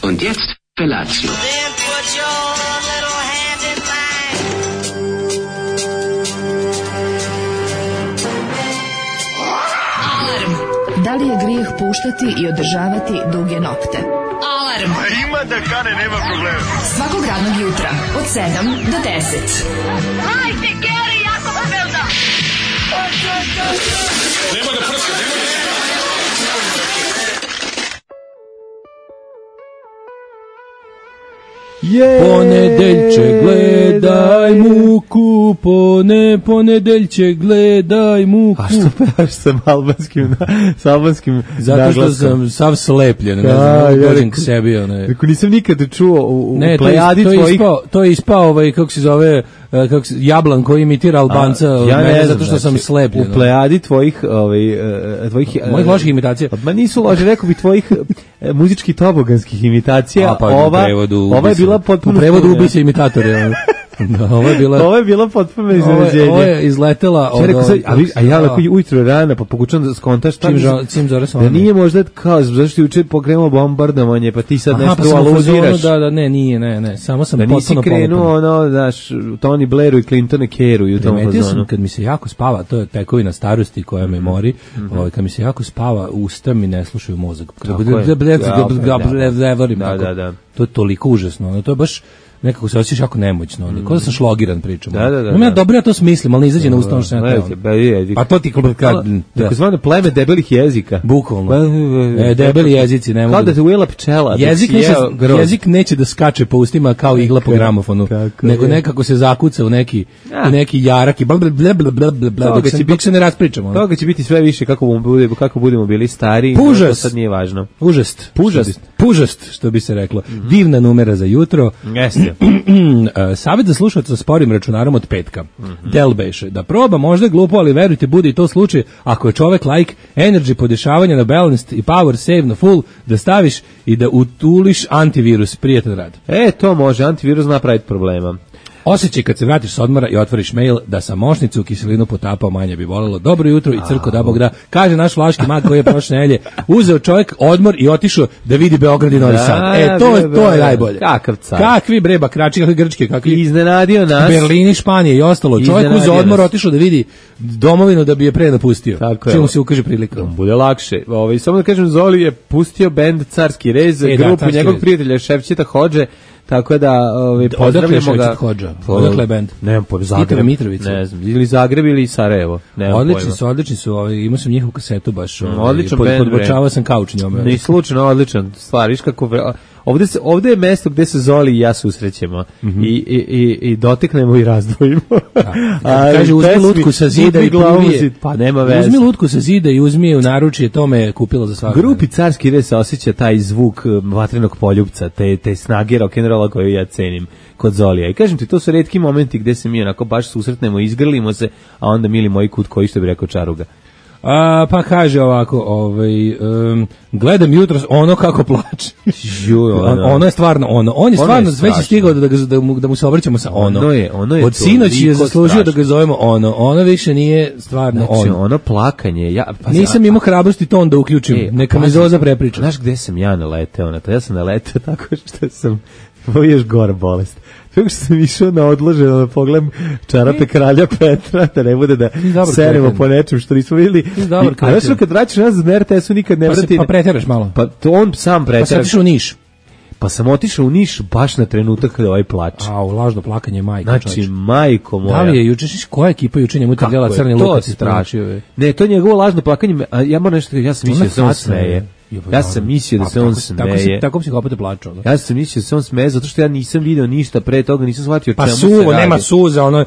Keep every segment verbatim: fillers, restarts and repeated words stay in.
Und jetzt Felatio. Da li je grijeh puštati i održavati duge nokte? Alarm! A ima da kane, nema problema. Svakog radnog jutra, od sedam do deset. Hajde, Geri, jako se velda! Nema da prska, nema da prska! Yeah. Ponedeljče gledaj muku, pone, ponedeljče gledaj muku. A što pevaš sa albanskim, sa albanskim zato što sam sav slepljen, ne znam, dođem k sebi. Rekao, nisam nikad čuo u, u ne, plejadi to je, to je tvojih... Ispao, to je ispao, ovaj, kako se zove, kako se, Jablan koji imitira Albanca, A, ja ne, ne, znam, zato što znači, sam slepljen. U plejadi tvojih... Ovaj, tvojih mojih loših imitacija. Ma nisu loše, rekao bi tvojih muzičkih toboganskih imitacija. A, pa, ova, ova je bila potpuno... U prevodu ubice imitatori. Da, ovo je bila ovo je bila potpuno iznenađenje. Ovo je izletela od rekao, sad, a, vi, a ja lepo ujutro rano pa pokušam da skontaš šta čim zore da nije možda kao zašto juče pokrenuo bombardovanje pa ti sad aha, nešto pa aludiraš. Da, da, ne, nije, ne, ne, samo sam da potpuno nisi krenuo ono, daš, Tony Blairu i Clintone Keru i u tom fazonu. fazonu. Kad mi se jako spava, to je tekovina starosti koja me mori, mm-hmm. ovaj, kad mi se jako spava, usta mi ne slušaju mozak. Da, da, da. To je toliko užasno, to je baš nekako se osjećaš jako nemoćno, mm. kao da sam šlogiran pričam. Da, da, da. Ja dobro ja to smislim, ali ne izađe na usta ono što ja teo. Pa to ti kad... Tako zvane pleme debelih jezika. Bukvalno. E, debeli jezici ne mogu. Kao da te ujela pčela. Jezik neće, jezik neće da skače po ustima kao igla po gramofonu, nego nekako se zakuca u neki, u neki jarak i blablabla, dok se ne raspričamo. Toga će biti sve više kako budemo bili stari. To sad nije važno. Užast. Pužast. Pužast, što bi se reklo. Divna numera za jutro. Jeste. Savjet za slušaoca sa sporim računarom od petka. Mm-hmm. Del beše, da proba možda glupo, ali verujte, bude i to slučaj ako je čovek like energy podešavanja na balanced i power save na full, da staviš i da utuliš antivirus, prijatan rad. E, to može, antivirus napraviti problema. Osjećaj kad se vratiš s odmora i otvoriš mail da sam mošnicu u kiselinu potapao, manje bi volelo. Dobro jutro i crko da Bog da. Kaže naš vlaški mag koji je prošle nedelje uzeo čovjek odmor i otišao da vidi Beograd i Novi Sad. E, to, je, to je najbolje. Kakav car. Kakvi bre bakrači, kakvi grčke, kakvi... Iznenadio nas. Berlini, Španije i ostalo. Čovjek uzeo odmor, otišao da vidi domovinu da bi je pre napustio. Čemu se ukaže prilika. Bude lakše. Ovaj, samo da kažem, Zoli je pustio bend Carski rez, e, grupu da, njegovog prijatelja Ševčeta Hodže. Tako da, ovaj, pozdravljamo ga. Odakle je bend? Nemam pojma, Zagreb. Mitrovica. Ne znam, ili Zagreb ili Sarajevo. Nemam odlični pojma. su, odlični su, ovaj, imao sam njihovu kasetu baš. Ovaj, odličan pod, bend. Podbočavao sam kauč njome. Ne, slučajno, odličan stvar. Viš kako... Ovde, se, ovde je mesto gde se Zoli i ja susrećemo. Mm-hmm. I, i, i, i doteknemo i razdvojimo. A, kaže, uzmi lutku sa zida i privije. Pa nema veze. Uzmi lutku sa zida i uzmi je u naručje, to me je kupila za svakog. Grupi Carski red se osjeća taj zvuk vatrenog poljupca, te, te snage rock'n'rolla koju ja cenim kod Zolija. I kažem ti, to su retki momenti gde se mi onako baš susretnemo, izgrlimo se, a onda mili moji kut koji što bi rekao Čaruga. A, pa kaže ovako, ovaj, um, gledam jutros ono kako plače. On, ono je stvarno ono. On je stvarno već stigao da, da, mu, da mu se obraćamo sa ono. Ono je, ono je od sinoći je zaslužio strašno da ga zovemo ono. Ono više nije stvarno znači, ono. Ono plakanje. Ja, pa, nisam imao hrabrosti ton da uključim. E, neka me Zoza prepriča. Znaš gde sam ja naleteo na to? Ja sam naleteo tako što sam... Ovo je još gora bolest. Tako što sam išao na odloženo da pogledam čarape kralja Petra, da ne bude da seremo po nečem što nismo vidjeli. A znaš što kad vraćaš nas na er te esu nikad ne vrati... Pa preteraš malo. Pa to on sam preteraš. Pa sam otišao u Niš. Pa sam otišao u Niš baš na trenutak kada ovaj plače. A, u lažno plakanje majka. Znači, čovječ. Majko moja. Da li je juče, koja ekipa juče njemu te gledala Crni Lukac istračio? Ne, to je njegovo lažno plakanje, a ja moram nešto, ja sam mislio da se on smeje. Ja sam mislio da se on smeje. Tako psihopate plaču. Ja sam mislio da se on smeje zato što ja nisam video ništa pre toga, nisam shvatio čemu pa se radi. Pa nema suza, ono...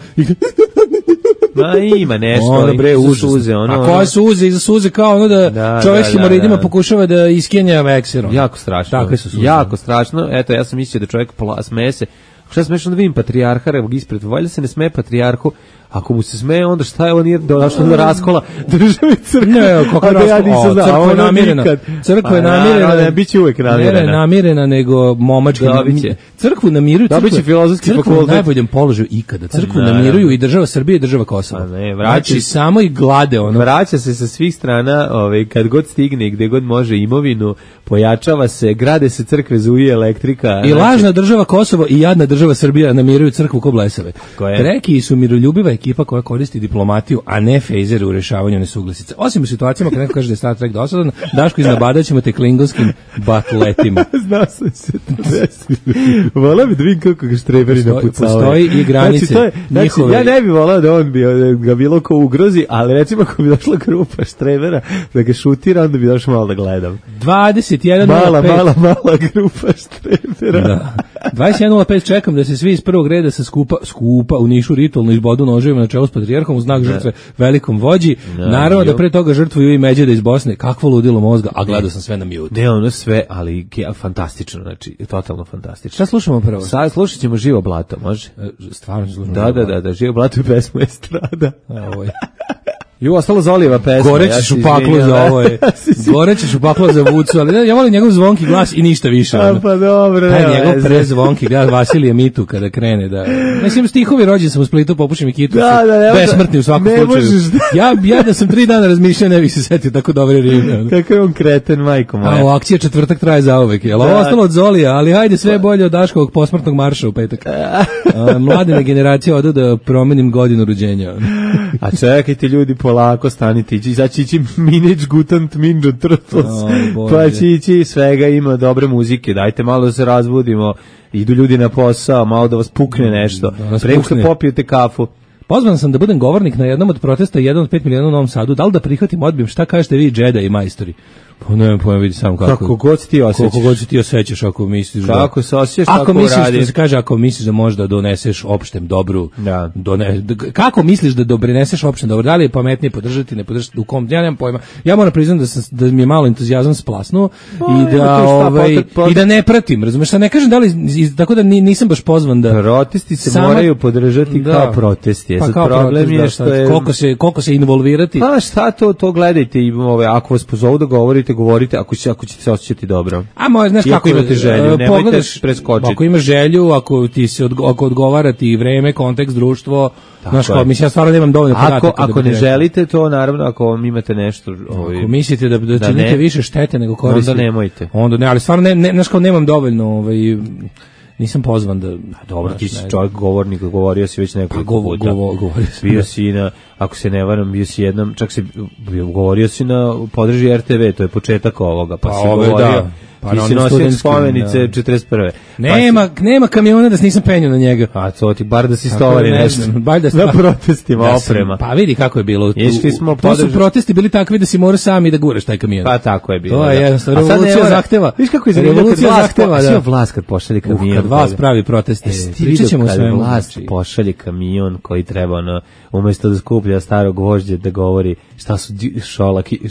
Ma ima nešto, ono bre, suze, ono. A koje suze, iza suze kao ono da, da čovjek s hemoroidima pokušava da iskenja ekserom. Jako strašno. Takve su suze. Jako strašno. Eto, ja sam mislio da čovjek smeje se. Šta smešno da vidim patrijarha, evo ga ispred, valjda se ne smeje patrijarhu, Ako mu se smeje, onda šta je, on nije došlo do raskola države i crkve. Ne, kako da ja nisam znao, crkva je namirena. Crkva je namirena. Ne, bit će uvek namirena. Ne, namirena, nego momački. Crkvu namiruju. Dobit će filozofski fakultet. Crkvu u najboljem položaju ikada. Crkvu namiruju i država Srbije i država Kosova. Ne, vraća, znači, samo i glade ono. Vraća se sa svih strana, ovaj, kad god stigne, gde god može imovinu, pojačava se, grade se crkve, zuje elektrika. I znači, lažna država Kosovo i jadna država Srbija namiruju crkvu ko blesave. Treki su miroljubiva ekipa koja koristi diplomatiju, a ne fejzere u rešavanju nesuglasica. Osim u situacijama kad neko kaže da je Star Trek dosadan, Daško iznabadaćemo te klingonskim batletima. Znao sam se to desi. Volao bi da vidim kako ga štreberi napucavaju. Postoji i granice. Znači, to je, znači, njihove... Ja ne bi volao da on bi ga bilo ko ugrozi, ali recimo ako bi došla grupa štrebera da ga šutira, onda bi došao malo da gledam. dvadeset jedan mala, mala, mala grupa štrebera. Da. dvadeset jedan nula pet čekam da se svi iz prvog reda sa skupa, skupa u Nišu ritualno izbodu noževima na čelu s patrijarhom u znak žrtve velikom vođi. Ne, naravno da pre toga žrtvuju i Međeda iz Bosne. Kakvo ludilo mozga, a gledao sam sve na mute. Ne, ono sve, ali fantastično, znači, totalno fantastično. Šta slušamo prvo? Sad slušat ćemo Živo blato, može? Stvarno slušamo. Da, da, da, da, Živo blato i pesma Estrada. Evo je. I ostalo Zolijeva pesma. Gorećeš u paklu za ovo je. Gorećeš u paklu za Vucu, ali ja volim njegov zvonki glas i ništa više. A pa dobro. Taj njegov prezvonki glas Vasilije Mitu kada krene da... Mislim, stihovi rođen sam u Splitu, popušim i kitu. Da, da, ne, besmrtni u svakom slučaju. Da... Ja, ja da sam tri dana razmišljao, ne bih se setio tako dobre rime. Kako je on kreten, majko moja. A o akcija četvrtak traje zauvek. Jel ovo ostalo od Zolija, ali hajde sve bolje od Daškovog posmrtnog marša u petak. A, mladina generacija odu da promenim godinu rođenja. A čekajte ljudi, polako stanite, ići, znači ići Minage Gutant Minjo Turtles, oh, pa će ići svega, ima dobre muzike, dajte malo da se razbudimo, idu ljudi na posao, malo da vas pukne nešto, da pre što popijete kafu. Pozvan sam da budem govornik na jednom od protesta jedan od pet miliona u Novom Sadu, da li da prihvatim odbijem, šta kažete vi Jedi i majstori? Pa ne pojem vidi sam kako. Kako god ti osjećaš. Kako god ti osjećaš ako misliš da... Kako se osjećaš, ako tako misliš, radi. Da se kaže, ako misliš da možda doneseš opštem dobru... Da. Done, da, kako misliš da doprineseš opštem dobru? Da li je pametnije podržati, ne podržati, u kom... Ja nemam pojma. Ja moram priznati da, sam, da mi je malo entuzijazam splasnuo i, da, ovaj, potet, potet. i da ne pratim, razumeš? Sad ne kažem da li... Tako da nisam baš pozvan da... Protesti se sama, moraju podržati da, kao protesti. Pa kao problem protest, je da, što je... Koliko se, koliko se involvirati... Pa šta to, to gledajte i ove, ako vas pozovu da govorite, govorite, ako ako ćete se osjećati dobro. A možeš, znaš kako imate želju, nemojte pogledaš, preskočiti. Ako imaš želju, ako ti se odgo, ako odgovara ti vreme, kontekst, društvo, znaš kao, mislim, ja stvarno nemam dovoljno podataka. Ako, ako ne rekao. Želite to, naravno, ako vam imate nešto... Ovaj, ako mislite da, da, da činite ne, više štete nego koristi. Onda nemojte. Onda ne, ali stvarno, ne, ne, znaš kao, nemam dovoljno... Ovaj, nisam pozvan da... Dobro, ti si čovjek govornik, govorio si već nekoliko pa, govo, puta. Govo, govorio sam. Bio si na, ako se ne varam, bio si jednom, čak si, govorio si na podrži R T V, to je početak ovoga, pa, pa si ove, govorio... Da. Pa ti si nosio spomenice četrdeset prve Nema, pa nema kamiona da se nisam penio na njega. A to ti bar da si stovari ne nešto. Bar da na protestima da oprema. Pa vidi kako je bilo. Tu, smo to su protesti bili takvi da si morao sam i da guraš taj kamion. Pa tako je bilo. To je jednostavno. Revolucija zahteva. Viš kako je revolucija zahteva. Da. Vlast kad pošalje kamion. Kad vlast pravi proteste. Pričaćemo o svemu. Vlast pošalje kamion koji treba ono, umesto da skuplja starog vožđa da govori šta su šolak i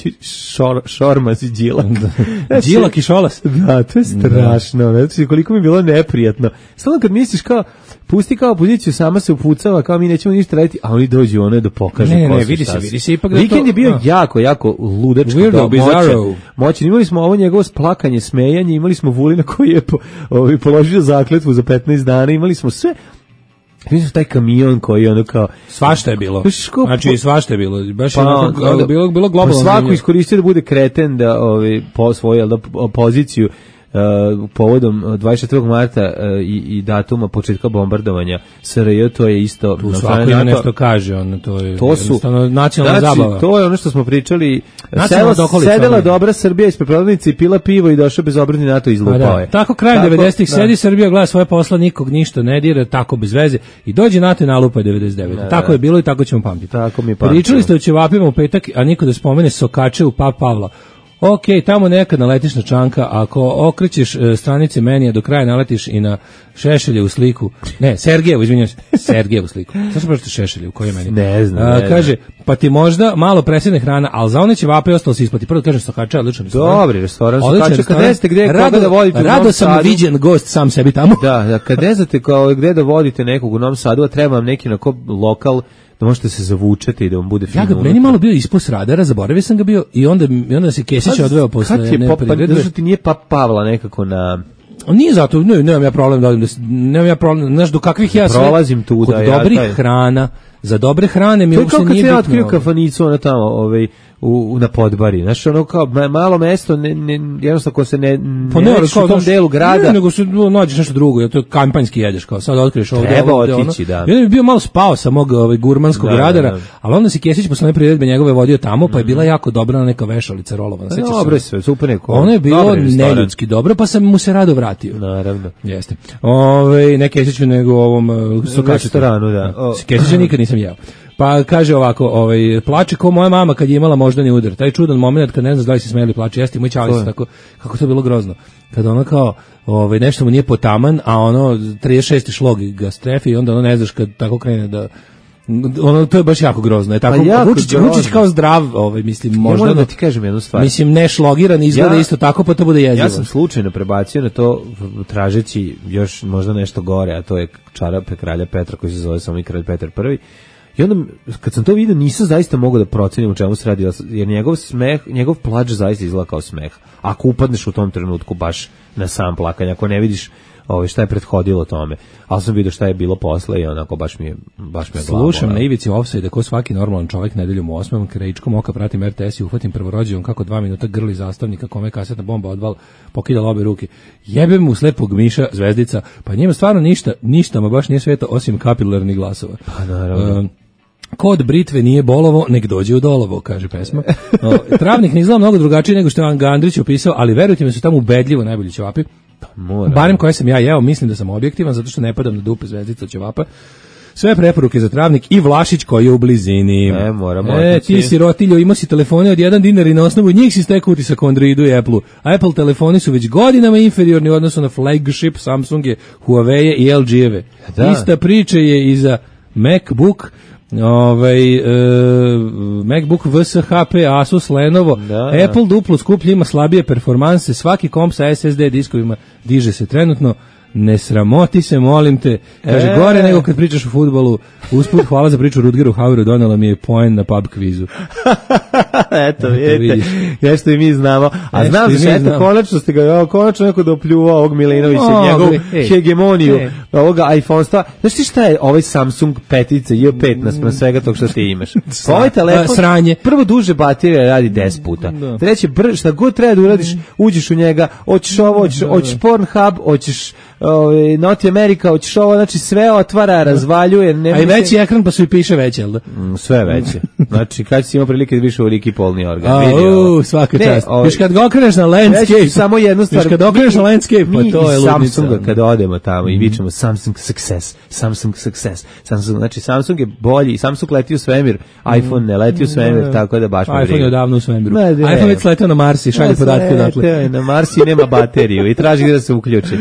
šormas i džilak. Džilak i šolas. Da, to je strašno. Znači, koliko mi je bilo neprijatno. Stalno kad misliš kao, pusti kao opoziciju, sama se upucava, kao mi nećemo ništa raditi, a oni dođu ono da pokažu. Ne, ne, ne, vidi se, vidi se. Ipak Vikend je bio no. jako, jako ludačko. Weirdo, bizarro. Moćan. Imali smo ovo njegovo splakanje, smejanje, imali smo Vulina koji je po, ovaj, položio zakletvu za petnaest dana, imali smo sve. Mislim taj kamion koji ono kao svašta je bilo. Znači svašta je bilo. Baš pa, onako, onda, bilo bilo globalno. Svako iskoristio da bude kreten da ovaj po svoju da poziciju Uh, povodom dvadeset četvrtog marta uh, i, i datuma početka bombardovanja S R J, to je isto tu svako ima nešto kaže on, to je to su nacionalna znači, zabava. To je ono što smo pričali. Sela, sedela dobra Srbija ispred prodavnice i pila pivo i došao bezobrazni NATO izlupao da. je. Tako krajem devedesetih sedi Srbija, gleda svoje posla, nikog ništa ne dira, tako bez veze i dođe NATO i nalupa devedeset devete. Da, tako da. Je bilo i tako ćemo pamtiti. Tako mi pamtimo. Pričali ste o ćevapima u petak, a niko da spomene sokače u Pap Pavla. Ok, tamo nekad naletiš na Čanka, ako okrećeš e, stranice menija do kraja naletiš i na Šešeljevu sliku. Ne, Sergejevu, izvinjam se, Sergejevu sliku. Zašto pročite Šešeljevu, koji je meni? Ne znam. A, ne kaže, pa ti možda malo presedne hrana, ali za one će vape i ostalo se isplati. Prvo kažem Sokača, odličan restoran. Dobri restoran, Sokača, kad ne znate gde je koga da vodite. Rado sam Sadu, viđen gost sam sebi tamo. Da, da, kad ne znate kao gde da vodite nekog u Novom Sadu, a treba vam neki onako lokal da možete se zavučeti i da vam bude fino. Ja ga meni malo bio ispod radara, zaboravio sam ga bio i onda i onda se Kesić odveo posle ne priredbe. Zašto ti nije pa Pavla nekako na... Nije zato, ne, nemam ja problem da odim, nemam ja problem, znaš do kakvih ja sve... Prolazim tu kod da dobrih ja taj... hrana, za dobre hrane mi uopšte nije bitno. To je kao kad se ja otkrio kafanicu, ona tamo, ovaj, u, na Podbari. Znaš, ono kao malo mesto, ne, ne, jednostavno ko se ne, pa ne, ne u tom znaš, delu grada. Ne, nego se nađeš nešto drugo, jer to kampanjski jedeš, kao sad otkriješ ovdje. Treba ovdje, otići, ono. da. I onda bi bio malo spao sa mog ovaj, gurmanskog da, radara, da, da. ali onda si Kesić posle one priredbe njegove vodio tamo, pa je bila jako dobra na neka vešalica rolovana. Sećaš se? Dobro sve, super neko. Ono je bilo neljudski dobro, pa sam mu se rado vratio. Naravno. Jeste. Ove, ne Kesiću, nego ovom Sokačetu. Restoranu, da. Kesića nikad nisam jeo. Pa kaže ovako, ovaj plače kao moja mama kad je imala moždani udar. Taj čudan momenat kad ne znaš da li se smeje ili plače. Jeste moj čali se tako kako to bilo grozno. Kad ona kao ovaj nešto mu nije potaman, a ono trideset šesti šlog ga strefi i onda ono ne znaš kad tako krene da ono to je baš jako grozno. Je tako pa Vučić, Vučić kao zdrav, ovaj mislim možda ja da ti kažem jednu stvar. Mislim ne šlogiran izgleda ja, isto tako pa to bude jezivo. Ja sam slučajno prebacio na to tražeći još možda nešto gore, a to je čarape kralja Petra koji se zove samo i kralj Petar prvi. I onda, kad sam to vidio, nisam zaista mogao da procenim u čemu se radi, jer njegov smeh, njegov plač zaista izgleda kao smeh. Ako upadneš u tom trenutku baš na sam plakanje, ako ne vidiš ovaj, šta je prethodilo tome, ali sam vidio šta je bilo posle i onako baš mi je, baš mi je glavo. Slušam na ivici ofsajda ko svaki normalan čovjek nedeljom u osmom, krajičkom oka pratim er te es i uhvatim prvorođenom kako dva minuta grli zastavnika kome kasetna bomba odval pokidala obe ruke. Jebem mu slepog miša, zvezdica, pa njima stvarno ništa, ništa ma baš nije sveto osim kapilarnih glasova. Pa naravno. Um, Kod britve nije bolovo, nek dođe u dolovo, kaže pesma. O, travnik ne izgleda mnogo drugačije nego što je ga Andrić opisao, ali verujte mi su tamo ubedljivo najbolji ćevapi. Barem koje sam ja jeo, mislim da sam objektivan, zato što ne padam na dupe zvezdica od ćevapa. Sve preporuke za travnik i Vlašić koji je u blizini. E, moramo e ti sirotiljo, imao si telefone od jedan dinar i na osnovu njih si stekao utisak o Androidu i Apple-u. Apple telefoni su već godinama inferiorni u odnosu na flagship Samsunge, Huawei i el ge-eve. Da. Ista priča je i za MacBook, ovaj e, MacBook V S H P, Asus, Lenovo, da, Apple duplo skuplji, ima slabije performanse, svaki komp sa es es de diskovima diže se trenutno. Ne sramoti se, molim te. Kaže, e. gore nego kad pričaš o fudbalu. Usput, hvala za priču Rudgeru Haueru, donela mi je poen na pub kvizu. Eto, vidite, nešto i mi znamo. A znam se, eto, konačno ste ga, konačno neko dopljuvao ovog Milinovića, oh, njegovu ej, hegemoniju, ej. ovoga iPhone-stva. Znaš ti šta je ovaj Samsung petice J pet naspram svega tog što ti imaš? Pa ovaj telefon, sranje. Prvo duže baterije radi deset puta. Da. Treće, br, šta god treba da uradiš, uđeš u njega, hoćeš ovo, hoćeš, hoćeš Pornhub, hoćeš Ove, Noti Amerika, hoćeš ovo, znači sve otvara, razvaljuje. Ne a i veći ekran pa su i piše veće, jel da? Mm, sve veće. Znači, kad si imao prilike da više u veliki polni organ. A, u, svaka čast. Još kad ga okreneš na landscape. Samo jednu stvar. Još kad okreneš na landscape, pa to je ludnica. Samsunga, kada odemo tamo i vičemo Samsung success, Samsung success, Samsung, znači Samsung je bolji, Samsung leti u svemir, iPhone ne leti u svemir, tako da baš me briga. iPhone je odavno u svemiru. iPhone već leteo na Mars i šalje podatke odatle. Na Mars nema bateriju i traži da se uključi.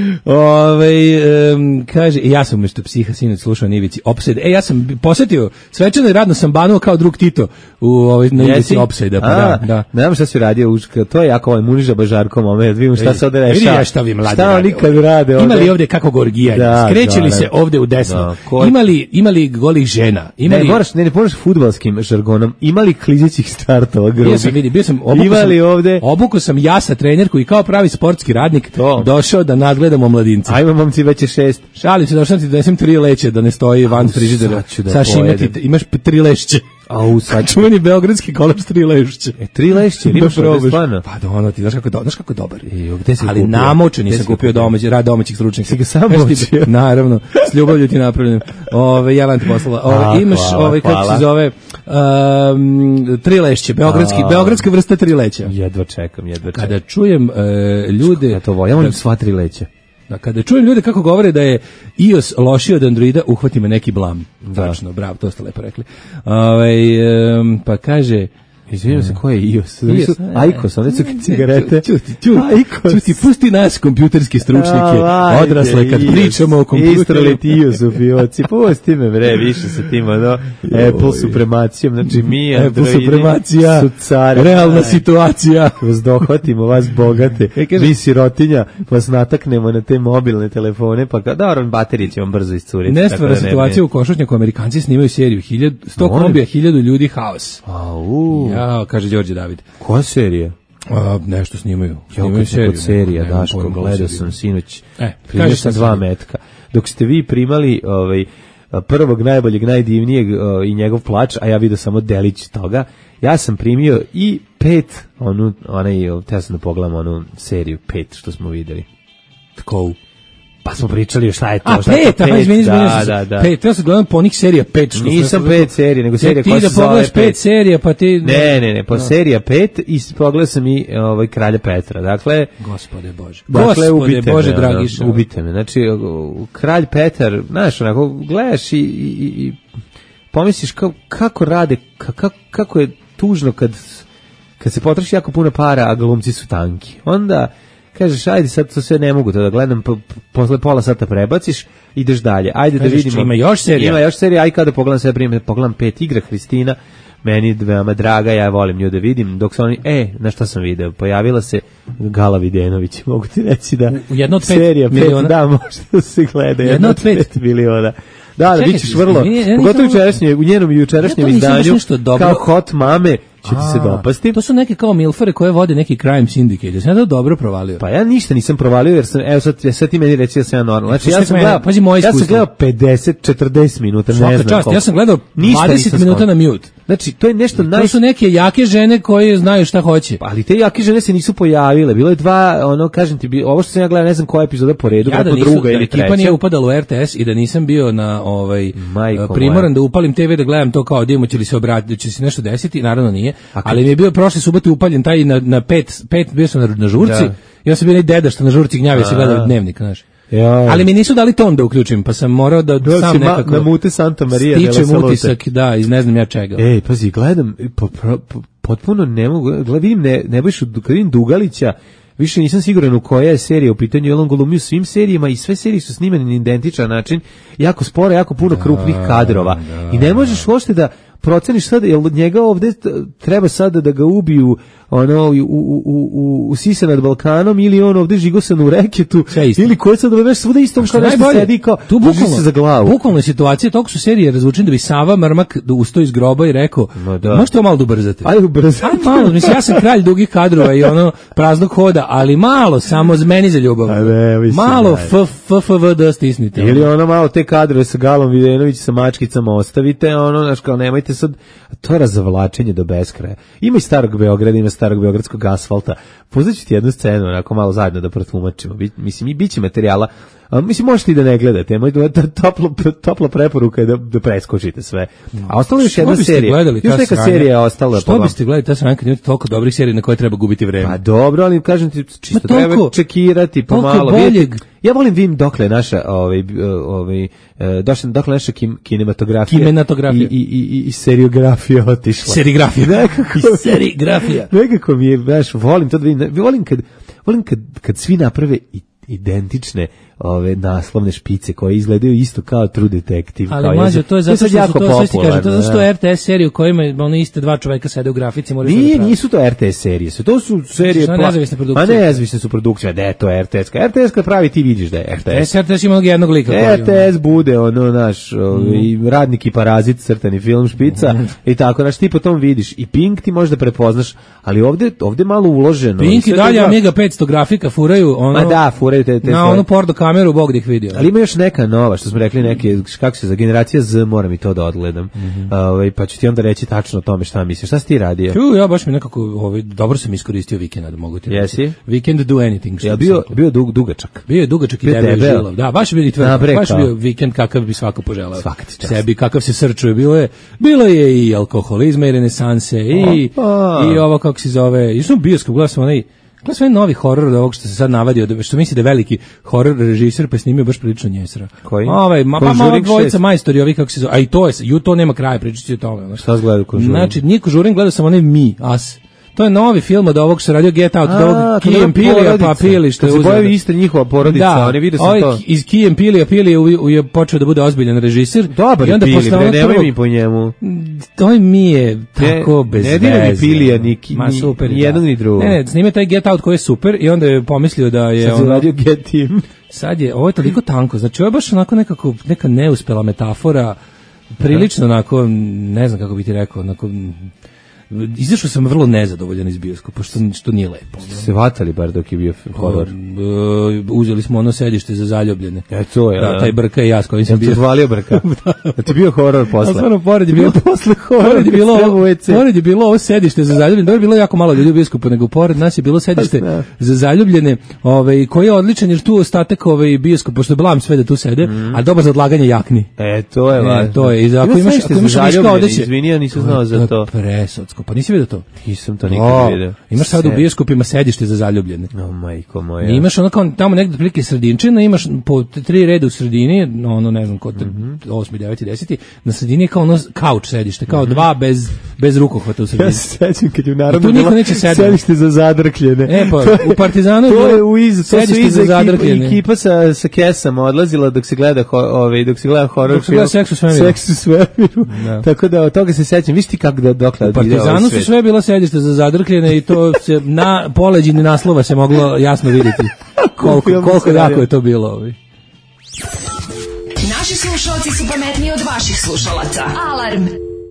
Ove, um, kaže, ja sam umjesto psiha sinoć slušao na ivici Opside. E, ja sam posetio, svečano i radno sam banuo kao drug Tito u ovoj na ivici Opside. Pa a, da, da. Ne znam šta si radio, to je jako ovaj Muniža Bažarko moment, vidimo šta se ovde reša. Vidi ja šta vi mladi šta rade. Nikad rade ovde. Ima li ovde kakvog orgijanja? Da, skreće li se ovde u desno? Da, ko... Ima li, ima li golih žena? Ima ne, li... moraš, ne, ne pomoraš fudbalskim žargonom. Ima li klizećih startova grubih? Bio sam, vidi, bio sam, obuku sam, ovde... obuku sam ja sa trenerku i kao pravi sportski radnik to. Došao da nadgledamo mladince. Ajmo, momci, već je šest. Šalim se, došao ti da nesem tri leće, da ne stoji van frižidera. Da Saš imati, imaš tri lešće. Au, sad čuveni beogradski kolač tri lešće. E, tri lešće, imaš probaš. Pa da ono, ti znaš kako, do, znaš kako je dobar. E, gde si ali namočen nisam kupio domaći, rad domaćih stručnjaka. Si ga sam moćio? Naravno, s ljubavlju ti napravljen. Ove, ja vam ti poslala. Ove, imaš, ove, kako se zove, um, tri lešće, beogradski, a, beogradska vrsta tri leća. Jedva čekam, jedva čekam. Kada čujem uh, ljude... Ja to volim, ja volim sva tri leća. Da, kada čujem ljude kako govore da je iOS lošiji od Androida, uhvati me neki blam. Da. Tačno, bravo, to ste lepo rekli. Ove, um, pa kaže, Izvinjam se, ko je I O S? Aikos, one su cigarete. Čuti, čuti, čuti, pusti nas kompjuterske stručnjake, odrasle, kad pričamo o kompjuteru. Istraliti I O S u fioci, pusti me, bre, više sa tim, ono, Apple supremacijom, znači mi, Apple supremacija, su care. Realna situacija. Vas dohvatimo, vas bogate, mi sirotinja, vas nataknemo na te mobilne telefone, pa kao, da, baterije će vam brzo iscuriti. Nestvara situacija u Košutnjaku, Amerikanci snimaju seriju, sto kombija, hiljadu ljudi, haos. Au. Ja, kaže Đorđe David. Koja serija? A, nešto snimaju. Snimaju seriju. Kod serija, ne, Daško, gledao sam sinoć. E, primio sam dva metka. Dok ste vi primali ovaj, prvog, najboljeg, najdivnijeg i njegov plač, a ja vidio samo delić toga, ja sam primio i pet, onu, onaj, teo sam da pogledam onu seriju, pet što smo videli. Tko? Pa smo pričali šta je to. A, šta pet, to pet, aha, izmeni, izmeni. Da, da, da. Pet, ja sam gledam po onih serija pet. Što Nisam sve, pet serija, nego serija koja se zove pet. Ti da pogledaš pet serija, pa ti... Ne, ne, ne, po no. serija pet i pogledao sam i ovaj, Kralja Petra. Dakle... Gospode Bože. Dakle, Gospode ubite Bože, me, dragiša. Ono, ubite me. Znači, Kralj Petar, znaš, onako, gledaš i, i, i pomisliš kako, kako rade, kako, kako je tužno kad, kad se potroši jako puno para, a glumci su tanki. Onda... Kažeš, ajde, sad to sve ne mogu to da gledam, po, posle pola sata prebaciš, ideš dalje. Ajde Kažeš, da vidimo. Ima još serija? Ima još serija, aj kada pogledam sve primjer, pogledam pet igra Hristina, meni veoma draga, ja volim nju da vidim, dok se oni, e, na šta sam video, pojavila se Gala Videnović, mogu ti reći da u jedno od pet serija miliona? Pet, da, može da se gleda, jedno od pet, pet miliona. Da, da, bit ćeš vrlo, pogotovo jučerašnje, u njenom jučerašnjem ja izdanju, kao hot mame, će ti se dopasti. To su neke kao milfare koje vode neki crime syndicate. Ja sam to dobro provalio. Pa ja ništa nisam provalio jer sam, evo sad, sad ti meni reći da sam ja normalno. Znači ja sam gledao, pazi moje iskustvo. Ja sam gledao pedeset četrdeset minuta, ne znam čast, koliko. ja sam gledao dvadeset minuta na mute. Znači to je nešto naj... To su neke jake žene koje znaju šta hoće. Ali te jake žene se nisu pojavile. Bilo je dva, ono, kažem ti, ovo što sam ja gledao, ne znam koja epizoda po redu, ja da nisu, druga da ili treća. Ja da ekipa nije upadala u R T S i da nisam bio na ovaj Majko primoran moja. Da upalim te ve da gledam to kao dimo će li se obratiti, će se nešto desiti, naravno nije. A ali mi je bio prošle subote upaljen taj na, na pet, pet, bio sam na, na žurci, da. Ja sam bio ne deda što na žurci gnjavio se gleda dnevnik, znaš. Ja. Ali mi nisu dali ton da uključim, pa sam morao da Bio sam nekako... Na mute Santa Maria stičem utisak, da, iz ne znam ja čega. Ej, pazi, gledam, po, po, po, potpuno ne mogu, gledam, vidim, ne, ne biš, kad vidim Dugalića, više nisam siguran u koja je serija u pitanju, jer on glumi u svim serijama i sve serije su snimane na identičan način, jako sporo, jako puno da, krupnih kadrova. Da. I ne možeš uopšte da proceniš sad, jel njega ovde treba sada da ga ubiju ono u, u, u, u Sise nad Balkanom ili on ovde žigosan u reketu ili ko je sad već svuda istom kao nešto sedi kao tu bukvalno se za glavu. Bukvalno situacija, toliko su serije razvučene da bi Sava Mrmak da ustao iz groba i rekao, da. Možete ovo malo da ubrzate. Ajde ubrzate. Ajde malo, mislim, ja sam kralj dugih kadrova i ono praznog hoda, ali malo, samo z meni za ljubav. Ajde, mislim, malo f f f v d stisnite. Ili ono malo te kadrove sa Galom Videnović sa mačkicama ostavite, ono, znaš, kao nemojte sad, to je razvlačenje do beskraja. Ima i starog Beograda, ima starog beogradskog asfalta. Poznaću ti jednu scenu, onako malo zajedno da protumačimo. Mislim, i bit će materijala. A, mislim, možete i da ne gledate. Moj toplo, topla preporuka je da, da preskočite sve. A ostalo je još jedna serija. Još neka serija je ostala. Što biste gledali ta sranja kad imate toliko dobrih serija na koje treba gubiti vreme? Pa dobro, ali kažem ti, čisto treba čekirati pomalo. Ja volim vidim dokle naša ovaj ovaj došla dokle naša kim, kinematografija kinematografija i i i i seriografija otišla. Serigrafija. Nekako I serigrafija. Nekako mi je, baš volim to da vidim. Volim kad volim kad kad svi naprave i identične ove naslovne špice koje izgledaju isto kao True Detective. Ali mađo, to je zato što jako to, sve kaže, to je zato što R T S serije u kojima ono iste dva čoveka sede u grafici. Nije, nisu to R T S serije, to su serije... Znači, nezavisne produkcije. A nezavisne su produkcije, da je to R T S. R T S kad pravi ti vidiš da je R T S. R T S ima jednog lika. R T S bude ono naš mm. radnik i parazit, crtani film špica mm. i tako, znaš, ti po tom vidiš. I Pink ti možda prepoznaš, ali ovde, ovde malo uloženo. Pink i dalje Amiga petsto grafika furaju ono... Ma da, furaju te... te na onu porno kameru, Bog da ih vidio. Ali ima još neka nova, što smo rekli, neke, kako se za generacija Z, moram i to da odgledam. Mm -hmm. Ovaj, pa ću ti onda reći tačno o tome šta misliš. Šta si ti radio? Ču, ja baš mi nekako, ovaj, dobro sam iskoristio vikenda, da mogu ti reći. Jesi? Weekend do anything. Ja bio, bio dug, dugačak. Bio je dugačak i debel žilav. Da, baš je bio i tvrd. Baš bio vikend kakav bi svako poželao. Sebi, kakav se srčuje. Bilo je, bilo je i alkoholizma i renesanse i, i ovo kako se zove. I što bioskop, gledao sam onaj, Gledaj sve novi horor od ovog što se sad navadio, što misli da je veliki horor režiser, pa je snimio baš prilično njesra. Koji? Ovaj, ma, pa malo dvojica majstori, ovi kako se zove, a i to je, ju to nema kraja, pričat ću o tome. Šta si gledao Conjuring? Znači, nije Conjuring, gledao sam onaj Mi, As. To je novi film od ovog što radio Get Out, od ovog Key and Peele, pa Peele što je uzeo. Kad se pojavi isto njihova porodica, da, oni vide sam ovaj to. Iz Key and Peele, Peele je, je počeo da bude ozbiljan režiser. Dobar je Peele, bre, nemoj mi po njemu. To mi je tako bez veze. Ne dira mi Peele, ni, Ma, super, ni jednog ni drugog. Ne, ne, snime taj Get Out koji je super i onda je pomislio da je... Sad se radio Get In. Sad je, ovo je toliko tanko, znači ovo je baš onako nekako, neka neuspela metafora, prilično onako, ne znam kako bi ti rekao, onako... Izašao sam vrlo nezadovoljan iz bioskopa, što, što nije lepo. Ste se vatali bar dok je bio horor? Uh, uzeli smo ono sedište za zaljubljene. E, to je. Da, taj Brka i ja s kojim sam bio. Ja zvalio Brka. Da ti bio horor posle. A stvarno, pored je bilo, posle horor, pored je bilo, pored je bilo ovo sedište za zaljubljene. Dobro je bilo jako malo ljudi u bioskopu, nego pored nas je bilo sedište za zaljubljene, ovaj, koji je odličan, jer tu ostatak ovaj bioskop, pošto je blam sve da tu sede, mm. a dobar za odlaganje jakni. E, to je važno. E, to je. I za, ako imaš, ako imaš viška odeće. Izvini, ja nisam znao za to. Presodsko. Pa nisi vidio to? Nisam to nikad vidio. Imaš sad u bioskopima sedište za zaljubljene. O, majko moja. I imaš ono kao tamo negde prilike sredinčina, imaš po tri reda u sredini, ono ne znam, kod osmi, deveti, deseti, na sredini je kao ono kauč sedište, kao mm-hmm. dva bez, bez rukohvata u sredini. Ja se sećam kad je u Narodnu bilo sedište za zadrkljene. E pa, u Partizanu to je u iz, to su iza ekipa, ekipa sa, sa kesama odlazila dok se gleda, ho, ovaj, dok se gleda horor dok se gleda Seks u svemiru. Seks u svemiru. Da. Tako da od toga se sećam. Viš ti kako da dokle u Partizanu su sve bila sedište za zadrkljene i to se na poleđini naslova se moglo jasno vidjeti koliko, koliko jako je to bilo. Ovaj. Naši slušalci su pametniji od vaših slušalaca. Alarm!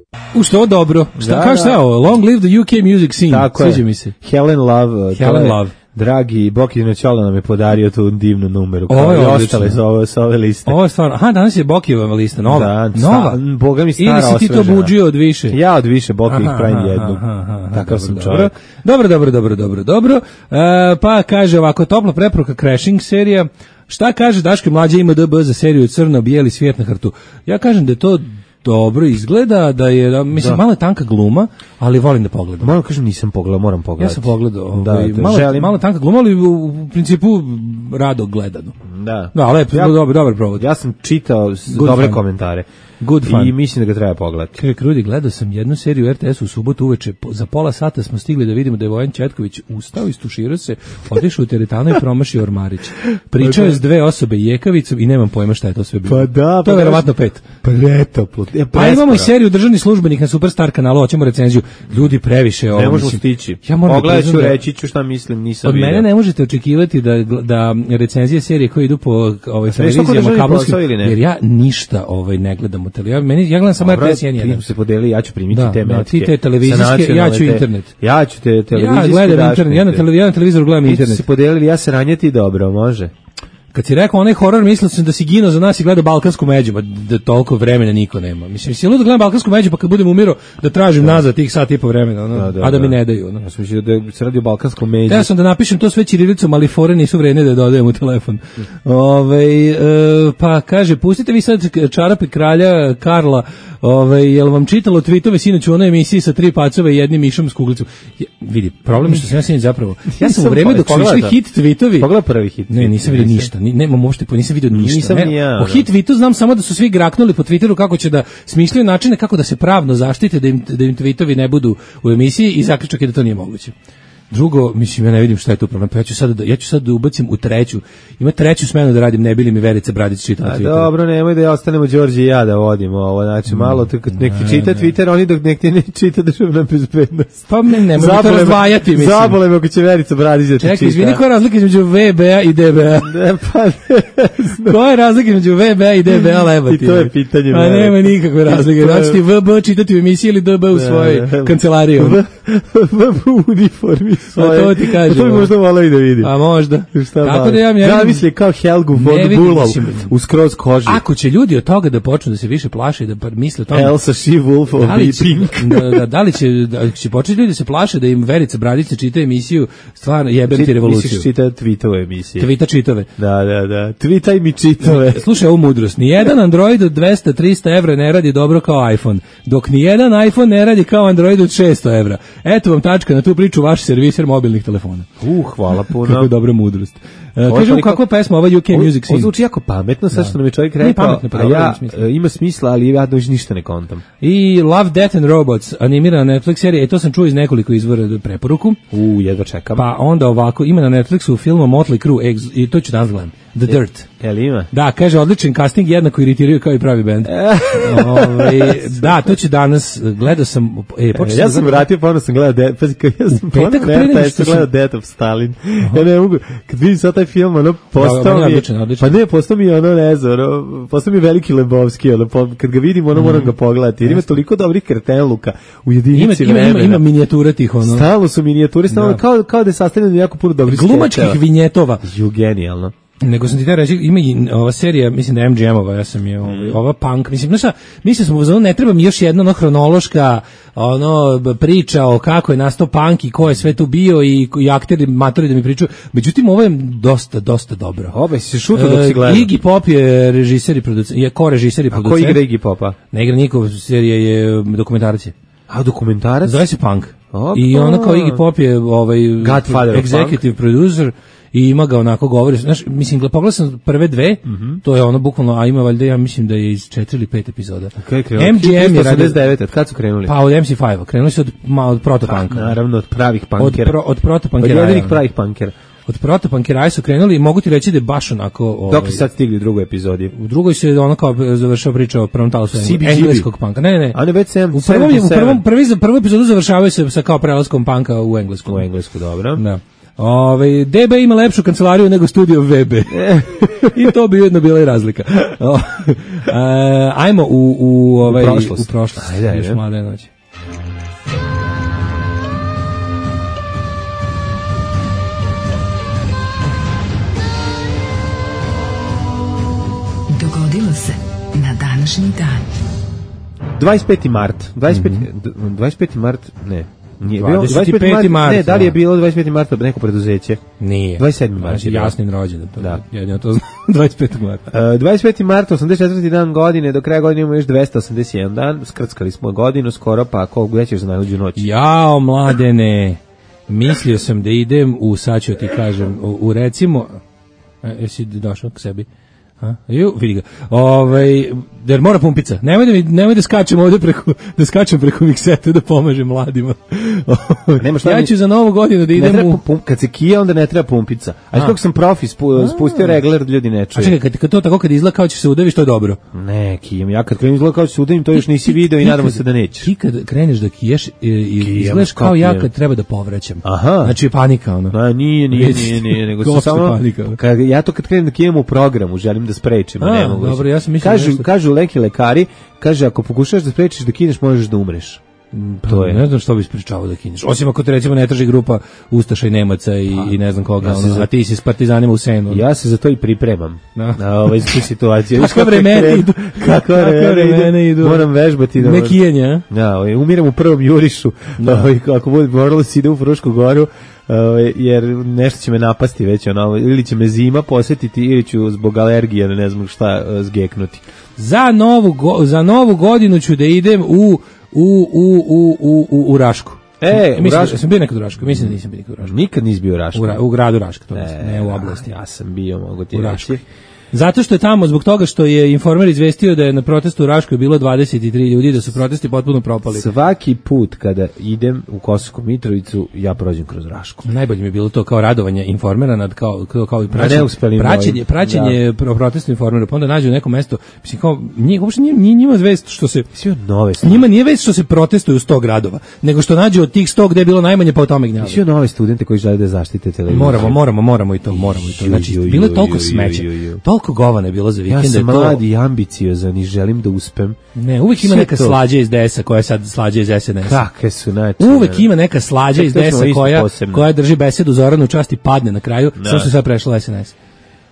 U što dobro. Šta, da, kažeš šta ovo? Long live the U K music scene. Tako sviđa mi se. Helen Love. Helen je, Love. Dragi Bokino Ćola nam je podario tu divnu numeru. Ovo je ostale sa ove, sa ove liste. Ovo je stvarno. Aha, danas je Bokijeva lista, nova. Da, nova. Sta, boga mi stara osvežena. Ili si ti to buđio od više? Ja od više Bokijih pravim jednu. Takav sam čovjek. Dobro, dobro, dobro, dobro, dobro. Uh, pa kaže ovako, topla preporuka Crashing serija. Šta kaže Daško Mlađa ima D B za seriju Crno-bijeli svijet na hrtu? Ja kažem da je to dobro izgleda, da je, da, mislim, da. Malo je tanka gluma, ali volim da pogledam. Moram kažem, nisam pogledao, moram pogledati. Ja sam pogledao, da, ovaj, da, malo, želim. malo tanka gluma, ali u, u principu rado gledano. Da. Da, lepo, ja, dobar, dobar provod. Ja sam čitao Good dobre fun. Komentare. Good fun. I mislim da ga treba pogledati. Kaže Krudi, gledao sam jednu seriju R T S u subotu uveče, za pola sata smo stigli da vidimo da je Vojan Četković ustao, istuširao se, otišao u teretanu i promašio ormarić. Pričao je s dve osobe jekavicom i nemam pojma šta je to sve bilo. Pa da, to je verovatno pet. Pretoplo. E, pa imamo i seriju Državni službenik na Superstar kanalu, hoćemo recenziju. Ljudi previše ovo. Ne možemo stići. Ja pogledat ću, reći ću šta mislim, nisam od vidio. Od mene ne možete očekivati da, da recenzije serije koje idu po ovaj, televizijama kablovskim, jer ja ništa ovaj, ne gledam u televiziji. Ja, meni, ja gledam samo R T S jedan. Se podeli, ja ću primiti da, te metke. Da, ti te televizijske, ja ću internet. Ja ću te televizijske. Ja gledam internet, ja na, televiz, ja na televizoru gledam mi internet. Mi se podelili, ja se ranjati dobro, može. Kad si rekao onaj horor, mislio sam da si ginuo za nas i gledao Balkansku među, ba da toliko vremena niko nema. Mislim, si ludo gledam Balkansku među, pa kad budem umiro da tražim da. nazad tih sat i po vremena, ono, da, da, a da, da mi ne daju. Ono. Ja sam mislio da se radi o Balkanskom među. Ja sam da napišem to sve ćirilicom, ali fore nisu vredne da dodajem u telefon. Ove, e, pa kaže, pustite vi sad čarape kralja Karla, ove, jel vam čitalo tweetove sinoć u onoj emisiji sa tri pacova i jednim mišom s kuglicom? Ja, vidi, problem je što sam ja sinoć zapravo. Ja sam u vreme dok su išli hit tweetovi. Pogledaj prvi hit. Ne, nisam vidio ništa. Ni, nemam uopšte, nisam vidio ništa. Nisam ne, ja, o hit tweetu znam samo da su svi graknuli po Twitteru kako će da smišljaju načine kako da se pravno zaštite da im, da im tweetovi ne budu u emisiji i zaključak je da to nije moguće. Drugo, mislim, ja ne vidim šta je tu problem. Pa ja ću sad da, ja ću sad da ubacim u treću. Ima treću smenu da radim, ne bili mi Verica Bradić čita na Twitteru. Dobro, nemoj da ja ostanemo Đorđe i ja da vodimo ovo. Znači, malo tu kad nek ti čita Twitter, oni dok nek ti ne čita državna bezbednost. Pa ne, nemoj to razdvajati, mislim. Zabole me ako će Verica Bradić da ti čita. Čekaj, izvini, koja je razlika između V B A i D B A? Ne, pa ne. Koja je razlika između V B A i D B A, leba ti? I to je pitanje. A nema nikakve razlike. Znači ti V B čitati u emisiji ili D B u svojoj kancelariji? V B u uniformi svoje. Kaže, to bi možda malo i da vidim. A možda. Šta tako malo? Da ja mi ja misli kao Helgu von Bulov u skroz koži. Ako će ljudi od toga da počnu da se više plaše i da misle o tome. Elsa She Wolf of the Pink. Da, da, da li će, da će početi ljudi da se plaše da im Verica Bradić čita emisiju, stvarno jebem ti revoluciju. Misliš čita tweetove emisije. Tvita čitove. Da, da, da. Twitaj mi čitove. Slušaj ovu mudrost. Nijedan Android od dvesta do trista evra ne radi dobro kao iPhone. Dok nijedan iPhone ne radi kao Android od šesto evra. Eto vam tačka na tu priču, vaš servis serviser mobilnih telefona. Uh, hvala puno. Kako je dobra mudrost. Uh, Kažemo kakva pesma, ova U K Music Scene. Ovo zvuči jako pametno, sad da. što nam je čovjek rekao, pametno, pa a ja smisla. ima smisla, ali ja dođe ništa ne kontam. I Love, Death and Robots, animirana Netflix serija, i to sam čuo iz nekoliko izvora preporuku. U, jedva čekam. Pa onda ovako, ima na Netflixu film Motley Crue, ex, i to ću danas gledam, The je, Dirt. Je li ima? Da, kaže, odličan casting, jednako iritiraju kao i pravi bend. Ove, da, to ću danas, gledao sam... E, e, ja sam vratio, pa onda sam gledao, de, pazi, ja sam petak pre nego što sam gledao Death of Stalin. Ja ne mogu, kad vidim sad taj film, ono, postao mi je... Odličan, odličan. Pa ne, postao mi je ono, ne znam, ono, postao mi je veliki Lebovski, ono, po, kad ga vidim, ono, moram ga pogledati, jer ima toliko dobrih kretenluka u jedinici ima, vremena. Ima, ima minijatura tih, ono... Stalno su minijature, stalno, da. kao, kao da je sastavljeno jako puno dobrih sketcheva. Glumačkih vinjetova. Ju, genijalno. Nego sam ti da reći, ima i ova serija, mislim da je M G M-ova, ja sam je ovaj, ova punk, mislim, znaš šta, mislim smo uzmano, ne treba mi još jedna ono hronološka ono, priča o kako je nastao punk i ko je sve tu bio i, i akteri, matori da mi pričaju, međutim ovo je dosta, dosta dobro. Obe, si se šutao dok si gledao. Uh, Iggy Pop je režiser i producent, je ko režiser i producent. A ko igra Iggy Popa? Ne igra niko, serija je dokumentarac je. A dokumentarac? Zove se Punk. Opa. I ona kao Iggy Pop je ovaj, executive producer i ima ga onako govori, znaš, mislim, pogledao sam prve dve, mm -hmm. to je ono bukvalno, a ima valjda, ja mislim da je iz četiri ili pet epizoda. Okay, M G M je osamdeset devet, od kad su krenuli? Pa od M C pet, krenuli su od, ma, od protopunka. Pa, naravno, od pravih punkera. Od, pro, od protopunkera. Od jedinih pravih punkera. Od protopunkera su krenuli i mogu ti reći da je baš onako... Ovaj, dok li sad stigli u drugoj epizodi? U drugoj se ono kao završava priča o prvom talasu engleskog punka. Ne, ne, ne. A ne već sem, u prvom, u prvom, prvi, za prvu epizodu završavaju se sa kao prelaskom punka u englesku. U englesku, dobro. Da. Ove, D B ima lepšu kancelariju nego studio V B. I to bi ujedno bila i razlika. O, a, ajmo u, u, ovaj, u prošlost. U prošlost. Ajde, ajde. Još mlade noći. Dogodilo se na današnji dan. dvadeset peti mart. dvadeset peti, mm-hmm. dvadeset peti mart, ne. Nije bilo dvadeset peti mart. Ne, da li je bilo dvadeset peti marta neko preduzeće? Nije. dvadeset sedmi mart. Znači Jasnin rođendan. Da. Jedino to znam. dvadeset petog marta. Uh, dvadeset peti mart, osamdeset četvrti dan godine, do kraja godine imamo još dvesta osamdeset jedan dan. Skrckali smo godinu skoro, pa ako gde ćeš za najluđu noć? Jao, mladene. Mislio sam da idem u, sad ću ti kažem, u, u recimo, e, jesi došao k sebi? A, ju, vidi ga. Ovaj, jer mora pumpica. Nemoj da mi, nemoj da skačem ovde preko, da skačem preko mikseta da pomažem mladima. Nema šta ja ću mi, za novu godinu da idem u... Pum, kad se kije, onda ne treba pumpica. A kako sam profi, spu, spustio regler, ljudi ne čuje. A čekaj, kad, kad to tako kad izgleda kao će se udaviš, to je dobro. Ne, kijem. Ja kad krenem izgleda kao će se udavim, to još nisi video i nadamo se da nećeš. Ti kad kreneš da kiješ, izgledaš kao ja kad treba da povraćam. Aha. Znači panika, ono. A, nije, nije, nije, nije, nego sam samo... Panika, kad, ja to kad krenem da kijem u programu, želim da sprečim, a, ne mogu. Dobro, ja sam mislio kažu, nešto... kažu leki lekari, kaže ako pokušaš da sprečiš da kineš, možeš da umreš. To je. Ne znam što bi ispričavao da kineš. Osim ako te recimo ne traži grupa Ustaša i Nemaca i, pa, i ne znam koga, ja ono, za... a ti si s partizanima u Senu. Ja se za to i pripremam. No. Na ovaj situaciju. Kakve vremena idu. Kakve vremena idu. Moram vežbati. Da Nekijenja. Da, ovaj, umiram u prvom jurišu. Da. Ovaj, ako bude moralo se ide u Frušku goru, ovaj, jer nešto će me napasti već, ono, ili će me zima posjetiti, ili ću zbog alergije, ne znam šta, zgeknuti. Za novu, go, za novu godinu ću da idem u u u u u u, u Rašku. E, mislim, u Rašku. Sam bio nekad u Rašku, mislim da nisam bio nekad u Rašku. Nikad nisi bio u Rašku. U, ra, u gradu Raška, to ne, mislim, ne u oblasti. Ja sam bio, mogu ti u reći. Raškoj. Zato što je tamo, zbog toga što je Informer izvestio da je na protestu u Raškoj bilo dvadeset tri ljudi, da su protesti potpuno propali. Svaki put kada idem u Kosovsku Mitrovicu, ja prođem kroz Rašku. Najbolje mi je bilo to kao radovanje Informera nad kao kao, kao i praćenje, praćenje, praćenje da. Protesta Informera, pa onda nađu neko mesto, mislim kao njih uopšte nije njima vest što se sve nove stvari. Njima nije vest što se protestuju u sto gradova, nego što nađu od tih sto gde je bilo najmanje, pa o tome gnjave. Sve nove studente koji žele da zaštite televiziju. Moramo, moramo, moramo i to, moramo i to. Znači bilo je toliko smeća, toliko govana je bilo za vikend. Ja sam mlad i ambiciozan i želim da uspem. Ne, uvek ima neka slađa iz D S-a koja je sad slađa iz S N S-a. Kakve su, znači. Uvek ima neka slađa iz D S-a koja, koja drži besedu Zoranu čast i padne na kraju, samo se sad prešla S N S.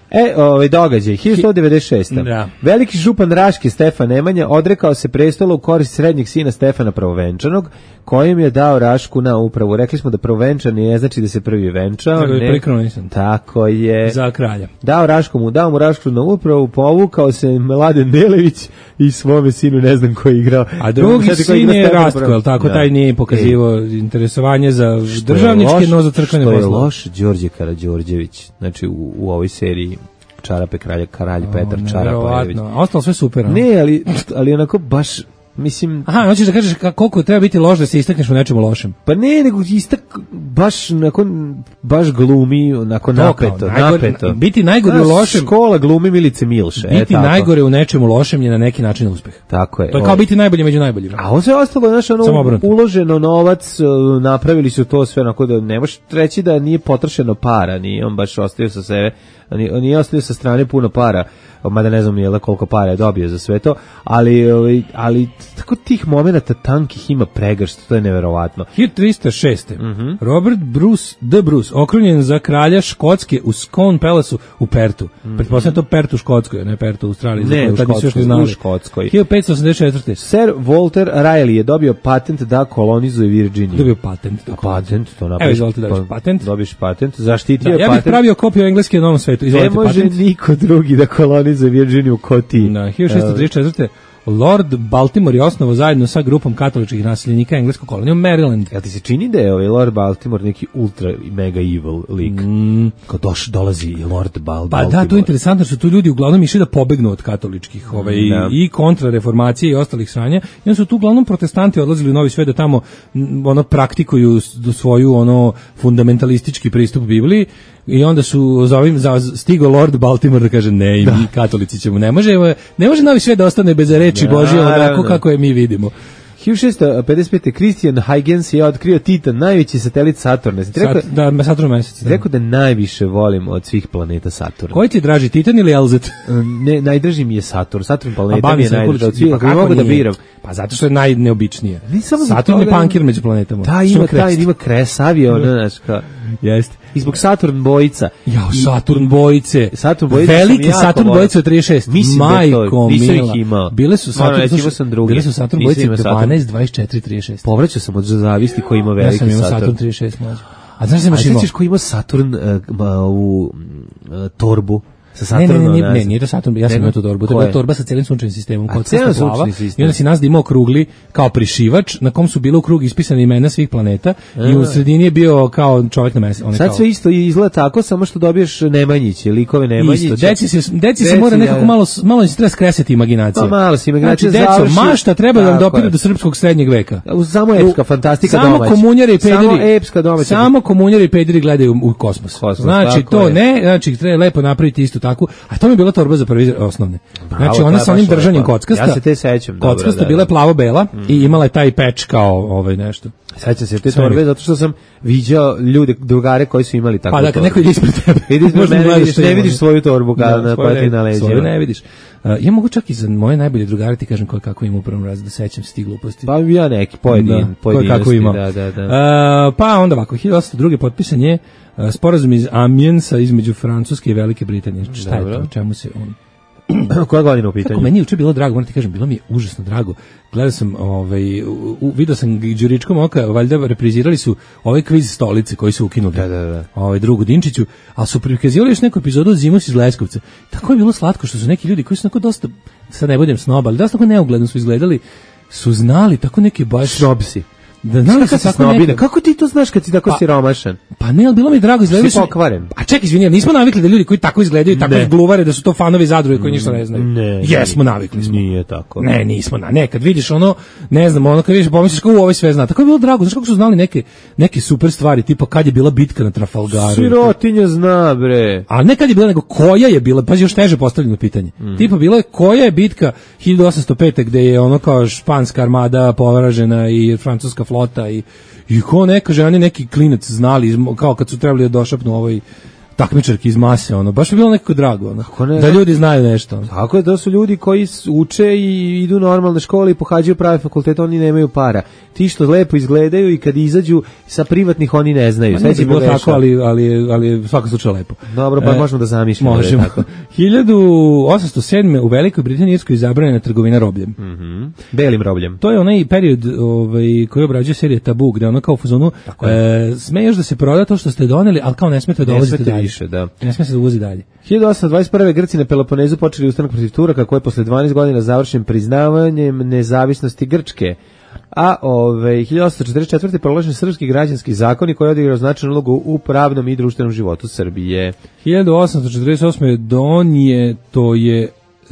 E, ovaj događaj, hiljadu sto devedeset šeste. Da. Veliki župan Raške Stefan Nemanja odrekao se prestola u korist srednjeg sina Stefana Prvovenčanog, kojem je dao Rašku na upravu. Rekli smo da prvovenčan ne znači da se prvi venčao. Nego je prikronisan. Tako je. Za kralja. Dao Rašku mu, dao mu Rašku na upravu, povukao se Mladen Delević i svome sinu ne znam ko je igrao. A drugi sin je Rastko, je li tako? Da. Taj nije pokazivao e. interesovanje za državničke, no za crkvene poslove. Što je loš Đorđe Karađorđević, znači u, u ovoj seriji Čarape kralja, kralj Petar Čarapajević. A ostalo sve super. Ne, ali, ali onako baš, mislim... Aha, hoćeš da kažeš koliko treba biti loš da se istakneš u nečemu lošem? Pa ne, nego istak, baš, nakon, baš glumi, onako napeto, najgore, napeto. Biti najgore u lošem... Škola glumi Milice Milše. Biti e, najgore u nečemu lošem je na neki način uspeh. Tako je. To je kao biti najbolji među najboljima. A ovo sve ostalo, znaš, ono, uloženo novac, napravili su to sve, onako da ne možeš reći da nije potrošeno para, nije on baš ostavio sa sebe, on nije ostavio sa strane puno para, mada ne znam jel koliko para je dobio za sve to, ali, ali tako tih momenata tankih ima pregršt, to je neverovatno. hiljadu trista šeste. Mm-hmm. Robert Bruce, de Bruce, okrunjen za kralja Škotske u Scone Palace-u u Pertu. Mm-hmm. Pretpostavljam to Pertu u Škotskoj, ne Pertu u Australiji. Ne, u Škotskoj, u Škotskoj. hiljadu petsto osamdeset četvrte. Sir Walter Raleigh je dobio patent da kolonizuje Virginiju. Dobio patent. A patent, to napraviš. Evo, izvolite da dobiješ patent. Dobiš patent, zaštitio da, je ja patent. Ja bih pravio kopiju engleske na ovom svetu, izvolite patent. Ne može niko drugi da kolonizuje Virginiju ko ti. Da, hiljadu šesto trideset četvrte. Lord Baltimore je osnovao zajedno sa grupom katoličkih naseljenika englesku koloniju Maryland. Jel ti se čini da je ovaj Lord Baltimore neki ultra mega evil lik? Mm. Kad doš, dolazi Lord Bal- pa Baltimore. Da, to je interesantno što tu ljudi uglavnom išli da pobegnu od katoličkih ovaj, da. i kontrareformacije i ostalih sranja. I onda su tu uglavnom protestanti odlazili u Novi Svet da tamo ono praktikuju svoju ono fundamentalistički pristup Bibliji. I onda su za ovim za stigo Lord Baltimore da kaže ne, i mi katolici ćemo, ne može, ne može Novi Svet da ostane bez reči Božje onako kako je mi vidimo. hiljadu šesto pedeset pete. Christian Huygens je otkrio Titan, najveći satelit Saturna. Rekao, Sat, da, Saturn mesec. Da. Rekao da najviše volim od svih planeta Saturna. Koji ti je draži, Titan ili Elzet? Ne, najdraži mi je Saturn. Saturn planeta mi je najdraži od svih. Pa kako mogu da biram? Pa zato što je najneobičnije. Saturn je pankir među planetama. Da, ima taj, ima kresavi, ono, znaš, kao... Jeste. I zbog Saturn bojica. Jao, Saturn bojice. Saturn bojice. Veliki Saturn bojice od trideset šest. Mislim Majko, da to, nisam ih imao. Bile su Saturn, no, no, sam drugi. Bile su Saturn bojice dvanaest, dvadeset četiri, trideset šest. Povraćao sam od zavisti koji ima veliki Saturn. Ja sam imao Saturn trideset šest mlađe. A znaš da imaš imao? A znaš koji ima Saturn uh, u uh, torbu? Sa ne, ne, ne, ne, ne, nije to Saturn, ja sam imao tu torbu, to je bila torba sa celim sunčevim sistemom, kockasta plava, i onda si nazad imao krugli kao prišivač, na kom su bilo u krug ispisane imena svih planeta, a. I u sredini je bio kao čovjek na mesecu. Sad kao... sve isto izgleda tako, samo što dobiješ Nemanjiće, likove Nemanjiće. Isto, deci se, deci se mora nekako ja. malo, malo se treba skresati imaginacija. Pa malo se imaginacija znači, završi. Deco, mašta treba da vam dopire do srpskog srednjeg veka. Samo epska fantastika samo domaća. Komunjari i pederi, samo epska domaća. Samo komunjari i pederi gledaju u kosmos. kosmos znači, to je. ne, znači, treba lepo napraviti istu takvu, a to mi je bila torba za prvi osnovne. Bravo, znači ona sa onim držanjem kockasta. Ja se te sećam. Kockasta da, bila je plavo-bela mm. i imala je taj peč kao ovaj nešto. Sećam se te torbe zato što sam viđao ljude, drugare koji su imali takvu torbu. Pa da, neko ide ispred tebe. Vidiš, ne, vidiš, ne vidiš svoju torbu kada na koja ti na leđima. Svoju ne vidiš. Uh, ja mogu čak i za moje najbolje drugare ti kažem ko kako ima u prvom razredu, sećam se tih gluposti. Pa ja neki pojedin, pojedinosti, da, da, da. Uh, pa onda ovako, hiljadu osamsto druge potpisan je uh, sporazum iz Amiensa između Francuske i Velike Britanije. Šta Dobro. je to? Čemu se on... Koja godina u pitanju? Tako meni je uče bilo drago, moram ti kažem, bilo mi je užasno drago. Gledao sam, ovaj, u, vidio sam đuričkom oka, valjda reprizirali su ovaj kviz stolice koji su ukinuli. Da, da, da. Ovaj drugu Dinčiću, a su prikazivali još neku epizodu od Zimus iz Leskovca. Tako je bilo slatko što su neki ljudi koji su tako dosta, sad ne budem snob, ali dosta tako neugledno su izgledali, su znali tako neki baš... Snobsi. Da znali kako, tako neke... kako ti to znaš kad si tako pa, siromašan? Pa ne, ali bilo mi drago, izgledali su pokvaren. A čekaj, izvini, nismo navikli da ljudi koji tako izgledaju, tako gluvare da su to fanovi zadruge koji ništa ne znaju. Ne, jesmo navikli smo. Nije tako. Ne, nismo na. Ne, kad vidiš ono, ne znam, ono kad vidiš pomisliš kako ovo sve zna. Tako je bilo drago, znaš kako su znali neke neke super stvari, tipa kad je bila bitka na Trafalgaru. Sirotinja zna, bre. A ne kad je bila, nego koja je bila, pa još teže postavljeno pitanje. Mm. Tipa bila je koja je bitka hiljadu osamsto pete gde je ono kao španska armada povražena i francuska flota i I ko ne kaže, oni neki klinac znali, kao kad su trebali da došapnu ovoj takmičarki iz mase, ono, baš je bilo nekako drago, ono, ne, da ljudi znaju nešto. Ono. Tako je, to su ljudi koji uče i idu normalne škole i pohađaju prave fakultete, oni nemaju para. Ti što lepo izgledaju i kad izađu sa privatnih, oni ne znaju. Sve je bilo tako, ali, ali, ali svaka slučaj lepo. Dobro, pa e, možemo da zamišljamo. Možemo. Da tako. hiljadu osamsto sedme. u Velikoj Britaniji i Irskoj zabranjena trgovina robljem. Mm-hmm. Belim robljem. To je onaj period ovaj, koji obrađuje serija Tabu, gde ono kao u fazonu, e, sme još da se proda to što ste doneli, ali kao ne smete da uvozite dalje. Više, da. Ne smete da uvozi dalje. hiljadu osamsto dvadeset prve. Grci na Peloponezu počeli ustanak protiv Turaka, koji je posle dvanaest godina završen priznavanjem nezavisnosti Grčke. A ove, hiljadu osamsto četrdeset četvrte. proglašen srpski građanski zakon koji je odigrao značajnu ulogu u pravnom i društvenom životu Srbije. hiljadu osamsto četrdeset osme. donije to je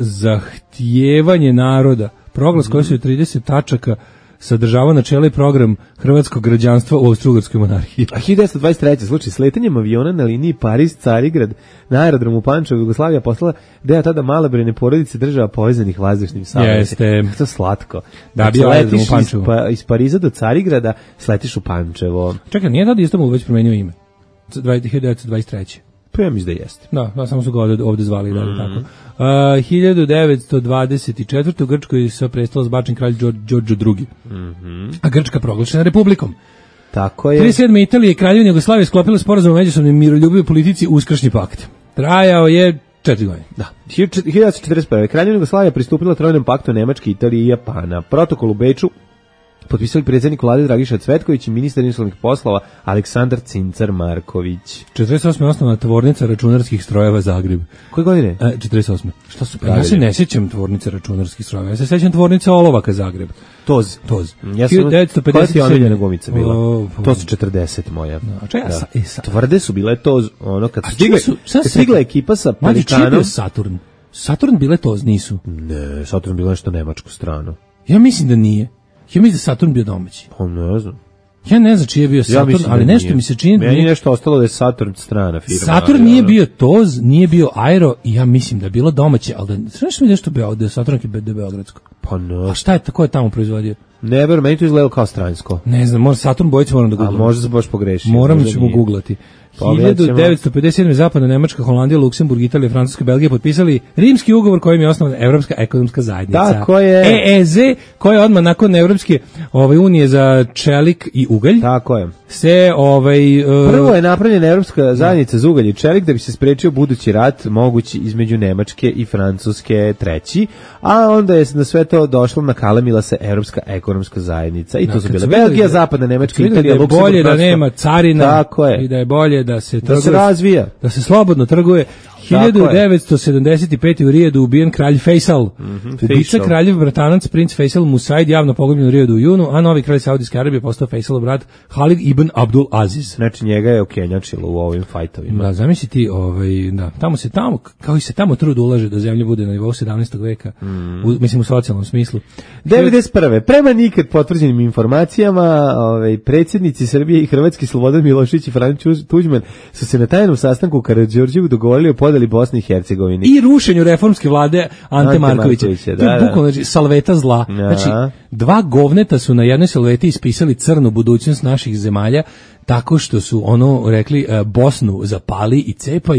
zahtijevanje naroda. Proglas mm. koji su trideset tačaka sadržava načela i program hrvatskog građanstva u Austro-Ugarskoj monarhiji. A hiljadu devetsto dvadeset treće. slučaj sletanjem aviona na liniji Pariz-Carigrad na aerodromu Pančevo Jugoslavija postala deo tada malobrojne porodice država povezanih vazdušnim saobraćajem. Jeste. To slatko. Da, bio aerodrom u Pančevu. Iz, pa, iz Pariza do Carigrada sletiš u Pančevo. Čekaj, nije tada Istanbul već promenio ime? hiljadu devetsto dvadeset treće. Pa ja mislim da jeste. Da, da, samo su ga ovde, ovde zvali. Mm. Da, tako. Uh, hiljadu devetsto dvadeset četvrte. u Grčkoj sa prestola zbačen kralj Đorđe drugi. Mm-hmm. A Grčka proglašena republikom. Tako je. trideset sedme. Italija i Kraljevina Jugoslavije sklopila sporazum o međusobnim miroljubivoj politici Uskršnji pakt. Trajao je četiri godine. Da. hiljadu devetsto četrdeset prve. Kraljevina Jugoslavije pristupila trojnom paktu Nemačke, Italije i Japana. Protokol u Beču potpisali predsjednik vlade Dragiša Cvetković i ministar inostranih poslova Aleksandar Cincar Marković. četrdeset osme. osnovna tvornica računarskih strojeva Zagreb. Koje godine? E, četrdeset osme. Šta su pravili? Ja se ne sjećam tvornice računarskih strojeva. Ja se sjećam tvornice olovaka Zagreb. Toz. Toz. Ja sam devetsto pedeset sedme. Omiljena gumica bila. O, to su četrdeset moja. No, čekaj, da. sa, e, sa. Tvrde su bile Toz, ono kad su stigle, su, kad stigla ekipa sa Pelikanom. Saturn. Saturn bile Toz, nisu. Ne, Saturn bilo nešto nemačku stranu. Ja mislim da nije. Ja mislim da Saturn bio domaći. Pa ne znam. Ja ne znam čiji je bio Saturn, ja ali nešto nije. mi se čini... Meni je nešto ostalo da je Saturn strana firma. Saturn ali, nije ono... bio Toz, nije bio Aero i ja mislim da je bilo domaće, ali da... Znaš mi nešto bio da je Saturn je Beogradsko? Pa ne. A šta je tako je tamo proizvodio? Ne, ver, meni to izgledalo kao stranjsko. Ne znam, možda Saturn bojice moram da googlam. A možda se baš pogrešio. Moram ćemo googlati. hiljadu devetsto pedeset sedme. zapadna Nemačka, Holandija, Luksemburg, Italija, Francuska, Belgija potpisali rimski ugovor kojim je osnovana Evropska ekonomska zajednica. Tako je. E E Z, koja je odmah nakon Evropske ovaj, unije za čelik i ugalj. Tako je. Se, ovaj, uh, Prvo je napravljena Evropska zajednica za ugalj i čelik da bi se sprečio budući rat mogući između Nemačke i Francuske treći, a onda je na sve to došlo, nakalemila se Evropska ekonomska zajednica i to su bile Belgija, zapadna Nemačka, Italija, Luksemburg. Bolje da nema carina. Tako je. I da je bolje da se trguje, da se razvija, da se slobodno trguje. hiljadu devetsto sedamdeset pete. u Rijedu ubijen kralj Faisal. Mm-hmm, Ubica kraljev bratanac princ Faisal Musaid javno pogubljen u Rijedu u junu, a novi kralj Saudijske Arabije postao Faisalov brat Halid ibn Abdul Aziz. Znači njega je okenjačilo u ovim fajtovima. Da, zamisli ti, ovaj, da, tamo se tamo, kao i se tamo trud ulaže da zemlja bude na nivou sedamnaestog veka, mm. u, mislim u socijalnom smislu. devedeset prve. Prema nikad potvrđenim informacijama, ovaj, predsjednici Srbije i Hrvatski Slobodan Milošević i Franjo Tuđman su se na tajnom sastanku u Karađorđevu dogovorili o podeli Bosne i Hercegovine. I rušenju reformske vlade Ante, Ante Markovića. Markovića. Da, to je bukvalno, znači, salveta zla. Ja. Znači, dva govneta su na jednoj salveti ispisali crnu budućnost naših zemalja tako što su ono rekli uh, Bosnu zapali i cepaj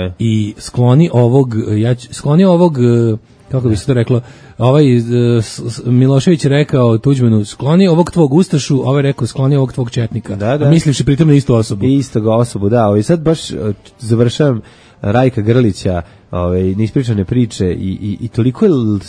i skloni ovog, ja, skloni ovog uh, kako bi se to reklo, ovaj uh, Milošević je rekao Tuđmanu, skloni ovog tvog ustašu, ovaj rekao, skloni ovog tvog četnika. Da, da. Misliš pritom na istu osobu. Istog osobu, da. Ovaj, sad baš uh, završavam Rajka Grlića, ovaj, neispričane priče i, i, i toliko je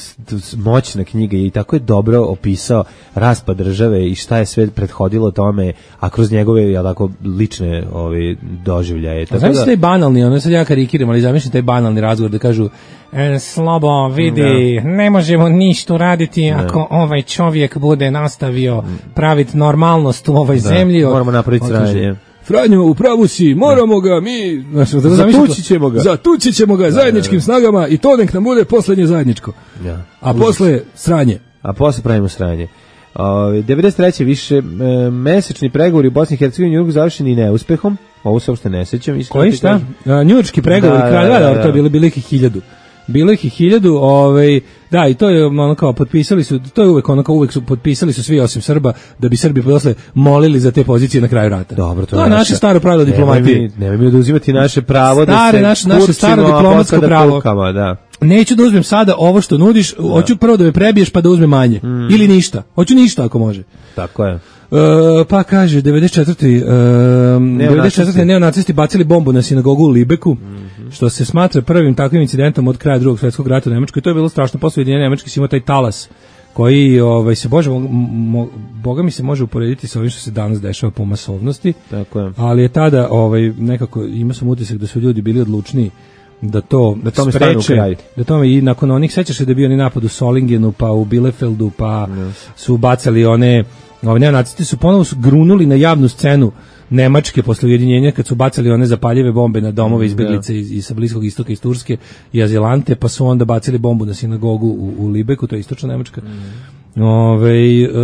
moćna knjiga i tako je dobro opisao raspad države i šta je sve prethodilo tome, a kroz njegove ja tako lične ovaj, doživljaje. Zamisli da... taj banalni, ono sad ja karikiram, ali zamisli taj banalni razgovor da kažu e, Slobo, vidi, da. ne možemo ništa uraditi da. ako ovaj čovjek bude nastavio praviti normalnost u ovoj da. zemlji. Moramo napraviti sranje. Franjo, u pravu si, moramo ga, mi... Znači, da zatući ćemo ga. Zatući ćemo ga zajedničkim da, da, da. snagama i to nek nam bude poslednje zajedničko. Ja. A Uđeš. posle sranje. A posle pravimo sranje. O, devedeset treće više e, mesečni pregovori u Bosni i Hercegovini Njujorku završeni neuspehom. Ovo se uopšte ne sećam. Koji šta? Njujorški pregovori, da, kralj, da, da, da, da, to je bilo bili hiljadu. bilo ih i hiljadu, ovaj, da, i to je ono kao potpisali su, to je uvek ono kao uvek su potpisali su svi osim Srba, da bi Srbi posle molili za te pozicije na kraju rata. Dobro, to, to je naše naša, staro pravilo diplomatije. Nemoj mi oduzimati naše pravo Stare, da se naš, naše staro diplomatsko da pravo. Kukama, da. Neću da uzmem sada ovo što nudiš, da. Hoću prvo da me prebiješ pa da uzmem manje. Mm. Ili ništa. Hoću ništa ako može. Tako je. Uh, pa kaže devedeset četvrte. Uh, devedeset četvrte neonacisti bacili bombu na sinagogu u Libeku, mm-hmm. što se smatra prvim takvim incidentom od kraja Drugog svjetskog rata u Nemačkoj. To je bilo strašno. Posle Ujedinjene Nemačke si imao taj talas koji ovaj se bože mo, boga mi se može uporediti sa ovim što se danas dešava po masovnosti. Tako je. Ali je tada ovaj nekako ima sam utisak da su ljudi bili odlučniji da to da tome spreče, da tome i nakon onih sećaš se da je bio ni napad u Solingenu, pa u Bielefeldu, pa yes. su bacali one ove neonacisti su ponovo grunuli na javnu scenu Nemačke posle ujedinjenja kad su bacali one zapaljive bombe na domove izbeglice mm, iz, iz sa Bliskog istoka, iz Turske i azilante, pa su onda bacili bombu na sinagogu u, u Libeku, to je istočna Nemačka. Mm. Ove, e,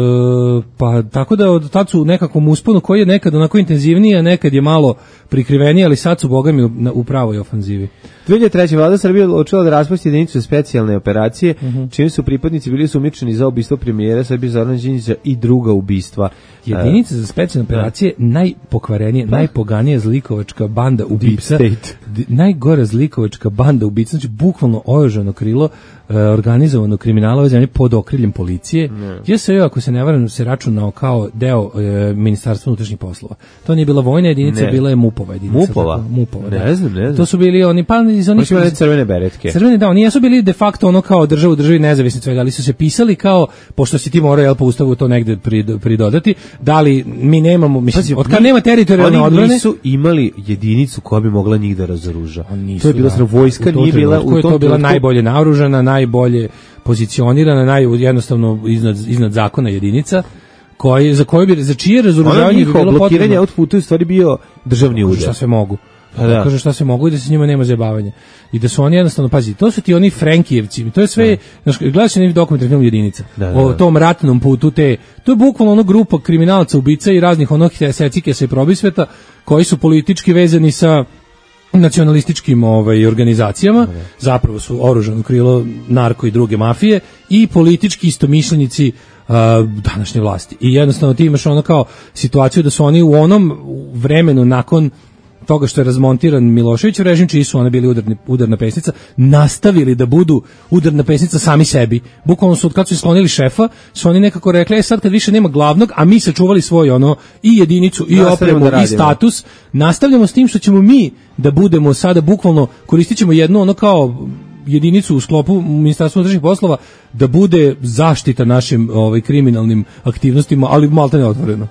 pa tako da od tad su u nekakvom usponu koji je nekad onako intenzivniji, a nekad je malo prikriveniji, ali sad su bogami u, u pravoj ofanzivi. dve hiljade treće. vlada Srbije odlučila da raspusti jedinicu za specijalne operacije, uh-huh. čim su pripadnici bili sumnjičeni za ubistvo premijera Srbije Zorana Đinđića i druga ubistva. Jedinica za specijalne operacije da. najpokvarenije, da. najpoganija zlikovačka banda ubica, d- najgora zlikovačka banda ubica, znači bukvalno oružano krilo uh, organizovano kriminala ove zemlje pod okriljem policije. Ja se joj, ako se ne varam, se računao kao deo uh, Ministarstva unutrašnjih poslova. To nije bila vojna jedinica, ne. bila je MUP-ova jedinica. MUP-ova? Tako, MUP-ova, ne da. znam, ne znam. To su bili oni, pa iz onih... crvene beretke. Crvene, da, oni jesu bili de facto ono kao državu, državi nezavisni svega, ali su se pisali kao, pošto si ti morao, jel, po ustavu to negde pridodati, da li mi nemamo, mislim, Pazi, od kad nema teritorijalne odbrane... Oni nisu imali jedinicu koja bi mogla njih da razoruža. To je bila da. vojska, u nije bila... U to je to bila najbolje naoružana, najbolje pozicionirana, naj, jednostavno iznad, iznad zakona jedinica, koji, za, koju bi, za čije razoružavanje bi bilo potrebno... blokiranje outputa je u stvari bio državni udar. Šta sve mogu. Pa da. Kaže šta se mogu i da se s njima nema zajebavanja. I da su oni jednostavno, pazi, to su ti oni Frankijevci, to je sve, znaš, gledaš neki dokumentarni film Jedinica, da, da, o tom ratnom putu, te, to je bukvalno ono grupa kriminalaca, ubica i raznih onog secikesa i probisveta, koji su politički vezani sa nacionalističkim ovaj, organizacijama, da. zapravo su oružano krilo narko i druge mafije i politički istomišljenici uh, današnje vlasti. I jednostavno ti imaš ono kao situaciju da su oni u onom vremenu nakon toga što je razmontiran Miloševićev režim, čiji su one bili udarni, udarna pesnica, nastavili da budu udarna pesnica sami sebi. Bukvalno su, od kad su sklonili šefa, su oni nekako rekli, e sad kad više nema glavnog, a mi sačuvali svoj ono, i jedinicu, i opremu, da i status, nastavljamo s tim što ćemo mi da budemo sada, bukvalno, koristit ćemo jednu ono kao jedinicu u sklopu Ministarstva unutrašnjih poslova, da bude zaštita našim ovaj, kriminalnim aktivnostima, ali maltene otvoreno.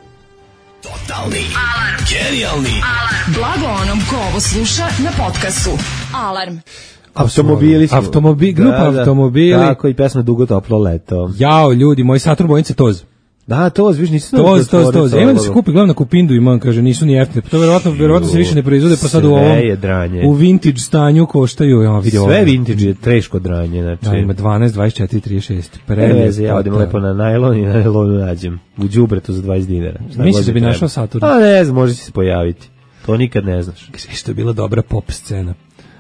Totalni alarm. Genijalni alarm. Blago onom ko ovo sluša na podcastu. Alarm. Automobili su. Automobil, grupa da, da. Automobili. Tako i pesma Dugo toplo leto. Jao, ljudi, moji Saturn bojnice Toz. Da, Toz, viš nisi Toz, Toz, Toz. Ima da se kupi glavno na Kupindu i man kaže, nisu ni jeftine. To verovatno, verovatno se više ne proizvode, pa sad u ovom, u vintage stanju koštaju. Ja, vidio sve vintage je teško dranje. Znači. Da, ima dvanaest, dvadeset četiri, trideset šest. Preveze, ja odim lepo na najlon i na najlonu nađem. U đubretu za dvadeset dinara. Misliš da bi našao Saturn? A ne znam, može se pojaviti. To nikad ne znaš. Što je bila dobra pop scena.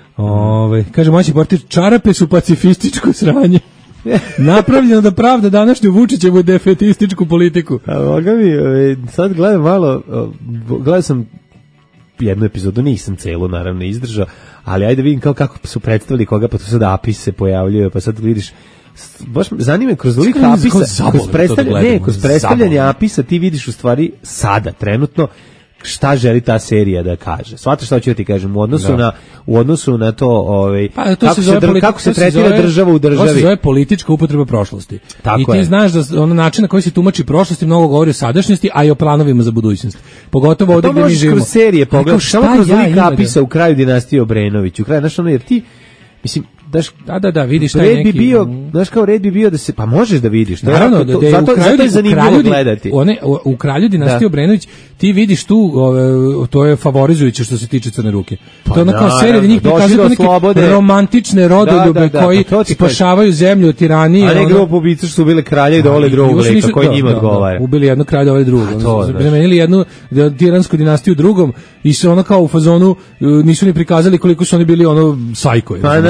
Ove, kaže, moći portir, čarape su pacifističko sranje. Napravljeno da pravda današnju Vučićevu defetističku politiku. A moga mi, sad gledam malo, gledam sam jednu epizodu, nisam celu naravno izdržao, ali ajde vidim kao kako su predstavili koga, pa tu sad Apis se pojavljuje, pa sad vidiš, baš zanima kroz lik Apisa, kroz predstavljanje, ne, kroz predstavljanje Apisa ti vidiš u stvari sada, trenutno, šta želi ta serija da kaže. Svataš šta ću ti kažem u odnosu da. na u odnosu na to, ovaj pa, to kako se, se, politi- kako se tretira zove, država u državi. To se zove politička upotreba prošlosti. Tako I ti je. znaš da ono način na koji se tumači prošlost mnogo govori o sadašnjosti, a i o planovima za budućnost. Pogotovo ovdje gdje mi živimo. Kroz serije pogledaš, samo kroz lik Apisa u kraju dinastije Obrenović, u kraju, znaš ono, jer ti mislim daš, da, da, da, vidiš taj red neki... bi bio, znaš kao red bi bio da se, pa možeš da vidiš. To naravno, je, da, to, da zato, kralju, zato je zanimljivo kralju, gledati. One, u, u kralju dinastije Obrenović ti vidiš tu, ove, to je favorizujuće što se tiče Crne Ruke. Pa to je ono kao serija da njih prikazuju neke slobode. Romantične rodoljube da, da, da, koji pa spašavaju zemlju od tiranije. A ne grupo ubica što su bile kralje i dole drugog leka koji njima odgovara. Ubili jedno kralje, dole drugog. Premenili jednu tiransku dinastiju drugom i se ono kao u fazonu nisu ni prikazali koliko su oni bili ono sajko. Pa naravno.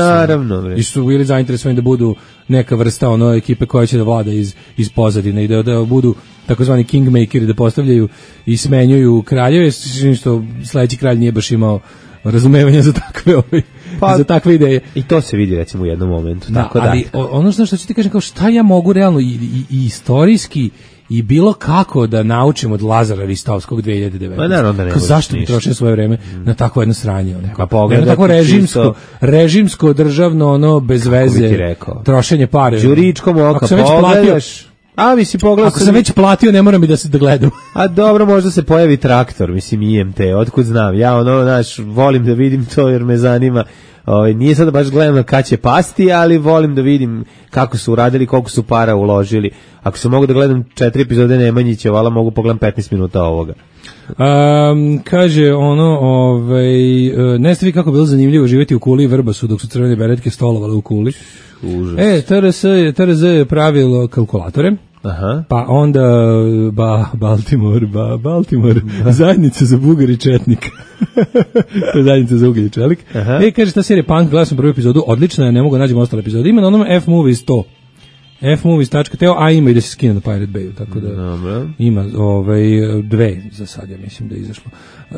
naravno, bre. I su bili zainteresovani da budu neka vrsta ono ekipe koja će da vlada iz, iz pozadine i da, da budu takozvani kingmakeri, da postavljaju i smenjuju kraljeve, što sledeći kralj nije baš imao razumevanja za takve ove, pa, za takve ideje. I to se vidi recimo u jednom momentu. Da, tako ali da. ono što, što ću ti kažem, kao šta ja mogu realno i, i, i istorijski i bilo kako da naučim od Lazara Ristovskog dve hiljade devete. Ma naravno da ne možeš. Zašto mi trošim svoje vreme mm. na tako jedno sranje? Ono, pa pogledaj tako režimsko, čisto, režimsko, državno, ono, bez veze, trošenje pare. Đuričkom oka pogledaš. A mi si pogledao. Ako sam već platio, ne moram i da se da gledam. A dobro, možda se pojavi traktor, mislim I M T, otkud znam. Ja ono, znaš, volim da vidim to jer me zanima. Ovaj nije sad baš gledam na kad će pasti, ali volim da vidim kako su uradili, koliko su para uložili. Ako se mogu da gledam četiri epizode Nemanjića, vala mogu pogledam petnaest minuta ovoga. Um, kaže ono, ovaj, ne ste vi kako bilo zanimljivo živjeti u Kuli i Vrbasu dok su crvene beretke stolovale u Kuli. Užas. E, T R S, T R Z je pravilo kalkulatore. Aha. Pa onda ba, Baltimore, ba, Baltimore, da. Zajednica za Bugar i Četnik. To je zajednica za ugalj i čelik. Aha. E, kaže, ta serija Punk, gledao sam prvu epizodu, odlična je, ne mogu nađem ostale epizode. Ima na onom F-Movies sto. F-Movies tačka te o, a ima i da se skine na Pirate Bayu, tako da Dobre. Ima ovaj, dve za sad, ja mislim da je izašlo. E,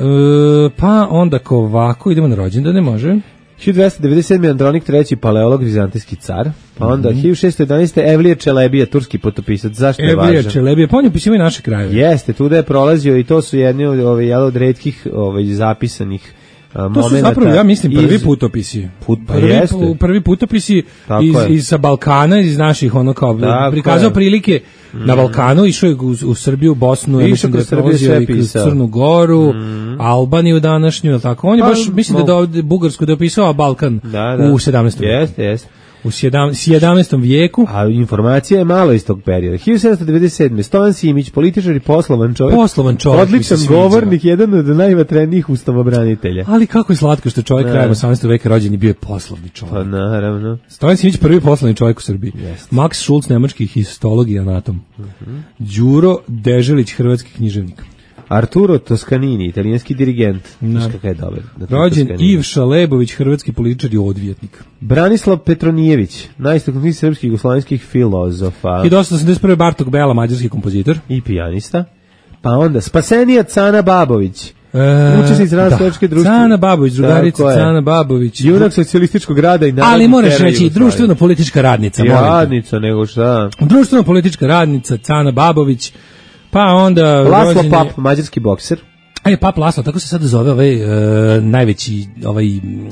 pa onda ko ovako, idemo na rođendane, može. hiljadu dvesta devedeset sedme. Andronik treći, paleolog, vizantijski car. Pa onda mm -hmm. hiljadu šessto jedanaeste. Evlije Čelebija, turski potopisac. Zašto je važan? Evlije Čelebija, pa on je upisivao i naše krajeve. Jeste, tu da je prolazio i to su jedni ovaj, od retkih ovaj, zapisanih momenata. To su zapravo, ja mislim, prvi iz... putopisi. Put, pa prvi, jeste. Prvi putopisi iz, iz sa Balkana, iz naših, ono kao, tako prikazao je. Prilike mm. na Balkanu, išao je u, u Srbiju, Bosnu, ja mislim da je prolazio i kroz Crnu Goru, mm. Albaniju današnju, tako. On je pa, baš, mislim mo... da je ovdje Bugarsku da je opisao Balkan da, da. u sedamnaestom Jeste, jeste. U sedamnaestom vijeku. A informacija je malo iz tog perioda. hiljadu sedamsto devedeset sedme. Stojan Simić, političar i poslovan čovjek. Poslovan čovjek. Odličan govornik, jedan od najvatrenijih ustavobranitelja. Ali kako je slatko što čovjek krajem osamnaestog veka rođen i bio je poslovni čovjek. Pa naravno. Stojan Simić, prvi poslovni čovjek u Srbiji. Yes. Max Schulz, nemački histolog i anatom. Uh -huh. Đuro Deželić, hrvatski književnik. Arturo Toscanini, italijanski dirigent. Znaš kakav je dobar. Rođen Ivša Lebović, hrvatski političar i odvjetnik. Branislav Petronijević, najistaknutiji srpskih jugoslovenskih filozofa. hiljadu osamsto osamdeset prve. Bartok Bela, mađarski kompozitor. I pijanista. Pa onda Spasenija Cana Babović. E, Učesnik iz Radničke društva. Cana Babović, drugarica Cana Babović. Junak socijalističkog rada i ali moraš reći društveno-politička radnica. Radnica, nego šta? Društveno-politička radnica Cana Babović. Pa onda Laslo rođenje... Pap, mađarski bokser. Aj, Pap Laslo, tako se sada zove ovaj uh, najveći ovaj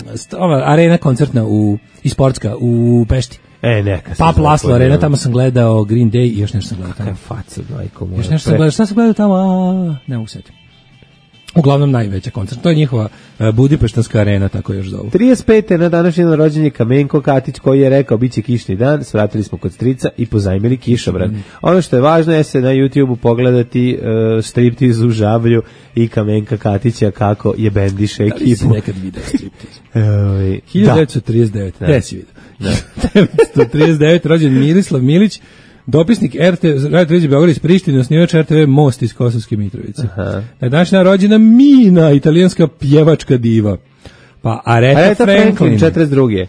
ova arena koncertna u i sportska u Pešti. E, neka. Pap Laslo arena, tamo sam gledao Green Day i još nešto sam gledao tamo. Kakva faca, majko moja. Još nešto sam gledao, šta sam gledao tamo? A, ne mogu setiti. Uglavnom najveća koncert. To je njihova uh, Budipeštanska arena, tako još zovu. trideset pete na današnji rođenje Kamenko Katić, koji je rekao biće kišni dan, svratili smo kod strica i pozajmili kišobran. Mm. Ono što je važno je se na YouTubeu pogledati uh, striptiz u Žablju i Kamenka Katića kako je bendiše ekipu. Da li si nekad video striptiz? uh, hiljadu devetsto trideset devete. Da. Desi video. hiljadu devetsto trideset devete. rođen Mirislav Milić, dopisnik R T V Radio televizije Beograd iz Prištine, osnivač R T V Most iz Kosovske Mitrovice. Aha. Na današnja rođena Mina, italijanska pjevačka diva. Pa Aretha, Aretha Franklin, Franklin četrdeset druge.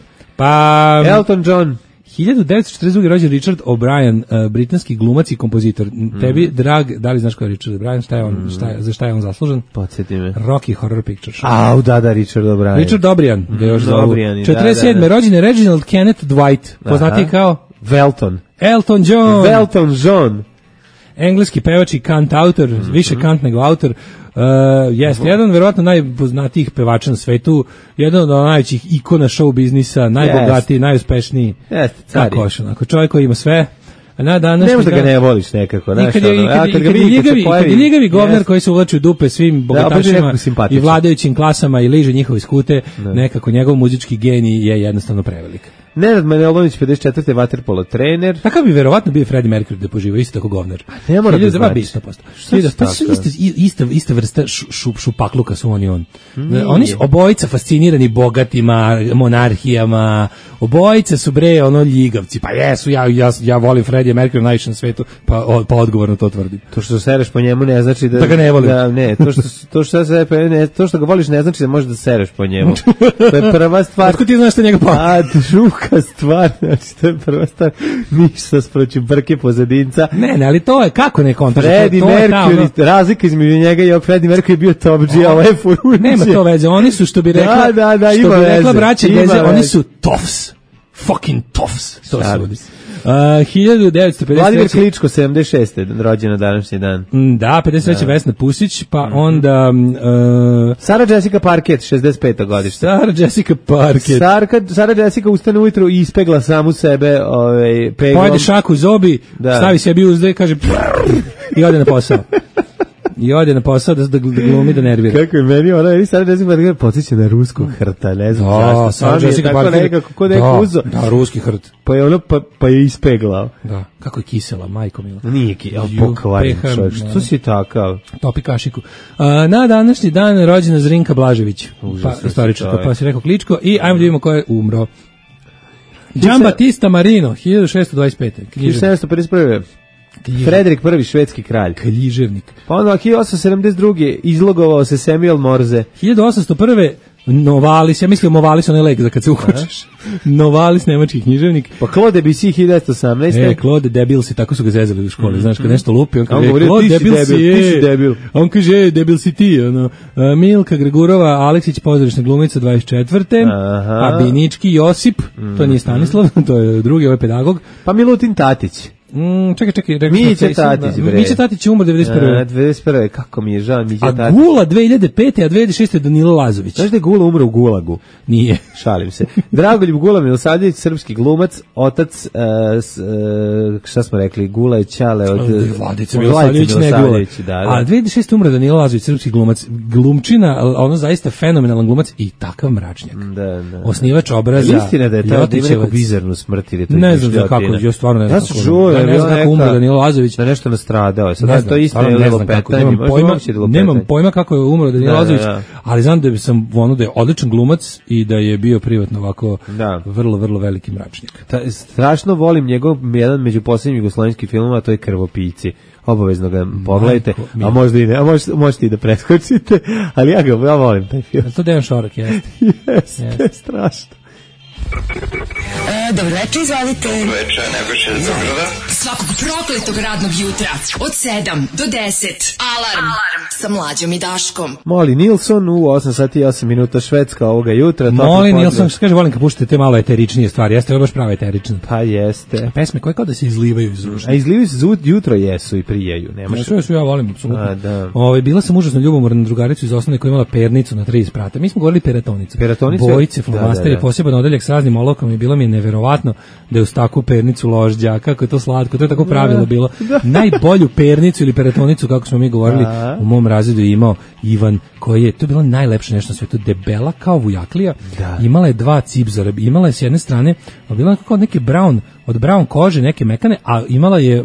Pa Elton John. hiljadu devetsto četrdeset druge. rođen Richard O'Brien, uh, britanski glumac i kompozitor. Mm. Tebi, drag, da li znaš ko je Richard O'Brien? Šta je on, šta je, za šta je on zaslužen? Podsjeti me. Rocky Horror Picture Show. Au, da, da, Richard O'Brien. Richard O'Brien, da još zovu. četrdeset sedme. Da, da, da. rođen je Reginald Kenneth Dwight, poznati kao Velton. Elton John. Velton John. Engleski pevač i kant autor, mm -hmm. više kant nego autor. Uh, jeste, jedan verovatno najpoznatijih pevača na svetu, jedan od najvećih ikona show biznisa, najbogatiji, yes. najuspešniji. Jeste, car. Kako še, onako, čovjek koji ima sve. Na danas ne možda ga ne voliš nekako, znaš, kad je, ono, kad, kad, kad, kad, ljigavi, kad je ljigavi govnar yes. koji se uvlači u dupe svim bogatašima da, i vladajućim klasama i liže njihove skute, ne. nekako njegov muzički genij je jednostavno prevelik. Nenad Manojlović, pedeset četvrte. vaterpolo trener. Takav bi verovatno bio Freddie Mercury da poživa isto tako govnar. Ne mora da znači. Ista, ista, ista vrsta šup, šupakluka su oni on. Nije. Oni su obojica fascinirani bogatima, monarhijama, obojica su bre ono ljigavci. Pa jesu, ja, ja, ja volim Freddie Mercury najviše na svetu, pa, o, pa odgovorno to tvrdim. To što sereš po njemu ne znači da... Da ga ne volim. Da, ne, to što, to, što se, ne, to što ga voliš ne znači da možeš da sereš po njemu. To je prva stvar. Otko ti znaš što njega pa? A, žuk. druga stvar, znači to je prva stvar, ništa sproću brke pozadinca. Ne, ne, ali to je, kako ne kontaš? Freddie Mercury, ta, razlika između njega i Freddie Mercury je bio top G, a ovo je Furunđe. Nema to veze, oni su, što bi rekla, da, da, da, što bi veze, rekla braća Geze, oni su toffs. Fucking toffs. To su ljudi. Uh, hiljadu devetsto pedeset treće. Vladimir Kličko, sedamdeset šeste rođena današnji dan. Da, pedeset treće. Da. Vesna Pusić, pa mm-hmm. onda... Uh, Sara Jessica Parker, šezdeset peta godište. Sara Jessica Parker. Sarka, Sara Jessica ustane ujutro i ispegla samu sebe ovaj, peglom. Pojede šaku zobi, da. Stavi sebi uzde i kaže i ode na posao. I ode na posao da, da glumi da nervira. Kako je meni, ona je Sara Jessica Parker podsjeća na ruskog hrta, ne znam da, zašto. Sara Jessica Parker nekako, ko neko uzo. Da, ruski hrt. Pa je ono, pa, pa je ispeglao. Da, kako je kisela, majko mila. Nije kisela, pokvaren čovjek, što si takav? Topi kašiku. Uh, na današnji dan rođena Zrinka Blažević, pa, istoričarka, pa si rekao Kličko, i ajmo da vidimo ko je umro. Gian Battista Marino, hiljadu šessto dvadeset pete. hiljadu sedamsto pedeset prve. Frederik prvi, švedski kralj. Književnik. Pa onda hiljadu osamsto sedamdeset druge. izlogovao se Samuel Morse. hiljadu osamsto prve. Novalis, ja mislim Novalis, onaj lek za kad se uhočeš. Novalis, nemački književnik. Pa Claude Debussy, hiljadu devetsto osamnaeste. E, Claude debil si, tako su ga zezali u školi. Mm, znaš, kad nešto lupi, on kaže, on Claude debil si, debil, ti si debil. On kaže, debil si ti. Ono. A, Milka Gregurova, Aleksić, pozorišna glumica, dvadeset četvrte. Aha. A Binički Josip, mm, to nije Stanislav, to je drugi, ovaj pedagog. Pa Milutin Tatić. Mm, čekaj, čekaj, Miće Tatić, bre. Miće Tatić umro devedeset prve. A, devedeset prve, kako mi je žao, Miće Tatić. A Gula dve hiljade pete, a dve hiljade šeste Danilo Lazović. Znaš da je Gula umro u Gulagu? Nije. Šalim se. Dragoljub Gula Milosavljević, srpski glumac, otac, uh, s, uh, šta smo rekli, Gula je ćale od... Vladica Milosavljević, ne Gula. Da, da. A dve hiljade šeste umro Danilo Lazović, srpski glumac, glumčina, ono zaista fenomenalan glumac i takav mračnjak. Da, da. Osnivač obraza. Istina da je ta da ima neku bizarnu smrt ili to ne znam za kako, ja stvarno ne znam. Ja sam čuo, ne znam kako umro Danilo Lazović. Da nešto nastradao. Sad ne to isto je Lopeta. Nemam pojma, nemam pojma kako je umro Danilo Lazović, ali znam da sam ono da je odličan glumac i da je bio privatno ovako da. vrlo, vrlo veliki mračnjak. Ta, strašno volim njegov jedan među posljednjih jugoslovenskih filmova, a to je Krvopici. Obavezno ga pogledajte, a možda i ne, a možete, možete i da preskočite, ali ja ga ja volim taj film. To Dejan Šorak, jeste. Jeste, jeste. strašno. E, dobro večer, izvolite. Dobro večer, Nebojša iz Beograda. Svakog prokletog radnog jutra od sedam do deset. Alarm, Alarm. Sa Mlađom i Daškom. Molly Nilsson u osam sati i osam minuta švedska ovoga jutra. Molly Nilsson, što kaže, volim kad puštate te malo eteričnije stvari. Jeste, ovo baš prava eterična. Pa jeste. Pesme koje kao da se izlivaju iz ružne. A izlivaju se jutro jesu i prijaju. Nemaš ja, sve su ja volim, apsolutno. A, da. Ove, bila sam užasno ljubomorna drugaricu iz osnovne koja je imala pernicu na tri sprata. Mi smo govorili peratonicu. Peratonicu? Bojice, flomasteri, da, da, da. Poseban odeljak s raznim olovkama i bilo mi je neverovatno da je uz takvu pernicu ložđa, kako je to slatko, to je tako pravilo bilo. Da. Najbolju pernicu ili peratonicu, kako smo mi govorili, a? U mom razredu je imao Ivan, koji je, to je bilo najlepše nešto na svijetu, debela kao vujaklija, da. Imala je dva cipzora, imala je s jedne strane, bila je kao neke brown, od brown kože, neke mekane, a imala je uh,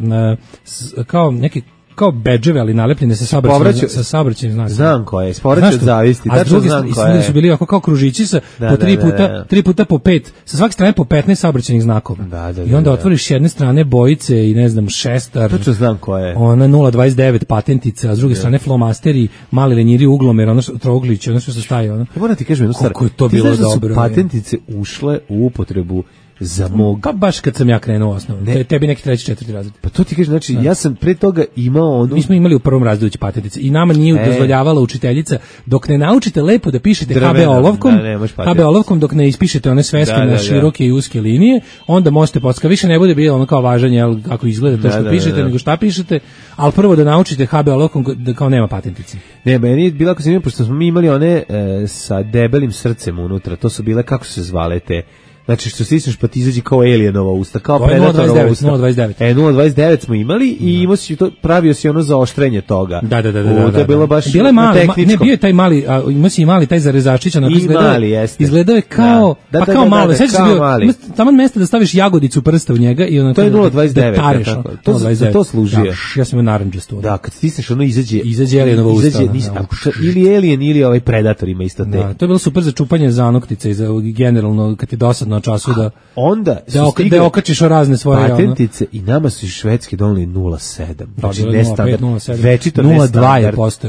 kao neke kao bedževe, ali nalepljene sa saobraćajnim sa saobraćajnim znacima. Znam koje, povraćaj od zavisti, tačno znam koje. Su bili ovako kao kružići sa da, po tri da, puta, da, da. tri puta po pet, sa svake strane po petnaest saobraćajnih znakova. Da, da, I onda da, otvoriš s jedne strane bojice i ne znam šestar. Tačno znam koje. Ona nula dvadeset devet patentica, a s druge da. Strane flomasteri, mali lenjiri uglomer, ono što troglić, ono što se staje, ono. Ja moram ti kažem jednu stvar. Kako je to bilo dobro. Ti znaš da su patentice ušle u upotrebu za mog... Pa baš kad sam ja krenuo osnovno, ne. Tebi neki treći, četvrti razred. Pa to ti kažeš, znači, da. Ja sam pre toga imao ono... Mi smo imali u prvom razredu patentice i nama nije e. dozvoljavala učiteljica, dok ne naučite lepo da pišete Drvena, ha be olovkom, da, ha be olovkom, dok ne ispišete one sveske da, na da, široke da. I uske linije, onda možete podska, više ne bude bilo ono kao važanje, jel, kako izgleda to da, što da, pišete, da, da. Nego šta pišete, ali prvo da naučite ha be olovkom da kao nema patentice. Ne, meni je bila, ako sam imao, pošto smo mi imali one e, sa debelim srcem unutra, to su bile, kako su se zvale te... Znači što stisneš pa ti izađe kao alienova usta, kao predatorova usta. nula dvadeset devet E, nula dvadeset devet smo imali i da. Imao si to, pravio si ono za oštrenje toga. Da, da, da. da, da o, to je bilo baš Bile mali, tehničko. Ne, bio je taj mali, a, imao si i mali taj zarezačić, onako izgledao, izgledao je kao, da. Da, pa da, kao da, malo. Da, da, Sećaš se bio, tamo mesta da staviš jagodicu prsta u njega i ono to je nula dvadeset devet Da tareš, tako. To za to služi. Ja sam imao narandžasto. Da, kad stisneš ono izađe, izađe alienova usta. Ili alien ili ovaj predator ima isto te. To je bilo super za čupanje zanoktica i za generalno kad ti dosadno na času da onda da, ok, da okačiš o razne svoje patentice ono. I nama su iz Švedske doneli nula sedam Znači nula pet, nula sedam večito nula dva je postojala.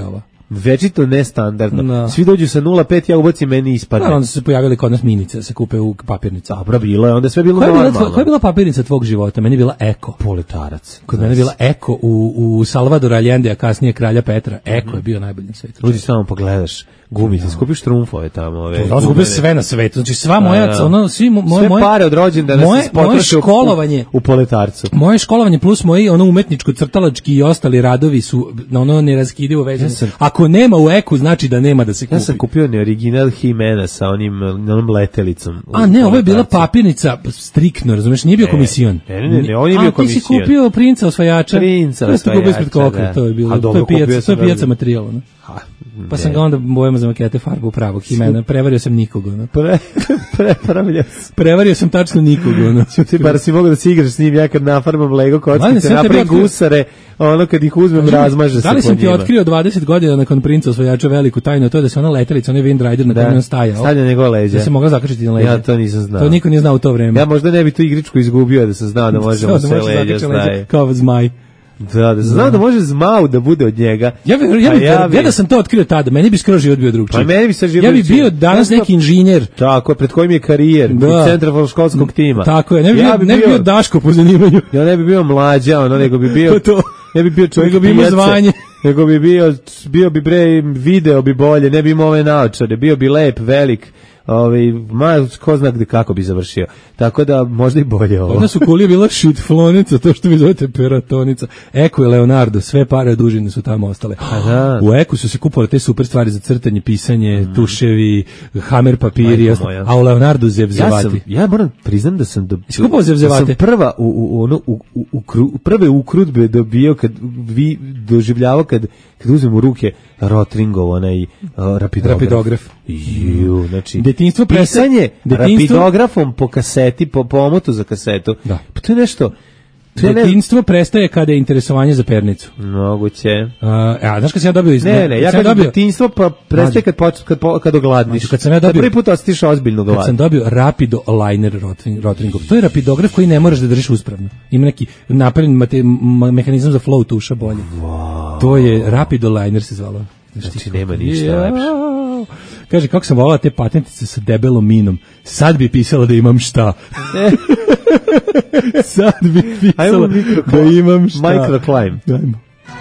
večito nestandardno. No. Svi dođu sa nula pet, ja ubacim, meni ispadne. No, onda su se pojavili kod nas minice, se kupe u papirnici. Dobro, bilo je, onda sve bilo koja normalno. Je bila, koja je bila papirnica tvog života? Meni je bila Eko. Poletarac. Kod mene je bila Eko u, u Salvador Allende, a kasnije kralja Petra. Eko je bio najbolji na svetu. Uđi samo pogledaš. Gumice, skupiš trumfove tamo, ove. To skupio sve na svetu. Znači sva moja, da, da. ono svi moje sve moje pare od rođendana se potroše školovanje u, u poletarcu. Moje školovanje plus moji ono umetničko crtalački i ostali radovi su na ono neraskidivo vezani. Ja ako nema u Eku, znači da nema da se kupi. Ja sam kupio ne original Himena sa onim onom letelicom. A ne, ovo je bila papirnica striktno, razumeš, nije bio komision. Ne, ne, ne, ne, on je bio komision. A ti si kupio Princa osvajača. Princa osvajača. Da. To je bilo, to je pijaca, to je pijaca materijala, ne? Pa ne. Sam ga onda bojama za makete farbu pravog Himena, prevario sam nikoga. No. Pre, prevario sam. Prevario sam tačno nikoga. No. Ti bar si mogao da si igraš s njim, ja kad nafarbam Lego kockice, napravim gusare, ono kad ih uzmem razmaže se po njima. Da li sam ti otkrio dvadeset godina nakon Princa osvajača veliku tajnu, to je da se ona letelica, onaj Wind Rider na kojem on stajao. Stavlja njegova leđa. Da se mogla zakačiti na leđa. Ja to nisam znao. To niko nije znao u to vreme. Ja možda ne bi tu igričku izgubio da sam znao da možemo sve leđa staje. Kao zmaj. Da, da znam da može zmau da bude od njega. Ja ja, ja, ja, ja da sam to otkrio tada, meni bi skroz život bio drugčiji. Pa meni bi se život. Ja bi bio danas neki inženjer. Tako, pred kojim je karijer, da. Centra školskog tima. Tako je, ne bi, ja bi ne bio, bio Daško po zanimanju. Ja ne bi bio mlađa, ono nego bi bio to. Ne bi bio čovjek, bi imao zvanje. Nego bi bio bio bi bre video bi bolje, ne bi imao ove naočare, bio bi lep, velik. Ovaj ma ko zna gde kako bi završio. Tako da možda i bolje ovo. Onda su kulije bila šitflonica, to što vi zovete peratonica. Eko i Leonardo, sve pare od dužine su tamo ostale. Aha. U Eku su se kupovale te super stvari za crtanje, pisanje, mm. tuševi, hamer papiri, a u Leonardu zevzevati. Ja, sam, ja moram priznam da sam do, skupao zevzevate. Da sam prva u u ono u, u, u, u prve ukrudbe dobio kad vi doživljavao kad kad uzmem u ruke Rotringov onaj uh, rapidograf. Rapidograf. Ju, znači detinjstvo pisanje rapidografom po kaseti, po pomotu za kasetu. Da. Pa to je nešto. To je detinjstvo ne... prestaje kada je interesovanje za pernicu. Moguće. Uh, a znaš kad sam ja dobio iz Ne, ne, ja kad dobio detinjstvo pa prestaje kad poč, kad kad ogladniš. Znači, kad sam ja dobio prvi put ostiš ozbiljno glad. Kad sam dobio Rapido Liner Rotringov. To je rapidograf koji ne moraš da držiš uspravno. Ima neki napravljen mehanizam za flow tuša bolje. Wow. To je Rapido Liner se zvalo. Znači nema ništa lepše. Kaže, kako sam volala te patentice sa debelom minom. Sad bi pisala da imam šta. Sad bi pisala da imam šta. Microclimb. Ajmo.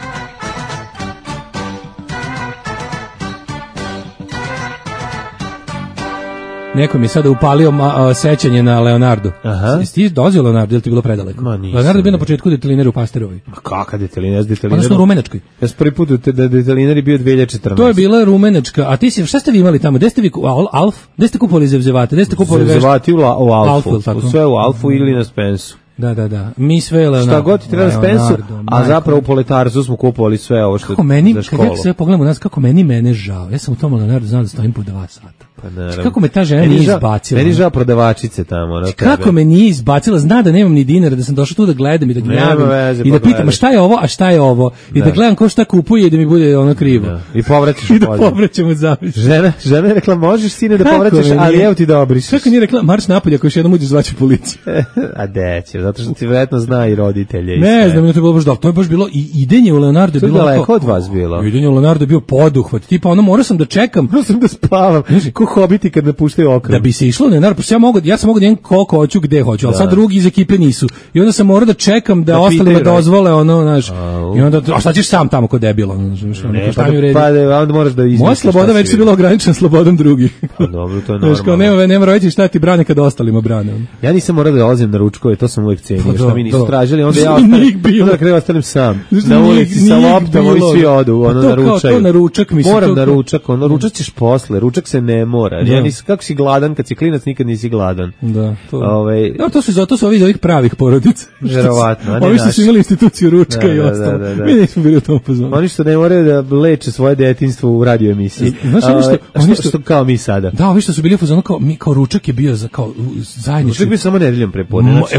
Neko mi je sada upalio ma, a, sećanje na Leonardo. Aha. Jesi ti dolazio Leonardo ili ti bilo predaleko? Ma nisam. Leonardo je bio na početku detelinera u Pasterovoj. Ma kakav deteliner? Ja sam deteliner. Odnosno u Rumenačkoj. Ja sam prvi put da deteliner je bio dve hiljade četrnaeste. To je bila Rumenačka. A ti si, šta ste vi imali tamo? Gde ste vi, Alf? Gde ste kupovali zevzevate? Gde ste kupovali zevzevati u, u Alfu? Alfu Sve u Alfu ili na Spensu. Da, da, da. Mi sve Leonardo. Šta god ti treba na Spensu, a zapravo u Poletarcu smo kupovali sve ovo što kako meni, za školu. Kako sve pogledamo nas, kako meni mene žao. Ja sam u tom Leonardo znao da stojim po dva sata. Pa naravno. Kako me ta žena nije izbacila. Meni žao prodavačice tamo. Na kako me nije izbacila, zna da nemam ni dinara, da sam došao tu da gledam i da gledam i da pitam šta je ovo, a šta je ovo. I da, da gledam ko šta kupuje i da mi bude ono krivo. Da. I povraćaš I da povraćam od zavis. Žena, žena je rekla, možeš sine da povraćaš, ali evo ti da obrišeš. Kako nije rekla, marš napolje ako još jednom uđeš zvaći policiju. A deće, zato što ti vjerojatno zna i roditelje. Ne znam, to je bilo baš da, to je baš bilo i idenje u Leonardo je bilo daleko od vas bilo. Idenje u Leonardo je bio poduhvat, tipa ono morao sam da čekam, morao sam da spavam. Ko hobiti kad napuštaju okno. Da bi se išlo na Leonardo, ja mogu ja sam mogu da idem koliko hoću gde hoću, al sad drugi iz ekipe nisu. I onda sam morao da čekam da, da ostalima dozvole ono, znaš. I onda a šta ćeš sam tamo kod debila, znaš, ne, šta mi uredi. Pa onda moraš da izmeniš. Moja sloboda već je bila ograničena slobodom drugih. Pa dobro, to je normalno. Znaš, nema nema roditelji šta ti brane kad ostalima brane. Ja nisam morao da dolazim na ručkove, to sam uvek cenio, šta mi nisu tražili, onda ja na kraju ostanem sam. Na ulici sa loptom i svi odu, ono na ručak. To na ručak mislim. Moram na ručak, ono ručak ćeš posle, ručak se ne mora. Ja nis kako si gladan kad si klinac nikad nisi gladan. Da, to. Ovaj, no, to su zato su ovi iz ovih pravih porodica. Verovatno, oni su imali instituciju ručka i ostalo. Mi nismo bili u tom pozonu. Oni što ne moraju da leče svoje detinjstvo u radio emisiji. Znaš oni što, oni što, što kao mi sada. Da, ovi što su bili u fazonu kao mi kao ručak je bio za kao zajednički. Ručak bi samo nedeljom prepodne. E pazi,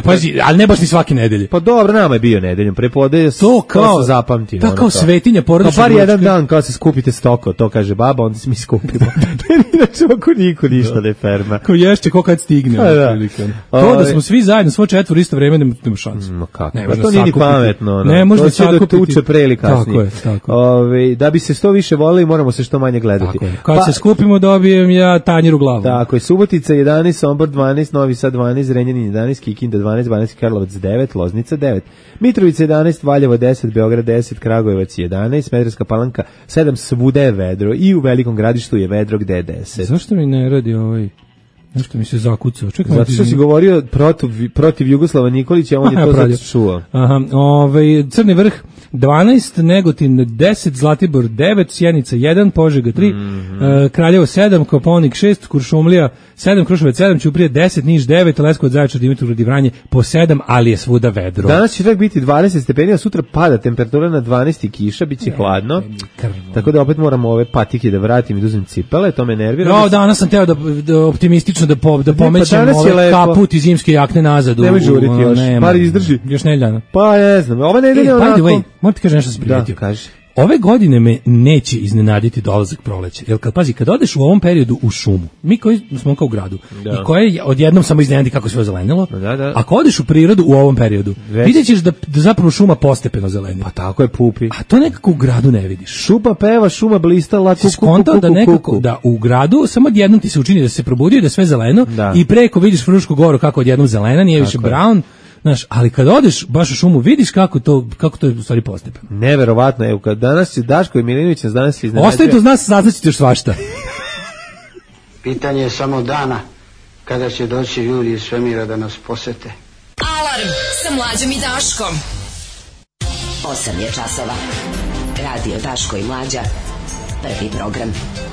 ali ne baš ni svake nedelje. Pa dobro, nama je bio nedeljom prepodne, to kao zapamtimo. Da, kao svetinja porodičnog ručka. Pa bar jedan dan kao se skupite stoko, to kaže baba, onda se mi skupimo. Inače ako niko ništa ne ferma. Ko ješće, ko kad stigne. Da. To da smo svi zajedno, svo četvor isto vreme, nema šanse. No kako? Pa to nije ni pametno. Ne, možda se da tuče pre ili kasnije. Tako je, tako. Ove, da bi se što više volili, moramo se što manje gledati. Kad pa, se skupimo dobijem ja tanjir u glavu. Tako je, Subotica jedanaest, Sombor dvanaest, Novi Sad dvanaest, Zrenjanin jedanaest, Kikinda dvanaest, Banatski Karlovac devet, Loznica devet, Mitrovica jedanaest, Valjevo deset, Beograd deset, Kragujevac jedanaest, Smederevska Palanka sedam, svuda je vedro i u Velikom Gradištu je vedro gde je deset. Zašto mi ne radi ovaj... Nešto mi se zakucao. Čekaj, zato što si govorio protiv, protiv Jugoslava Nikolića, on je to sad čuo. Aha, ovaj, Crni vrh dvanaest, Negotin deset, Zlatibor devet, Sjenica jedan, Požega tri, mm-hmm. uh, Kraljevo sedam, Kopaonik šest, Kuršumlija sedam, Kruševac sedam, Ćuprija deset, Niš devet, Leskovac, Zaječar, Dimitrovgrad i Vranje po sedam, ali je svuda vedro. Danas će čak biti dvadeset stepeni, a sutra pada temperatura na dvanaest i kiša, bit će hladno. Tako da opet moramo ove patike da vratim i da uzem cipele, to me nervira. No, danas sam teo da, da optimistično da, po, da pomećem pa ove kaput i zimske jakne nazad. Nemoj žuriti u, još, nema, par izdrži. Još nedeljana. Pa ne znam, ova nedelja e, onako... By the way, moram ti kaži nešto sam primetio. Da, kaži. Ove godine me neće iznenaditi dolazak proleća. Jer kad pazi, kad odeš u ovom periodu u šumu, mi koji smo kao u gradu, da. I koje odjednom samo iznenadi kako sve zelenilo, da, da. Ako odeš u prirodu u ovom periodu, vidjet ćeš da, da zapravo šuma postepeno zeleni. Pa tako je pupi. A to nekako u gradu ne vidiš. Šupa peva, šuma blista, la kuku, kuku, kuku, da nekako, da u gradu samo odjednom ti se učini da se probudio, da je sve zeleno da. I preko vidiš Frušku goru kako odjednom zelena, nije više brown. Znaš, ali kad odeš baš u šumu, vidiš kako to, kako to je u stvari postepeno. Neverovatno, evo, kad danas će Daško i Milinović nas danas iznenađuje. Ostavite uz nas, saznaćete još svašta. Pitanje je samo dana kada će doći ljudi iz svemira da nas posete. Alarm sa Mlađom i Daškom. osam je časova. Radio Daško i Mlađa. Prvi program.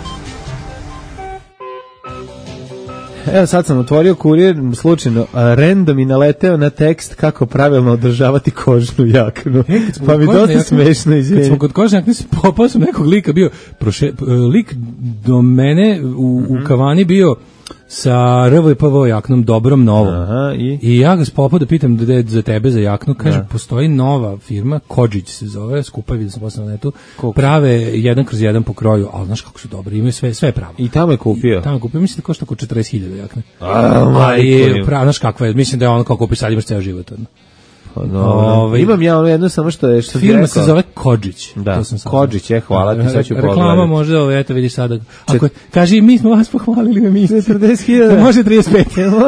Evo sad sam otvorio Kurir, slučajno, random i naleteo na tekst kako pravilno održavati kožnu jaknu. E, pa mi dosta smešno, izvijeni. Kad smo kod kožne jakne, popao sam nekog lika bio, proše, lik do mene u, u kavani bio sa R V P V jaknom dobrom novom. Aha, i? I ja ga spopao da pitam da je za tebe za jaknu, kaže da. Postoji nova firma, Kodžić se zove, skupa vidim sam posle na netu, koliko? Prave jedan kroz jedan po kroju, ali znaš kako su dobri, imaju sve, sve pravo. I tamo je kupio? I tamo je kupio, mislim da košta oko četrdeset hiljada jakne. A i pravo, znaš kakva je, mislim da je ono kao kupi sad imaš ceo život. Odno. No, Ove, imam ja ono jedno samo što je što firma rekao. Se zove Kodžić. Da, to sam Kodžić, je, hvala ti, sad ću pogledati. Reklama može, ovo, eto vidi sada. Ako, kaži, mi smo vas pohvalili u emisiji. četrdeset hiljada. Može trideset pet.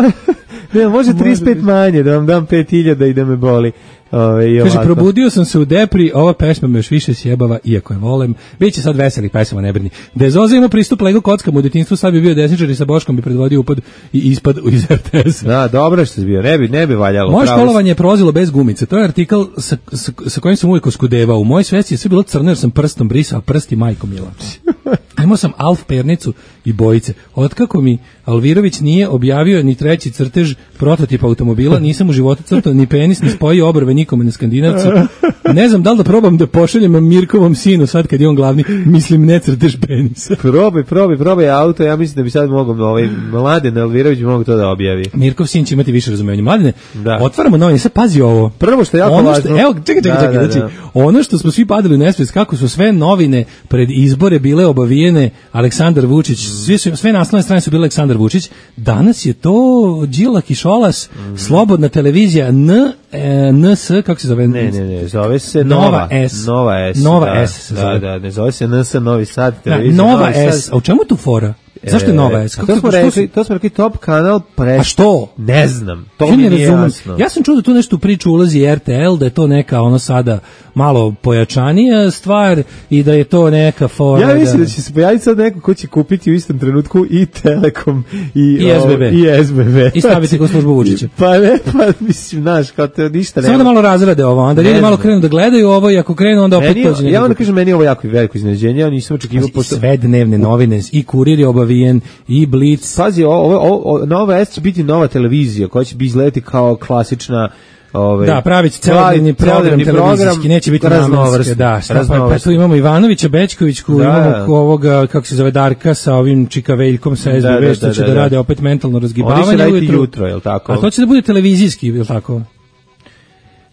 Ne, može trideset pet manje, da vam dam pet hiljada i da me boli. Ove, kaže, probudio sam se u depri, ova pesma me još više sjebava, iako je volem. Biće sad veselih pesama, ne brini. Da je Zoza imao pristup Lego kockama u detinjstvu, sad bi bio desničar i sa Boškom bi predvodio upad i ispad iz R T S. Da, dobro što si bio, ne bi, ne bi valjalo. Moje školovanje je prolazilo bez gumice, to je artikl sa, sa, sa kojim sam uvijek oskudevao. U mojoj svesti je sve bilo crno jer sam prstom brisao prsti majko mila. Imao sam Alf pernicu i bojice. Otkako mi Alvirović nije objavio ni treći crtež prototipa automobila, nisam u životu crtao ni penis, ni spojio obrve nikome na Skandinavcu. Ne znam da li da probam da pošaljem Mirkovom sinu sad kad je on glavni, mislim ne crtež penisa. Probaj, probaj, probaj auto, ja mislim da bi sad mogao ovaj Mladen Alvirović bi mogao to da objavi. Mirkov sin će imati više razumevanja. Mladene, da. Otvaramo novine, sad pazi ovo. Prvo što je jako ono važno. Evo, čekaj, čekaj, čekaj, da, da, znači, da. ono što smo svi padali u nesvest, kako su sve novine pred izbore bile obavijene Aleksandar Vučić, sve, su, sve naslovne strane su bile Aleksandar Vučić, danas je to Đilak i Šolas, mm. Slobodna televizija N, e, N S, kako se zove? Ne, ne, ne, zove se Nova, Nova S. Nova S, Nova da, S se da, zove. da, ne zove se N S Novi Sad, televizija da, Nova Novi S, Sad. a u čemu je tu fora? Zašto je Nova S? Kako to, smo rekli, to smo rekli top kanal pre... A što? Ne znam, to ja mi ne nije razumem. jasno. Ja sam čuo da tu nešto u priču ulazi R T L, da je to neka ono sada malo pojačanija stvar i da je to neka fora. Ja mislim da, da će se pojaviti sad neko ko će kupiti u istom trenutku i Telekom i, I S B B. O, i S B B. I staviti ko službu Vučića. Pa ne, pa mislim, znaš, kao te ništa nema. Samo da malo razrade ovo, onda ljudi malo krenu da gledaju ovo i ako krenu onda opet meni, pođe. Ja onda kažem, meni je ovo jako veliko iznenađenje, ja nisam očekivao pošto... Sve dnevne novine, i Kurir je obavijen, i Blic. Pazi, ovo, ovo, Nova S će biti nova televizija koja će bi izgledati kao klasična. Ove, da, pravit će celodnevni program televizijski, neće biti namenske, da, šta, pa, pa tu imamo Ivanovića, Bećkovićku, da, imamo ovoga, kako se zove, Darka sa ovim Čikaveljkom sa S B B, što će da, da, da rade opet mentalno razgibavanje ujutru. jutro, je li tako? A to će da bude televizijski, je li tako?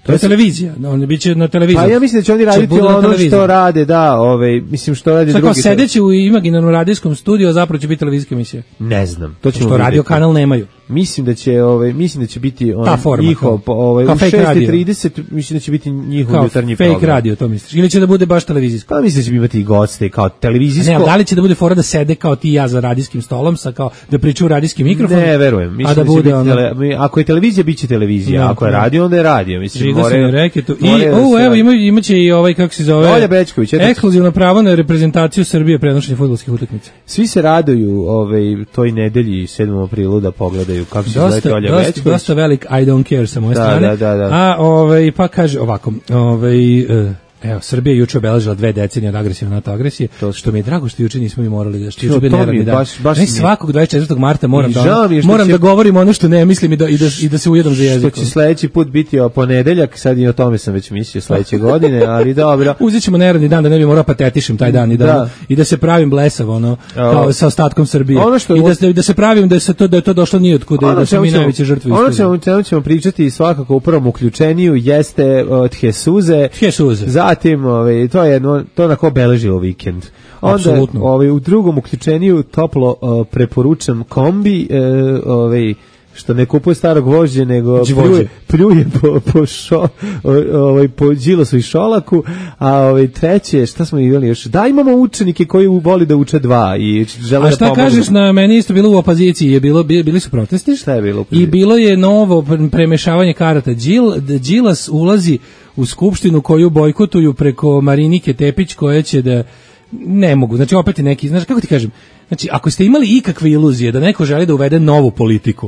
To je televizija, on biće na televiziji. Pa ja mislim da će oni raditi ono što rade, da, ovaj, mislim što rade drugi. Sad kao sedeći u imaginarnom radijskom studiju, a zapravo će biti televizijska emisija. Ne znam, to ćemo što radio kanal nemaju. Mislim da će, ovaj, mislim da će biti on njihov, ovaj, u šest i trideset, mislim da će biti njihov jutarnji program. Fake radio, to misliš? Ili će da bude baš televizijsko? Pa mislim da će imati i goste kao televizijsko. Ne, da li će da bude fora da sede kao ti i ja za radijskim stolom, sa kao da pričaju u radijski mikrofon? Ne, verujem. Mislim a da, da bude biti, ono... ako je televizija, biće televizija, no, ako je radio, onda je radio. Mislim, more, I, o, evo, ima, imaće i ovaj, kako se zove, Olja Bećković, ekskluzivno pravo na reprezentaciju Srbije prenošenje fudbalskih utakmica. Svi se raduju ovaj, toj nedelji sedmom aprilu da pogledaju kako se zove Olja Bećković. Dosta velik I don't care sa moje da, strane. Da, da, da. A, ovaj, pa kaže ovako, ovaj... Uh, evo, Srbija juče obeležila dve decenije od agresivne NATO agresije, to što mi je drago što juče nismo mi morali da što juče bi neradni dan. Baš, baš ne, svakog dvadeset četvrtog marta moram da moram će, da govorim ono što ne mislim i da i da, i da se ujedam za jezikom. Što će sledeći put biti o ponedeljak, sad i o tome sam već mislio sledeće godine, ali dobro. Uzećemo neradni dan da ne bi morao patetišem taj dan i da, da. i da se pravim blesav ono kao sa ostatkom Srbije. I da se da se pravim da se to da je to došlo ni od kuda, da su mi najveće žrtve. Ono ćemo ćemo ćemo pričati svakako u prvom uključenju jeste od Jesuze. Jesuze. Zatim ovaj to je jedno, to onako obeležilo vikend. Onda ovaj, u drugom uključenju toplo uh, preporučam kombi, uh, ovaj, što ne kupuje starog vožđe, nego pljuje, pljuje po, po, šo, ovaj, po Đilasu i Šolaku, a ovaj, treće, šta smo imali još? Da, imamo učenike koji voli da uče dva i žele da pomogu. A šta kažeš, na meni isto bilo u opoziciji, je bilo, bili su protesti? Šta je bilo? I bilo je novo premešavanje karata. Đil, Đilas ulazi u skupštinu koju bojkotuju preko Marinike Tepić, koja će da ne mogu, znači opet je neki, znaš kako ti kažem, znači ako ste imali ikakve iluzije da neko želi da uvede novu politiku,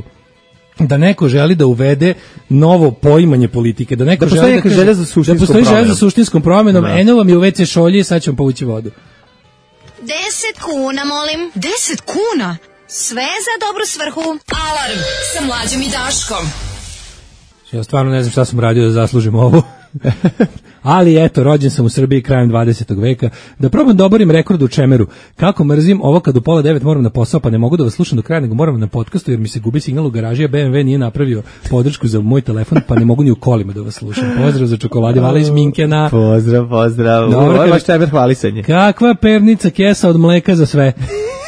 da neko želi da uvede novo poimanje politike, da neko da želi da kaže, želja za suštinskom da postoji želja za suštinskom promjenom, da. Eno vam je u ve ce šolje i sad ćemo povući vodu. Deset kuna, molim. Deset kuna? Sve za dobru svrhu. Alarm sa Mlađom i Daškom. Ja stvarno ne znam šta sam radio da zaslužim ovo. Ali eto, rođen sam u Srbiji krajem dvadesetog veka. Da probam da oborim rekord u čemeru. Kako mrzim ovo kad u pola devet moram na posao, pa ne mogu da vas slušam do kraja, nego moram na podcastu jer mi se gubi signal u garaži, a be em ve nije napravio podršku za moj telefon, pa ne mogu ni u kolima da vas slušam. Pozdrav za čokolade, Vala iz Minkena. Pozdrav, pozdrav. Dobro, ovo je baš čemer hvalisanje. Kakva pernica kesa od mleka za sve.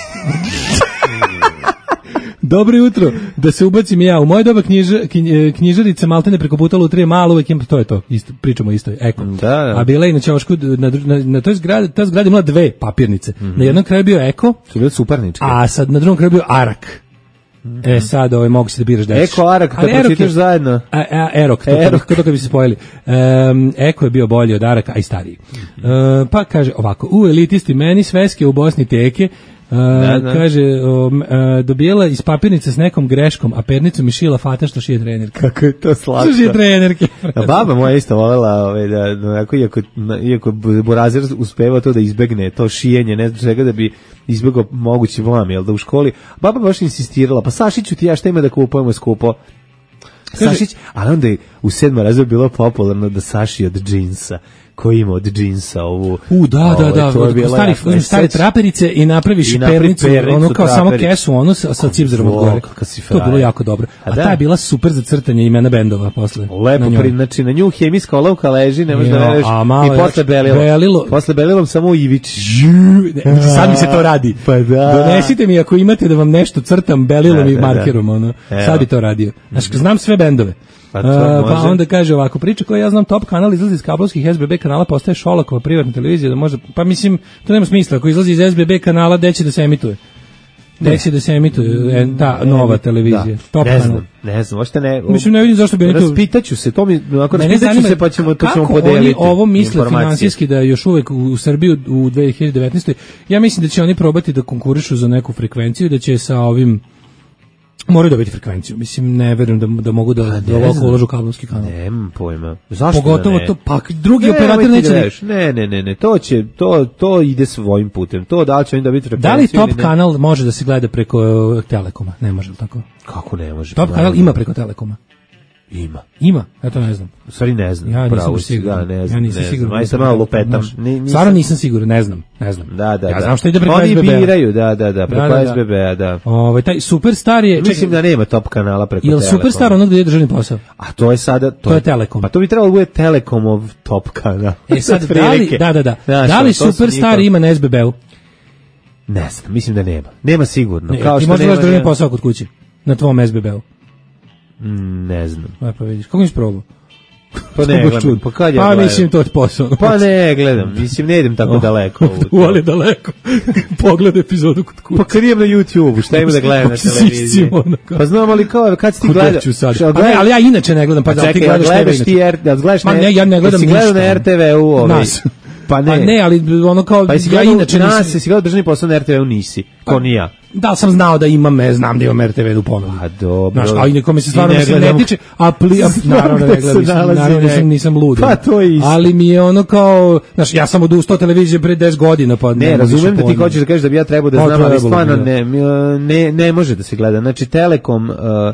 Dobro jutro, da se ubacim ja. U moje doba knjiža, knjižarice maltene preko puta lutrije malo uvek im, to je to, isto, pričamo isto, eko. Da, da. A bila je na Ćošku, na, na, na toj zgradi, ta zgrada imala dve papirnice. Mm-hmm. Na jednom kraju bio Eko, su bile superničke. A sad na drugom kraju bio Arak. Mm-hmm. E sad ovaj, mogu se da biraš deći. Eko, Arak, kad pročitaš zajedno. A, a, Erok, to, Erok. To, to kad bi se spojili. Um, Eko je bio bolji od Araka, a i stariji. Mm-hmm. Uh, pa kaže ovako, u elitisti meni sveske u Bosni teke, Uh, da, da. Kaže, um, uh, dobijela iz papirnice s nekom greškom, a pernicom i šila fata što šije trenerke. Kako je to slatko. Što šije trenerke. A baba moja isto volela, ove, da, da, iako, iako Burazer uspeva to da izbegne, to šijenje, ne znam čega da bi izbegao mogući vam, jel da u školi. Baba baš insistirala, pa Sašiću ti ja šta ima da kupujemo skupo. Sašić, ali onda je u sedmom razredu bilo popularno da Saši od džinsa, koji ima od džinsa ovu... U, da, da, da, od starih, stare traperice i napraviš i pernicu, ono kao samo kesu, ono sa, sa cipzerom od gore. To je bilo jako dobro. A, a ta je bila super za crtanje imena bendova posle. Lepo, pri, znači na nju hemijska olovka leži, ne možeš da veruješ, i posle belilo. belilo. Posle belilom samo Ivić. Sad mi se to radi. Pa da. Donesite mi ako imate da vam nešto crtam belilom da, i markerom, da, da. Ono. Sad bi to radio. Znači, znam sve bendove. Pa, to, uh, pa onda kaže ovako, priča koja ja znam, Top kanal izlazi iz kablovskih es be be kanala, postaje Šolakova privatna televizija, da može, pa mislim, to nema smisla, ako izlazi iz es be be kanala, gde će da se emituje? Gde će da se emituje ta nova televizija? Da. Top ne kanal. znam, ne znam, možete ne... Mislim, ne vidim zašto bi... Raspitaću se, to mi, ako raspitaću se, pa ćemo, to ćemo podeliti. Kako oni ovo misle finansijski da još uvek u Srbiji u dve hiljade devetnaestoj. Ja mislim da će oni probati da konkurišu za neku frekvenciju, da će sa ovim... Moraju dobiti frekvenciju. Mislim, ne verujem da, da mogu da, da ovako uložu kablovski kanal. Nemam pojma. Zašto Pogotovo da ne? to, pa drugi ne, operator neće... Da ne, ne, ne, ne, to će, to, to ide svojim putem. To da će oni dobiti frekvenciju. Da li Top kanal može da se gleda preko uh, Telekoma? Ne može, tako? Kako ne može? Top kanal ima preko Telekoma. Ima. Ima, ja to ne znam. U stvari ne znam. Ja nisam pravo siguran. Da, ne znam. Ja nisam ne siguran. Znam. Aj sam malo lupetam. Stvarno nisam siguran, ne znam, ne znam. Da, da, ja da. znam što ide preko Oni S B B-a. Oni biraju, da, da, da, preko da, da, da. S B B-a, da. Ovaj taj Superstar je, mislim čekaj, da nema top kanala preko Telekoma. Jel Superstar ono gdje je državni posao? A to je sada to, to je Telekom. Pa to bi trebalo da bude Telekomov top kanal. E sad da li, da, da, da. Znaš, da li Superstar ima na S B B-u? Ne znam, mislim da nema. Nema sigurno. Ne, kao ti što možda nema imaš državni posao kod kuće na tvom S B B-u. Mm, ne znam. Aj pa vidiš, kako nisi probao? Pa ne gledam, pa kad ja Pa gledam? mislim to je posao. Pa ne gledam, mislim ne idem tako oh, daleko. U ali daleko. Pogled epizodu kod kuće. Pa kad idem na YouTube, šta ima da gledam na televiziji? Pa znam, ali kao, kad si ti gledao? Pa ne, ali ja inače ne gledam, pa da ti gledaš tebe inače. Da gledaš pa ne, ja ne gledam ništa. Si gledao na R T V-u ovaj? Pa ne. Pa ne, ali ono kao pa ja inače nas se si gledao državni posao na R T V-u nisi, ko ni ja. Da, sam znao da imam, znam da imam R T V u ponudu. A dobro. Znaš, ali nikome se stvarno ne, ne tiče, a pli, a, naravno ne gledam, naravno nisam, nisam lud. Pa to je isto. Ali mi je ono kao, znaš, ja sam odustao televizije pre deset godina, pa ne, ne razumem da ti hoćeš da kažeš da bi ja trebao da znam, ali stvarno ne, ne, ne može da se gleda. Znači, Telekom, uh,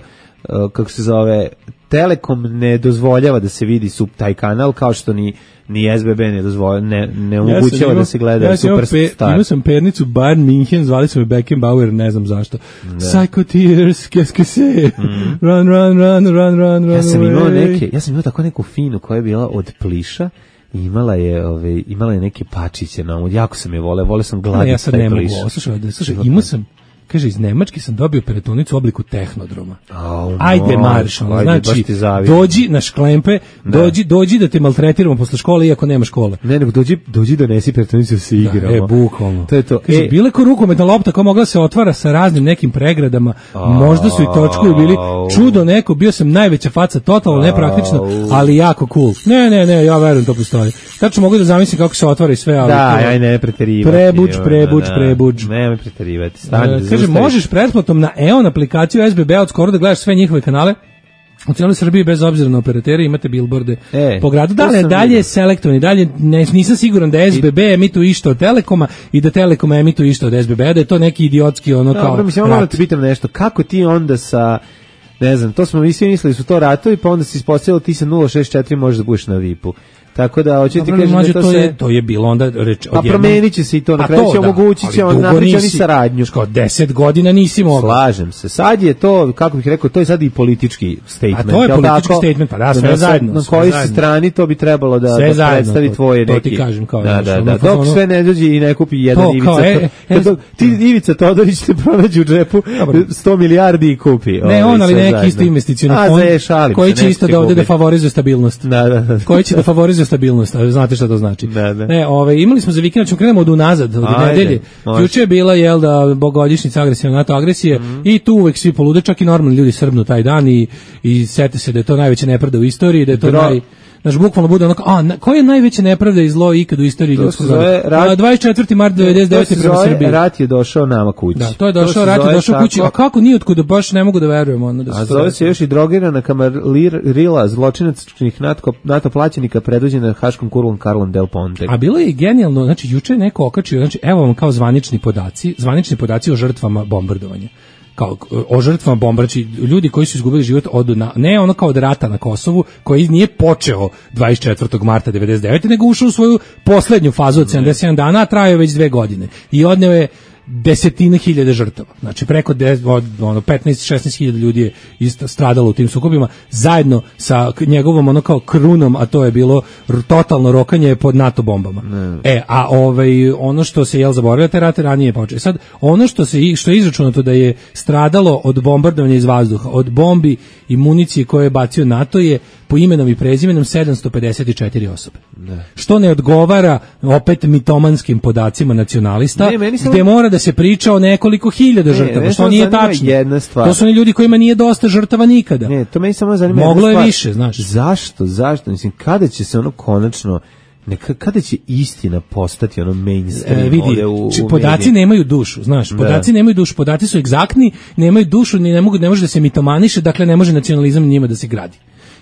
uh, kako se zove, Telekom ne dozvoljava da se vidi sub taj kanal, kao što ni ni S B B ne dozvoljava, ne, ne omogućava ja da se gleda ja Superstar. Imao sam pernicu Bayern Minhen, zvali su me Beckenbauer, ne znam zašto. Da. Psycho tears, qu'est-ce que c'est? Mm. Run, run, run, run, run, ja sam run imao neke, ja sam imao tako neku finu koja je bila od pliša i imala je, ove, imala je neke pačiće na ovom, jako sam je vole, vole sam gladiti. Ja sad ne mogu, slušaj, slušaj, imao sam, kaže, iz Nemačke sam dobio peletonicu u obliku tehnodroma. Oh, ajde marš, ono, znači, dođi na šklempe, dođi, dođi da te maltretiramo posle škole, iako nema škole. Ne, nego dođi, dođi donesi peletonicu da se igramo. Da, e, bukvalno. To je to. Kaže, e. bile ko rukometna lopta koja mogla se otvara sa raznim nekim pregradama, oh, možda su i točkovi bili čudo neko, bio sam najveća faca, totalno oh, nepraktično, ali jako cool. Ne, ne, ne, ja verujem to postoji. Tačno mogu da zamislim kako se otvara i sve, ali da, aj ne preterivati. Prebuđ, prebuđ, prebuđ. Nemoj preterivati. Stani. Kaže, možeš pretplatom na E O N aplikaciju S B B od skoro da gledaš sve njihove kanale u cijeloj Srbiji bez obzira na operatere, imate bilborde e, po gradu. Da, dalje je selektovani, dalje ne, nisam siguran da S B B emituje isto od Telekoma i da Telekom emituje isto od S B B, da je to neki idiotski ono. Dobro, kao dobro, mislim, ono te pitam nešto, kako ti onda sa, ne znam, to smo mi svi mislili su to ratovi, pa onda si ispostavilo ti sa nula šezdeset četiri možeš da budeš na V I P-u. Tako da hoće ti kažem da to, to se je to je bilo onda reč a promenit se i to na kraju će omogućiti će on napraviti saradnju. Kao deset godina nisi mogao. Slažem se. Sad je to, kako bih rekao, to je sad i politički statement. A to je politički tako, statement, pa da, sve da, zajedno. Na kojoj strani to bi trebalo da, da zajedno, predstavi to, tvoje neki. To ti kažem kao. Da, da, da. Dok sve ne dođe i ne kupi jedan to, Ivica. Kao, e, e, dok, ti Ivica Todorić te pronađe u džepu sto milijardi i kupi. Ne, on ali neki isto investicioni fond koji će isto da ovde da favorizuje stabilnost. Da, da. Koji će da favorizuje stabilnost. Znate šta to znači. Da, da. Ne, ovaj imali smo za vikend, ćemo krenemo od unazad, od nedelje. Juče je bila jel da bogogodišnjica agresivne NATO agresije mm. i tu uvek svi polude, čak i normalni ljudi srbnu taj dan i i sete se da je to najveća nepravda u istoriji, da je to Dro... naj Naš bukvalno bude ono, a na, koja je najveća nepravda i zlo ikad u istoriji ljudskog roda? dvadeset četvrtog marta devedeset devete prema Srbiji. Rat je došao nama kući. Da, to je došao, to rat je došao kući. A kako nije otkuda, baš ne mogu da verujemo. Ono, da a zove se još i drogirana kamarila zločinačkih NATO plaćenika predvođena Haškom kurlom Karlom Del Ponte. A bilo je genijalno, znači juče neko okačio, znači evo vam kao zvanični podaci, zvanični podaci o žrtvama bombardovanja. Kao o žrtvama bombardači, ljudi koji su izgubili život od na, ne ono kao od rata na Kosovu, koji nije počeo dvadeset četvrtog marta devedeset devete nego ušao u svoju poslednju fazu od sedamdeset sedam dana, a trajao već dve godine. I odneo je desetine hiljade žrtava. Znači preko deset, ono petnaest šesnaest hiljada ljudi je isto stradalo u tim sukobima zajedno sa njegovom ono kao krunom, a to je bilo totalno rokanje pod NATO bombama. Ne. E, a ovaj ono što se jel zaboravio, te rate ranije počeo. Sad ono što se što je izračunato da je stradalo od bombardovanja iz vazduha, od bombi i municije koje je bacio NATO je po imenom i prezimenom sedamsto pedeset četiri osobe. Ne. Što ne odgovara opet mitomanskim podacima nacionalista, ne, gde sam... mora da se priča o nekoliko hiljada ne, žrtava, što nije tačno. To su oni ljudi kojima nije dosta žrtava nikada. Ne, to meni samo zanima. Moglo je više, znaš. Zašto? Zašto? Mislim, kada će se ono konačno neka, kada će istina postati ono mainstream e, vidi, u, u podaci mediji. Nemaju dušu, znaš, podaci da. nemaju dušu, podaci su egzaktni, nemaju dušu, ni ne mogu, ne može da se mitomaniše, dakle ne može nacionalizam njima da se gradi.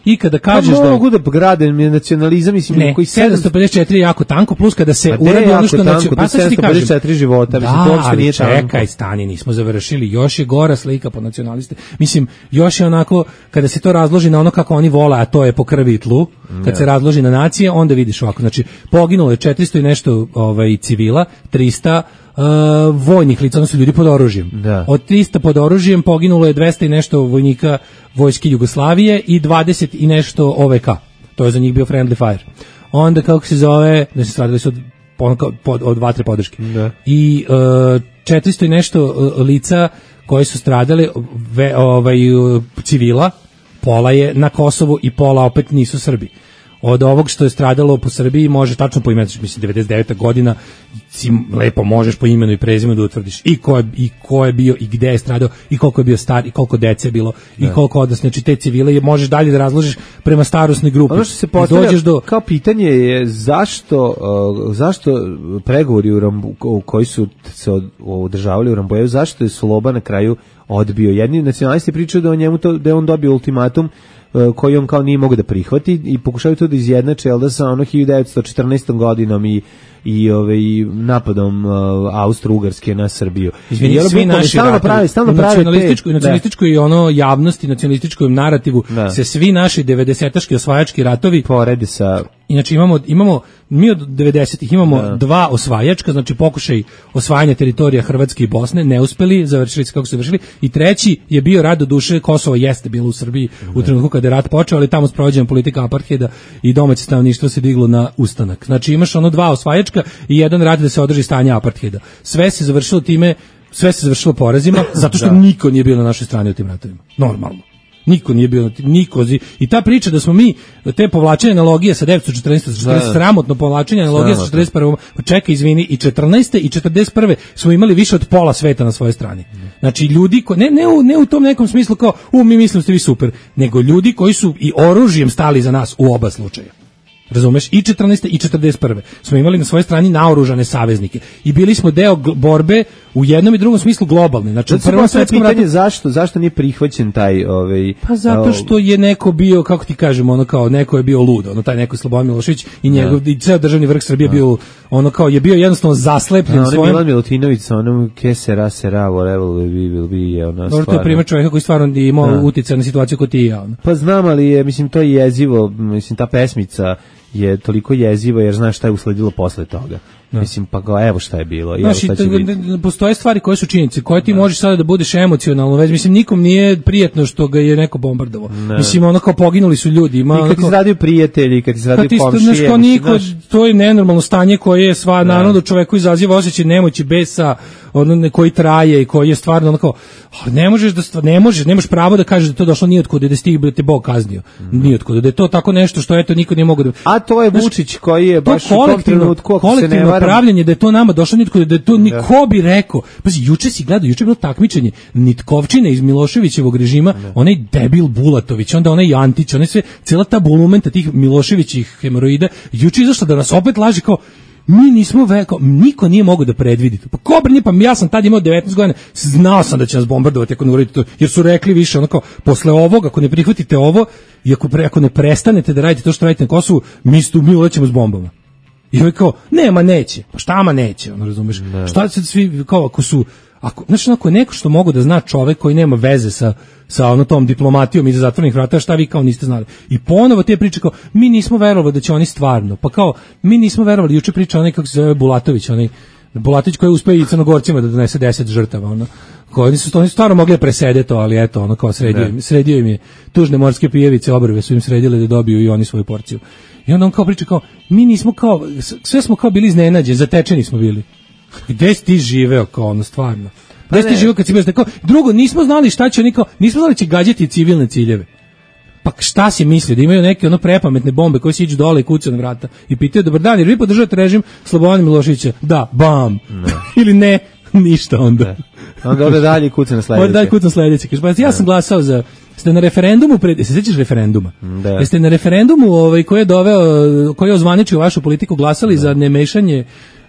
i kada kažeš pa da mogu da grade nacionalizam, mislim, ne, koji sedamsto pedeset četiri je jako tanko, plus kada se pa uradi ono što tanko, pa sedamsto pedeset četiri života, da, mislim, to uopšte nije tanko. Čekaj, stani, nismo završili, još je gora slika po nacionaliste. Mislim, još je onako, kada se to razloži na ono kako oni vole, a to je po krvi i tlu, kad se razloži na nacije, onda vidiš ovako, znači, poginulo je četiristo i nešto ovaj, civila, trista Uh, vojnih lica, odnosno ljudi pod oružjem. Da. Od trista pod oružjem poginulo je dvesta i nešto vojnika vojske Jugoslavije i dvadeset i nešto O V K. To je za njih bio friendly fire. Onda, kako se zove, da se stradili su od, od, od vatre podrške. Da. I uh, četiristo i nešto uh, lica koji su stradali ve, ovaj, uh, civila, pola je na Kosovu i pola opet nisu Srbi. Od ovog što je stradalo po Srbiji može tačno po imenu, mislim devedeset deveta godina, si lepo možeš po imenu i prezimenu da utvrdiš i ko je, i ko je bio i gde je stradao i koliko je bio star i koliko dece je bilo i ne. koliko odrasli, znači te civile je možeš dalje da razložiš prema starosnoj grupi. Ono što se postavlja do... kao pitanje je zašto, uh, zašto pregovori u Rambu, koji su se održavali u Rambojevu, zašto je Sloba na kraju odbio. Jedni nacionalisti pričaju da on njemu to, da je on dobio ultimatum koji on kao nije mogu da prihvati i pokušaju to da izjednače, jel da sa ono hiljadu devetsto četrnaestom godinom i i ovaj napadom uh, Austro-Ugarske na Srbiju. Izvini, svi naši stalno pravi, stalno pravi nacionalističkoj nacionalističkoj i ono javnosti, nacionalističkom narativu da. Se svi naši devedesetaški osvajački ratovi porede sa. Inače imamo imamo mi od devedesetih imamo da. dva osvajačka, znači pokušaj osvajanja teritorija Hrvatske i Bosne, neuspeli, završili se kako su završili, i treći je bio rad do duše. Kosovo jeste bilo u Srbiji da. U trenutku kada je rat počeo, ali tamo sprovođena politika apartheida i domaće stanovništvo se diglo na ustanak. Znači imaš ono dva osvajačka i jedan rad da se održi stanje apartheida. Sve se završilo time, sve se završilo porazima, zato što da. Niko nije bio na našoj strani u tim ratovima. Normalno. Niko nije bio, niko. I ta priča da smo mi, te povlačenje analogije sa devetsto četrnaeste. sramotno povlačenje analogije sa četrdeset prve. Pa čekaj, izvini, i četrnaeste i četrdeset prve smo imali više od pola sveta na svojoj strani. Znači ljudi, ko, ne, ne, u, ne u tom nekom smislu kao, u, mi mislimo ste vi super, nego ljudi koji su i oružjem stali za nas u oba slučaja. Razumeš, i četrnaeste i četrdeset prve smo imali na svojoj strani naoružane saveznike i bili smo deo borbe u jednom i drugom smislu globalne. Znači, znači u prvom svetskom ratu zašto zašto nije prihvaćen taj ovaj pa zato što je neko bio, kako ti kažemo, ono kao neko je bio lud, ono taj neko Slobodan Milošević i njegov da. I ceo državni vrh Srbije da. Bio ono kao je bio jednostavno zaslepljen da, svojim. Milan Milutinović sa onom kesera sera whatever we will be je ona stvar. To je primer čovjeka koji stvarno imao uticaj na situaciju kao ti i ja. Ono. Pa znam, ali je, mislim, to je jezivo, mislim, ta pesmica je toliko jezivo jer znaš šta je usledilo posle toga. No. Mislim, pa ga, evo šta je bilo. Znaš, evo šta će biti. Postoje stvari koje su činjenice, koje ti no. možeš sada da budeš emocionalno već. Mislim, nikom nije prijetno što ga je neko bombardovao. No. Mislim, ono kao poginuli su ljudi. Ima, I kad onako, izradio prijatelji, kad izradio komšije. Znaš, kao niko, to je nenormalno stanje koje je sva, no. naravno da čoveku izaziva osjećaj nemoći, besa, ono koji traje i koji je stvarno onako, ne možeš da stvar, ne možeš, nemaš pravo da kažeš da to došlo ni od kuda, da ste da te Bog kaznio. Mm. Ni od kuda, da je to tako nešto što eto niko nije mogao da. A to je Vučić koji je baš u tom trenutku kolektivno pravljenje da je to nama došlo ni od kuda, da je to niko bi rekao. Pazi, juče si gledao, juče je bilo takmičenje Nitkovčine iz Miloševićevog režima, ne. Onaj debil Bulatović, onda onaj Antić, onaj sve, cela ta bulumenta tih Miloševićih hemoroida, juče izašla da nas opet laže kao mi nismo veko, niko nije mogao da predvidi. Pa ko brnje, pa ja sam tad imao devetnaest godina, znao sam da će nas bombardovati ako ne uradite to, jer su rekli više, onako, posle ovog, ako ne prihvatite ovo, i ako, pre, ako ne prestanete da radite to što radite na Kosovu, mi stu, mi ulećemo s bombama. I ovaj kao, nema, neće. Pa šta ma neće, ono, razumeš? Ne. Šta se svi, kao, ako su, ako, znači, ako je neko što mogu da zna čovek koji nema veze sa, sa ono tom diplomatijom iza zatvorenih vrata, šta vi kao niste znali. I ponovo te priče kao, mi nismo verovali da će oni stvarno, pa kao, mi nismo verovali, juče priča onaj, kako se zove, Bulatović, onaj, Bulatović koji uspeo i Crnogorcima da donese deset žrtava, ono, koji su, oni su stvarno mogli presede to, ali eto, ono, kao sredio im, sredio im je, tužne morske pijevice, obrve su im sredile da dobiju i oni svoju porciju. I onda on kao priča kao, mi nismo kao, sve smo kao bili iznenađeni, zatečeni smo bili. Gde si ti živeo, kao ono, stvarno? Gde si ti živeo kad si bio tako? Drugo, nismo znali šta će oni kao, nismo znali će gađati civilne ciljeve. Pa šta si mislio, da imaju neke ono prepametne bombe koje siđu dole i kucaju na vrata i pitaju, dobar dan, jer vi podržavate režim Slobodana Miloševića? Da, bam. Ne. Ili ne, ništa onda. Ne. Onda ode dalje i kuca na sledeće. Ode dalje kuca na sledeće. Kaže, pa ja sam glasao za, ste na referendumu, pred, se sećaš referenduma? Da. Jeste na referendumu ovaj, koji je doveo, koji je ozvaničio vašu politiku, glasali da. Za nemešanje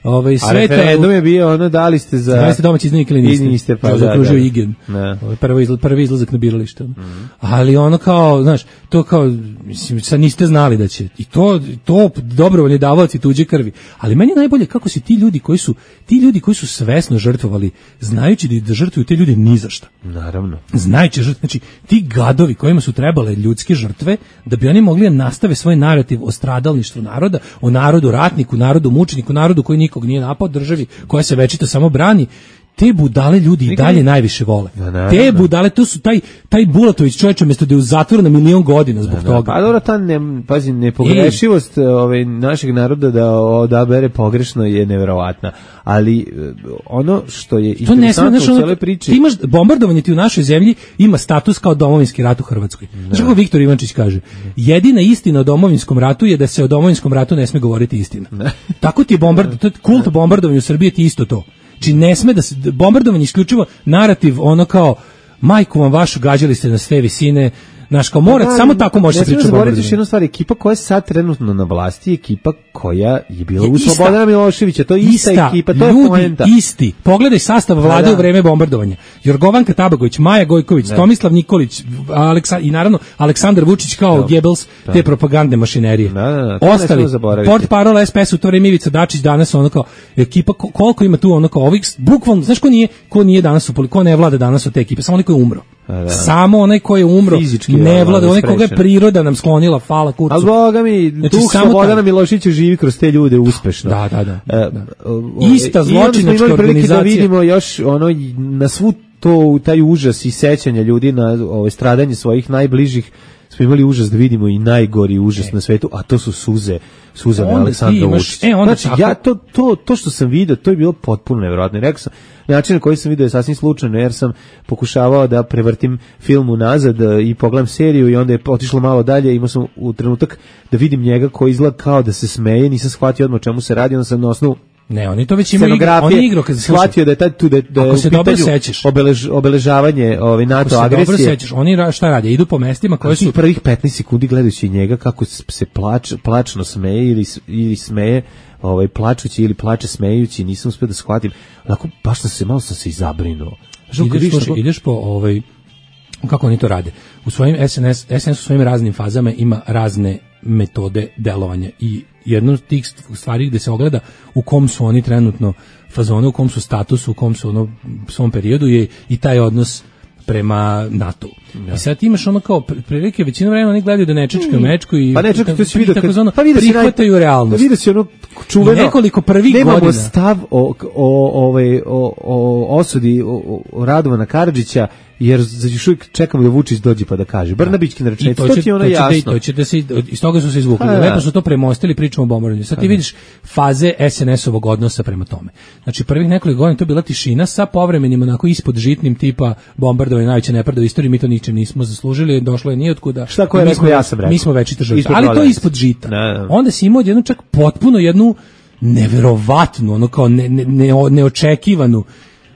Ovaj sve a referendum je bio ono da li ste za da li ste domaći iznik ili niste, niste pa zaokružio Igen. Prvi izlaz, prvi izlazak na biralište. Mm-hmm. Ali ono kao, znaš, to kao mislim sad niste znali da će i to to dobrovoljni davaoci tuđe krvi. Ali meni je najbolje kako se ti ljudi koji su ti ljudi koji su svesno žrtvovali, znajući da žrtvuju te ljude ni za šta. Naravno. Znajući žrtve, znači ti gadovi kojima su trebale ljudske žrtve da bi oni mogli da nastave svoj narativ o stradalništvu naroda, o narodu ratniku, narodu mučeniku, narodu koji nikog nije napao, državi koja se večito samo brani. Te budale ljudi i dalje najviše vole. Da, da, te budale, to su taj taj Bulatović čovjek umjesto da je u zatvoru na milion godina zbog da, toga. Pa dobro, ta ne, pazi, nepogrešivost ovaj, našeg naroda da odabere pogrešno je neverovatna. Ali ono što je interesantno u cijeloj priči... Ti imaš, bombardovanje ti u našoj zemlji ima status kao domovinski rat u Hrvatskoj. Znaš kako Viktor Ivančić kaže? Jedina istina o domovinskom ratu je da se o domovinskom ratu ne sme govoriti istina. Ne. Tako ti je bombard, to je kult bombardovanja u Srbiji ti isto to. Znači ne sme da se bombardovanje isključivo narativ ono kao majku vam vašu gađali ste na sve visine, znaš kao morat, da, samo tako može se pričati. Ne smijemo zaboraviti još jednu stvar, ekipa koja je sad trenutno na vlasti je ekipa koja je bila u Slobodana Miloševića, to je ista, ista ekipa, to ljudi, je poenta. Isti, pogledaj sastav vlade da, u vreme bombardovanja. Jorgovanka Tabaković, Maja Gojković, da. Tomislav Nikolić, Aleksa, i naravno Aleksandar Vučić kao da. Goebbels te da. propagandne mašinerije. Da, da, da, ostali, port parol S P S u to vreme Ivica Dačić, danas ono kao ekipa, koliko ima tu ono kao ovih, bukvalno, znaš ko nije, ko nije danas u ko ne vlada danas od te ekipe, samo onaj ko je umro. Da, da. Samo onaj ko je umro, fizički ne vlada, onaj koga je priroda nam sklonila, fala kurcu. Ali boga mi, znači, duh Slobodana Miloševića živi kroz te ljude uspešno. Da, da, da. E, da. Ista zločinačka organizacija. Da vidimo još ono na svu to taj užas i sećanja ljudi na ovo stradanje svojih najbližih, smo imali užas da vidimo i najgori užas e. na svetu, a to su suze, suze na Aleksandra Vučića. E, znači, tako... ja to, to, to što sam vidio, to je bilo potpuno nevjerojatno. Rekao sam, način na koji sam vidio je sasvim slučajno, jer sam pokušavao da prevrtim film unazad i pogledam seriju i onda je otišlo malo dalje, imao sam u trenutak da vidim njega koji izgleda kao da se smeje, nisam shvatio odmah čemu se radi, onda sam na osnovu ne, oni to već imaju, oni igrao kad se shvatio da je taj tu da, da je u pitanju obelež, obeležavanje ovaj NATO agresije. Ako se dobro sećaš, oni šta rade? Idu po mestima koje su prvih petnaest sekundi gledajući njega kako se plač, plačno smeje ili, ili smeje ovaj, plačući ili plače smejući, nisam uspio da shvatim. Onako, baš sam se, malo sam se i zabrinuo. Ideš, po, ideš po, ovaj, kako oni to rade? U svojim S N S, S N S u svojim raznim fazama ima razne metode delovanja i jedna od tih stvari gde se ogleda u kom su oni trenutno fazonu, u kom su statusu, u kom su ono svom periodu je i taj odnos prema NATO. Ja. I sad ti imaš ono kao prilike, većina vremena oni gledaju da ne čečkaju mm. mečku i pa ne čekaj, to si vidio, pa prihvataju realnost. Pa vidio si ono čuveno, i nekoliko prvih nemamo godina. Nemamo stav o, o, o, o, o osudi o, o Radovana Karadžića, jer još uvijek čekamo da Vučić dođe pa da kaže. Brnabićki rečenice, to, to ti je ono jasno. To će da se, iz toga su se izvukli. Ha, lepo su to premostili, pričamo o bombardovanju. Sad ti vidiš faze S N S-ovog odnosa prema tome. Znači, prvih nekoliko godina to bila tišina sa povremenim onako ispod žitnim tipa bombardovanje najveće nepravde u istoriji, mi to ničem nismo zaslužili, došlo je nijotkuda. Šta ko je rekao, ja sam rekao. Mi smo večita žrtva, ali to je ispod žita. Ne, ne. Onda si imao jednu čak potpuno jednu neverovatnu, ono kao ne, ne, ne, neočekivanu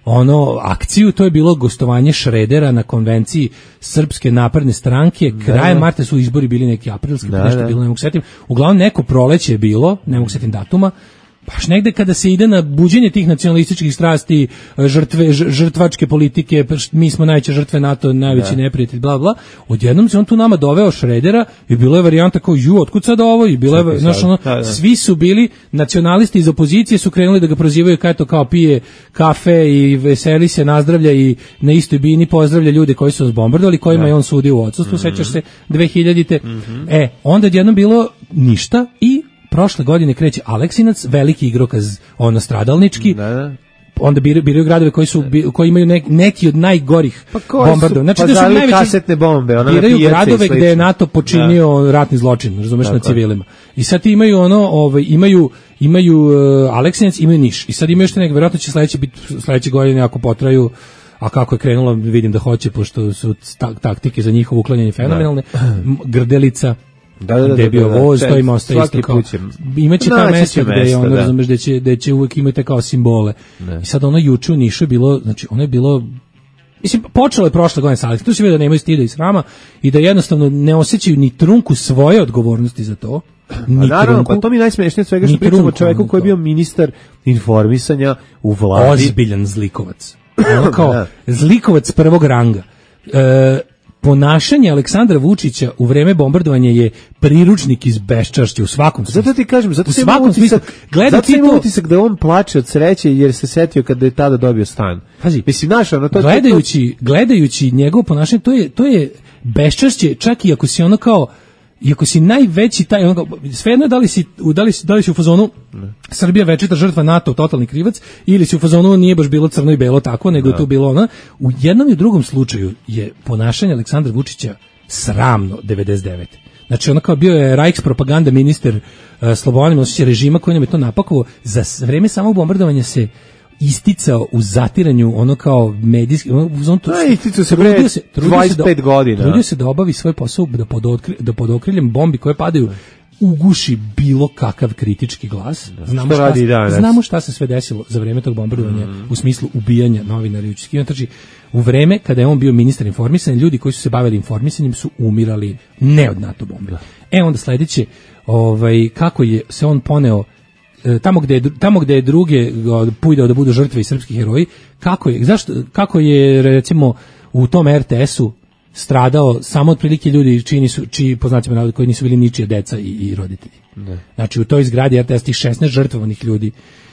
ono akciju, to je bilo gostovanje Šredera na konvenciji Srpske napredne stranke, krajem marta su izbori bili neki aprilski, da, nešto da. bilo, ne mogu setim, uglavnom neko proleće je bilo, ne mogu setim datuma, baš negde kada se ide na buđenje tih nacionalističkih strasti, žrtve, žrtvačke politike, mi smo najveće žrtve NATO, najveći da. neprijatelj, bla, bla, odjednom se on tu nama doveo Šredera i bila je varijanta kao, ju, otkud sad ovo? I bila je, znaš, ono, da, da. svi su bili nacionalisti iz opozicije, su krenuli da ga prozivaju kao to kao pije kafe i veseli se, nazdravlja i na istoj bini pozdravlja ljude koji su nas bombardovali, kojima da. je on sudio u odsustvu, mm-hmm. sećaš se, dve hiljadite. Mm-hmm. E, onda odjednom bilo ništa i prošle godine kreće Aleksinac, veliki igrokaz, ono stradalnički, da, da. onda biraju, biraju gradove koji su koji imaju neki, neki od najgorih pa bombardovanja. Znači pa da su najveći kasetne bombe, ona biraju gradove gde je NATO počinio da. ratni zločin, razumeš, na civilima. I sad ti imaju ono, ovaj imaju imaju uh, Aleksinac, imaju Niš. I sad imaju što nek verovatno će sledeće biti sledeće godine ako potraju. A kako je krenulo, vidim da hoće, pošto su taktike za njihovo uklanjanje fenomenalne. Grdelica, da, da, da, gde je bio da, da, voz, to ima ostaje isto kao, imaće ta mesta gde je ono, da. razumeš, da će, da će uvijek imate kao simbole. Ne. I sad ono juče u Nišu je bilo, znači ono je bilo, mislim, počelo je prošle godine sa Aleksinac, tu se vidi da nemaju stida i srama i da jednostavno ne osjećaju ni trunku svoje odgovornosti za to. ni naravno, trunku, pa to mi najsmešnije od svega što pričamo o čoveku koji je bio ministar informisanja u vladi. Ozbiljan zlikovac. Ono kao zlikovac prvog ranga. E, ponašanje Aleksandra Vučića u vreme bombardovanja je priručnik iz beščašća u svakom smislu. Zato ti kažem, zato u svakom smislu, gledati to utisak da on plače od sreće jer se setio kada je tada dobio stan. Pazi, mislim naš ono to gledajući to... gledajući njegovo ponašanje, to je to je beščašće, čak i ako si ono kao iako si najveći taj ono, svejedno je da li si da li si da li si u fazonu ne. Srbija večita žrtva NATO, totalni krivac, ili si u fazonu nije baš bilo crno i belo tako, nego je tu bilo ona. U jednom i drugom slučaju je ponašanje Aleksandra Vučića sramno devedeset devete. Znači ono kao bio je Reichs propaganda ministar uh, Slobodan Milošević režima koji nam je to napakovao. Za vreme samog bombardovanja se isticao u zatiranju ono kao medijski on to isticao se bre dvadeset pet godina. Trudio se da obavi svoj posao da pod otkri, da pod okriljem bombi koje padaju uguši bilo kakav kritički glas. Znamo šta, šta znamo šta se sve desilo za vreme tog bombardovanja mm. u smislu ubijanja novinara i učesnika. Znači u vreme kada je on bio ministar informisanja, ljudi koji su se bavili informisanjem su umirali ne od NATO bombe. E onda sledeće, ovaj kako je se on poneo tamo gde je, tamo gde je druge pujdao da budu žrtve i srpski heroji, kako je, zašto, kako je recimo u tom er te esu stradao samo otprilike ljudi čiji nisu, čiji poznacima navodi koji nisu bili ničije deca i, i roditelji. Ne. Znači u toj zgradi er te es tih šesnaest žrtvovanih ljudi,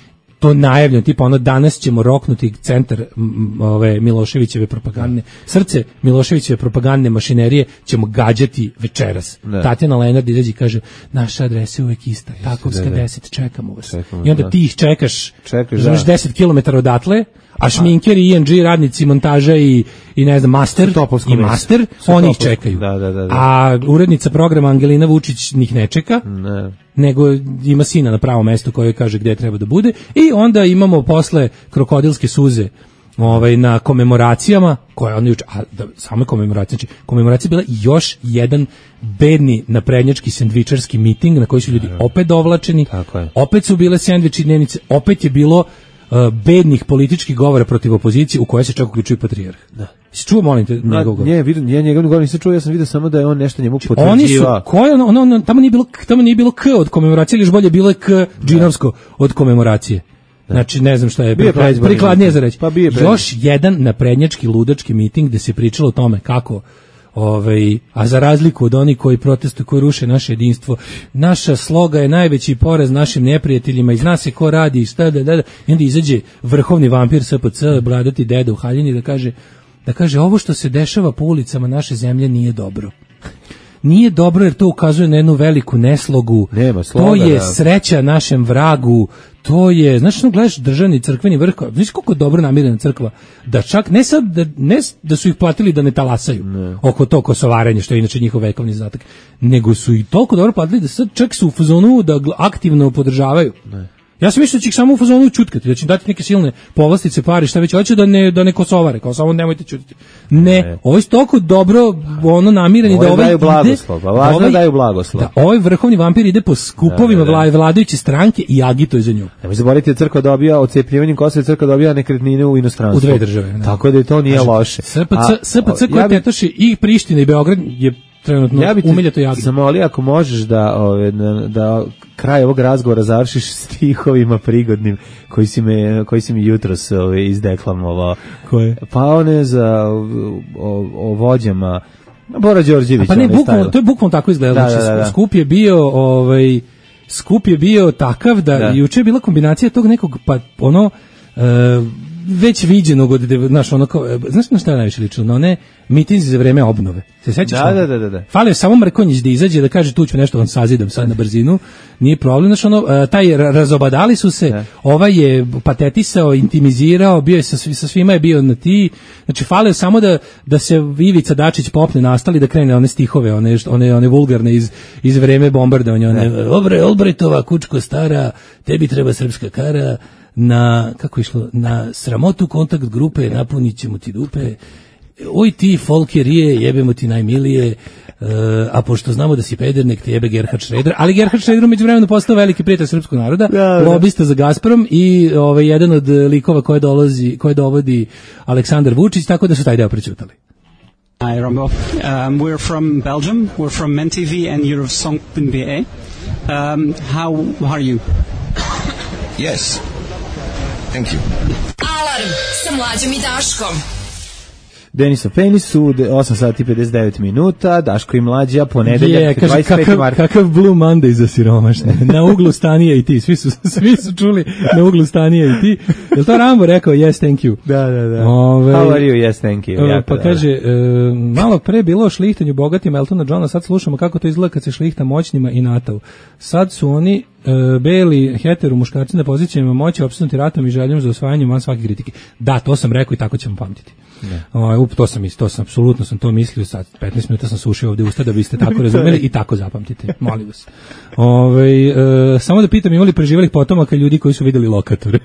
to najavljeno, tipa ono danas ćemo roknuti centar m, ove Miloševićeve propagandne, srce Miloševićeve propagandne mašinerije ćemo gađati večeras. Ne. Tatjana Lenard izađe i kaže naša adresa je uvek ista, Takovska deset, čekamo vas. Čekamo, I onda da. ti ih čekaš, čekaš znaš, deset kilometara odatle, a šminkeri, I en ge, radnici montaža i, i ne znam, master, i master, oni ih čekaju. Da, da, da, da. A urednica programa Angelina Vučić njih ne čeka, ne. nego ima sina na pravom mestu koji kaže gde treba da bude i onda imamo posle krokodilske suze ovaj, na komemoracijama, koje on juče, a da, samo komemoracija, znači komemoracija bila još jedan bedni naprednjački sendvičarski miting na koji su ljudi opet dovlačeni, opet su bile sendviči dnevnice, opet je bilo Uh, bednih političkih govora protiv opozicije u koje se čak uključuje patrijarh. Da. Si čuo, molim te, njegov govor? Ne, vidim, ja njegov govor nisam čuo, ja sam vidio samo da je on nešto njemu potvrđivao. Oni su, koje, ono, ono, tamo nije bilo, tamo nije bilo K od komemoracije, ili još bolje bilo je K džinovsko od komemoracije. Da. Znači, ne znam šta je, prikladnije, prikladnije za reći. Pa još jedan naprednjački, ludački miting gde se pričalo o tome kako Ovaj, a za razliku od onih koji protestuju, koji ruše naše jedinstvo, naša sloga je najveći porez našim neprijateljima i zna se ko radi i šta da, da, da. I onda izađe vrhovni vampir es pe ce, bradati deda u haljini da kaže, da kaže ovo što se dešava po ulicama naše zemlje nije dobro. Nije dobro jer to ukazuje na jednu veliku neslogu. Nema sloga, to je da. Sreća našem vragu. To je, znaš što gledaš državni crkveni vrh, znaš koliko je dobro namirena crkva, da čak ne sad, da, ne da su ih platili da ne talasaju ne. oko to kosovarenje, što je inače njihov vekovni zadatak, nego su ih toliko dobro platili da sad čak su u fazonu da aktivno podržavaju. Ne. Ja sam mislio da će ih samo u fazonu ćutkati, da će dati neke silne povlastice, pari, šta već hoće da ne, da ne kosovare, kao samo nemojte ćutiti. Ne, ne. Ovo je toliko dobro ono namireni da ovaj daju blagoslov, ide, važno ovaj, daju blagoslov. Da ovaj vrhovni vampir ide po skupovima da, da, da. vladajuće stranke i agituje za nju. Nemoj zaboraviti da crkva dobija odcepljivanjem Kosova, crkva dobija nekretnine u inostranstvu. U dve države. Ne. Tako da je to nije Kaži, loše. es pe ce, es pe ce koji tetoši i Priština i Beograd je trenutno ja umiljato i agituje. Zamoli ako možeš da, ove, da, da kraj ovog razgovora završiš stihovima prigodnim koji si me koji si mi jutros ove izdeklamovao. Koje? Pa one za o, o, o vođama Bora Đorđević. Pa ne, bukvalno, to je bukvalno tako izgledalo. Da, da, da. Skup je bio ovaj skup je bio takav da, da. juče je bila kombinacija tog nekog pa ono uh, već viđenog od, znaš, ono kao, znaš na šta je najviše ličilo? Na one mitinzi za vreme obnove. Se sećaš? Da, da, da, da, da. Falio samo Mrkonjić da izađe da kaže tu ću nešto vam sazidam sad na brzinu. Nije problem, znaš, ono, taj razobadali su se, da. Ovaj je patetisao, intimizirao, bio je sa, sa svima je bio na ti. Znači, falio samo da, da se Ivica Dačić popne nastali da krene one stihove, one, one, one vulgarne iz, iz vreme bombardovanja, one, obre, Olbretova, kučko stara, tebi treba srpska kara, na, kako je išlo, na sramotu kontakt grupe, napunit ćemo ti dupe, oj ti folkerije, jebemo ti najmilije, uh, a pošto znamo da si peder, nek te jebe Gerhard Schröder, ali Gerhard Schröder umeđu vremenu postao veliki prijatelj srpskog naroda, da, da. lobista za Gazprom i ovaj, jedan od likova koje, dolazi, koje dovodi Aleksandar Vučić, tako da su taj deo prećutali. Hi, Rombo. Um, we're from Belgium. We're from MenTV and Eurosong punt be. Um, how are you? Yes. Thank you. Alarm sa Mlađom i Daškom. Denisov penis u osam sati i pedeset devet minuta, Daško i Mlađa, ponedeljak, je, kaže, dvadeset peti marta. Kakav Blue Monday za siromašne. Na uglu Stanija i ti. Svi su, svi su čuli na uglu Stanija i ti. Je li to Rambo rekao yes, thank you? Da, da, da. Ove, How are you? Yes, thank you. Jako, pa da, kaže, e, malo pre bilo o šlihtanju bogatim Eltona Johna, sad slušamo kako to izgleda kad se šlihta moćnima i natav. Sad su oni e, beli heteru muškarci na pozicijama moći opsjednuti ratom i željom za osvajanjem van svake kritike. Da, to sam rekao i tako ćemo pamtiti. O, up, to sam to sam apsolutno sam to mislio, sad petnaest minuta sam sušio ovde usta da biste tako razumeli i tako zapamtite, molim vas. Ovaj e, samo da pitam, imali preživelih potomaka ljudi koji su videli lokatore?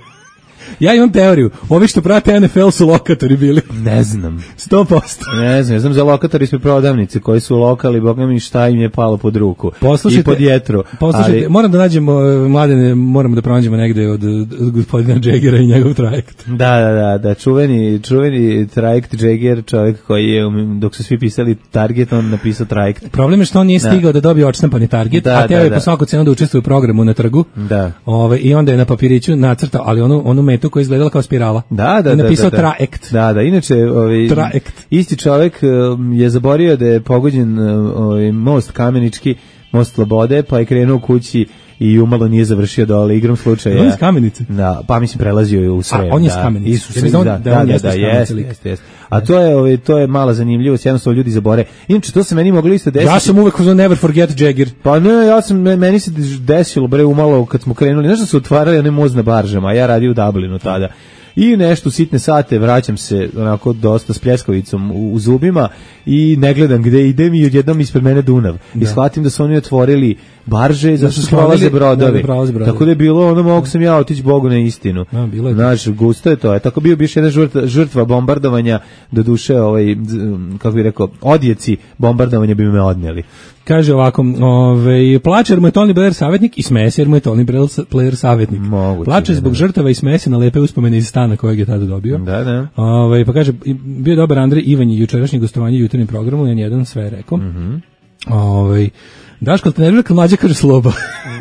Ja imam teoriju, ovi što prate N F L su lokatori bili. Ne znam. sto posto. Ne znam, ja znam za lokatori ispred prodavnice koji su lokali, boga mi šta im je palo pod ruku. I pod jetru. Poslušajte, ali moram da nađemo, mladene, moramo da pronađemo negde od, od gospodina Jaggera i njegov trajekt. Da, da, da, da, čuveni, čuveni trajekt Jagger, čovjek koji je, dok su svi pisali Target, on napisao trajekt. Problem je što on nije stigao da, da dobije odštampani Target, da, a teo je po svaku cenu da učestvuje u programu na trgu. Da. Ove, I onda je na papiriću nacrtao, ali onu, onu metu koja je izgledala kao spirala. Da, da, i napisao da, da, da. trajekt. Da, da, inače ovaj, isti čovjek um, je zaborio da je pogođen ovaj, most Kamenički, most Slobode, pa je krenuo kući i umalo nije završio dole, igrom slučaja. On je iz Kamenice? Da, pa mislim prelazio je u Srem. A, on je iz Kamenice. Isus, da, da, da, da, da, jest, jest, jest. A to je, ovaj, to je mala zanimljivost, jednostavno ljudi zabore. Inače, to se meni moglo isto desiti. Ja sam uvek uzeo never forget Jagger. Pa ne, ja sam, meni se desilo, bre, umalo kad smo krenuli, nešto su otvarali one moz na baržama, a ja radio u Dublinu tada. I nešto sitne sate, vraćam se onako dosta s pljeskavicom u, u zubima i ne gledam gde idem i odjednom ispred mene Dunav. Da. I shvatim da su oni otvorili barže za što prolaze brodovi. Da, tako da je bilo ono, mogu sam ja otići Bogu na istinu. Da, bilo je. Znaš, gusto je to. Je. Tako bio bi još jedna žrtva, žrtva bombardovanja, do duše, ovaj, kako bih rekao, odjeci bombardovanja bi me odnijeli. Kaže ovako, ovaj, plače jer mu je Tony Blair savjetnik i smeje se jer mu je Tony Blair savjetnik. Moguće, plače zbog žrtava i smeje se na lepe uspomene iz stana kojeg je tada dobio. Da, da. Ovaj, pa kaže, bio je dobar Andrej Ivan je jučerašnje gostovanje u jutarnjem programu, N jedan sve je rekao. Mm-hmm. Ovaj, Daško, te nervira kad Mlađa kaže sloba.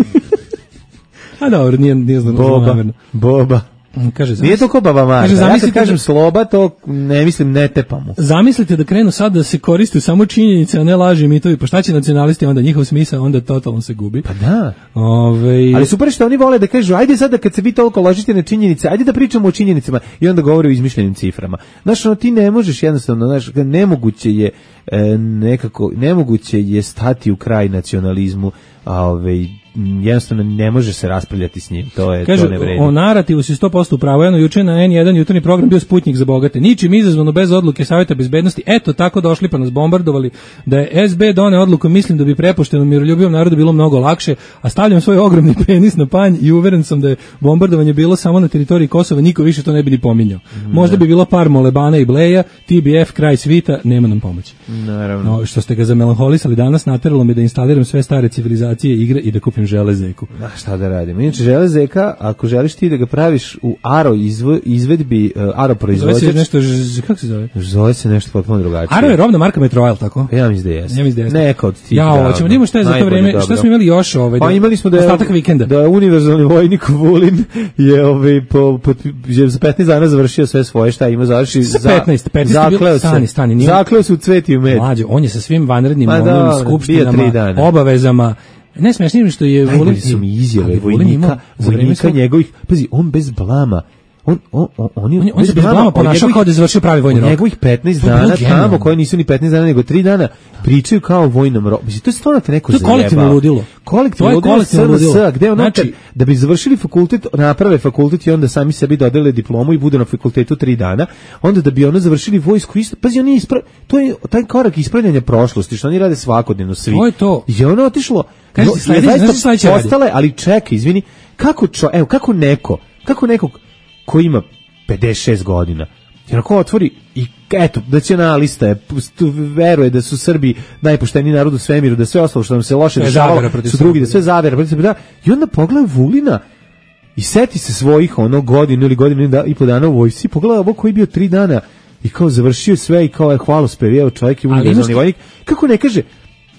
A dobro, nije, nije znam. Boba, boba. Kaže, nije to ko baba Marta. Kaže, ja kad kažem da, sloba, to ne mislim ne tepamo. Zamislite da krenu sad da se koriste samo činjenice, a ne laži i mitovi. Pa šta će nacionalisti onda, njihov smisao onda totalno se gubi. Pa da. Ove... Ali super što oni vole da kažu, ajde sad da kad se vi toliko ložite na činjenice, ajde da pričamo o činjenicama i onda govore o izmišljenim ciframa. Znaš, ono, ti ne možeš jednostavno, znaš, nemoguće je e, nekako, nemoguće je stati u kraj nacionalizmu, a ove, jednostavno ne može se raspravljati s njim, to je kaže, to ne vredi. O narativu si sto posto upravo, jedno juče na N jedan jutarnji program bio Sputnjik za bogate. Ničim izazvano bez odluke Savjeta bezbednosti, eto tako došli pa nas bombardovali. Da je S B done odluku, mislim da bi prepoštenom miroljubivom narodu bilo mnogo lakše, a stavljam svoj ogromni penis na panj i uveren sam da je bombardovanje bilo samo na teritoriji Kosova, niko više to ne bi ni pominjao. Ne. Možda bi bilo par molebana i bleja, T B F, kraj svita, nema nam pomoći. Naravno. No, što ste ga zamelanholisali danas, nateralo me da instaliram sve stare civilizacije, igre i da kupim železeku. A šta da radim? Inače, železeka, ako želiš ti da ga praviš u Aro izv, izvedbi, uh, Aro proizvođač... Zove se nešto, ž, kako se zove? Zove se nešto potpuno drugačije. Aro je robna marka Metroil, tako? Ja mislim da jeste. Ja mislim da jeste. Neka od tih. Ja, ovo, ćemo da imamo šta je za to vreme, šta smo imali još ovaj, pa, imali smo da je, ostatak vikenda. Da je univerzalni vojnik Vulin je ovaj, po, po, je za petnaest dana završio sve svoje, šta ima završi. Za petnaest, petnaest zakleo se, stani, stani, zakleo se u cveti u med. Mlađe, on je sa svim vanrednim onim skupštinama, obavezama. Ne smiješnim što je Vulin su mi izjave vojnika, vojnika njegovih, pazi, on bez blama, on on on on je on se bez blama ponašao kao da je završio pravi vojni rok. Njegovih petnaest dana tamo, koji nisu ni petnaest dana nego tri dana, pričaju kao o vojnom roku. Mislim, to je stvarno neko zajeba. To je kolektivno ludilo. Kolektivno ludilo, ludilo. Gde ono, znači, da bi završili fakultet, naprave fakultet i onda sami sebi dodele diplomu i budu na fakultetu tri dana, onda da bi ono završili vojsku isto, pazi, oni ispra, to je taj korak ispravljanja prošlosti, što oni rade svakodnevno svi. To je to. I ono otišlo, kaže se sledeće, ostale, ali čekaj, izvini, kako čo, evo, kako neko, kako neko ko ima pedeset šest godina, jer ako otvori i eto, nacionalista je, veruje da su Srbi najpošteniji narod u svemiru, da sve ostalo što nam se loše dešavalo su drugi, da sve zavera protiv Srba, i onda pogleda Vulina i seti se svojih ono godinu ili godinu i po dana u vojsci, pogleda ovo koji je bio tri dana i kao završio sve i kao je hvalospev, evo čovjek je univerzalni vojnik, kako ne kaže,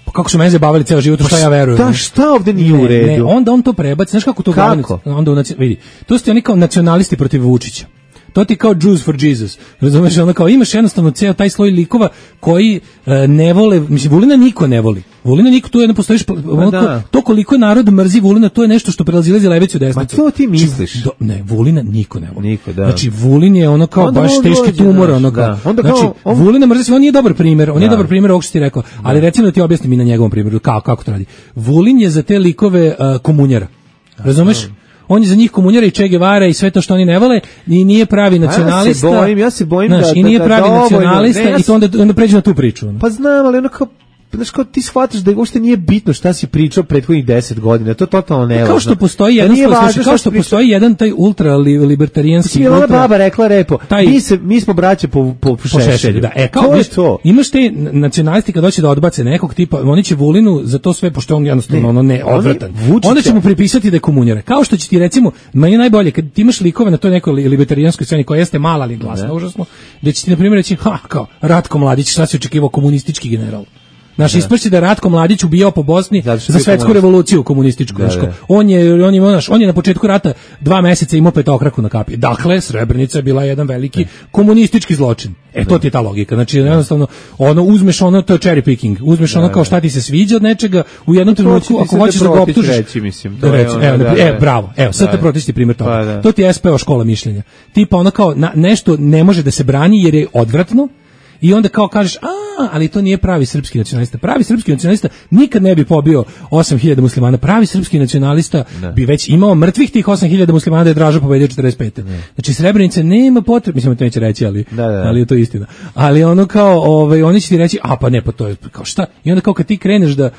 pa kako su mene zabavili ceo život, šta ja verujem. Da, šta ovde nije ne, u redu? Ne, onda on to prebaci, znaš kako to kako? Onda u, vidi, to su ti oni kao nacionalisti protiv Vučića. To ti kao Jews for Jesus. Razumeš, ono kao imaš jednostavno ceo taj sloj likova koji e, ne vole, mislim Vulina niko ne voli. Vulina niko, to je ne postojiš, ono, da. to koliko narod mrzi Vulina, to je nešto što prelazilazi levicu i desnicu. Ma to ti misliš? Do, ne, Vulina niko ne voli. Niko, da. Znači Vulin je ono kao onda baš teški tumor, ono kao. Da. Onda znači kao, on... Vulina mrzi, on nije dobar primjer, on da. je dobar primjer ovog što ti rekao, ali da. recimo da ti objasnim i na njegovom primjeru kako kako to radi. Vulin je za te likove uh, komunjara. Razumeš? On je za njih komunjara i Che Guevara i sve to što oni ne vole, i nije pravi nacionalista. Ja se bojim, ja se bojim znaš, da, i nije da, pravi da, nacionalista ne, ja i to onda, onda pređe na tu priču. Ono. Pa znam, ali ono kao, znaš, kao ti shvataš da uopšte nije bitno šta si pričao prethodnih deset godina, to je totalno nevažno. Kao što postoji jedan, slušaj, kao što postoji jedan taj ultra libertarijanski. Ona baba rekla repo, taj, mi, se, mi smo braće po, po, po šešelju. šešelju. Da, e, kao, to je to. Imaš te nacionalisti kad hoće da odbace nekog tipa, oni će Vulinu za to sve, pošto on jednostavno ne, ono ne odvratan. Onda će mu pripisati da je komunjara. Kao što će ti recimo, meni najbolje, kad ti imaš likove na toj nekoj libertarijanskoj sceni koja jeste mala ali glasna, užasno, da će ti na primjer reći, ha, kao, Ratko Mladić, šta se očekivao komunistički general. Naš isprši da je Ratko Mladić ubijao po Bosni za svetsku komunist. revoluciju komunističku. Da, da. On je on je naš, on je na početku rata dva meseca imao petokraku na kapi. Dakle, Srebrenica je bila jedan veliki da. komunistički zločin. E to ti je ta logika. Znači da. jednostavno ono uzmeš ono, to je cherry picking. Uzmeš da, ono kao šta ti se sviđa od nečega u jednom trenutku, ako hoćeš da ga optužiš. Reći, mislim, to reći, ono, evo, da, e, bravo. Evo, sad da, te protisti primjer toga. Pa, da. To ti je S P O škola mišljenja. Tipa ono kao na, nešto ne može da se brani jer je odvratno. I onda kao kažeš, a, ali to nije pravi srpski nacionalista. Pravi srpski nacionalista nikad ne bi pobio osam hiljada muslimana. Pravi srpski nacionalista ne. bi već imao mrtvih tih osam hiljada muslimana da je Draža pobedio četrdeset pete. Ne. Znači Srebrenica nema potrebe, mislim to neće reći, ali, da, da. ali je to istina. Ali ono kao, ovaj, oni će ti reći, a pa ne, pa to je, kao šta? I onda kao kad ti kreneš da,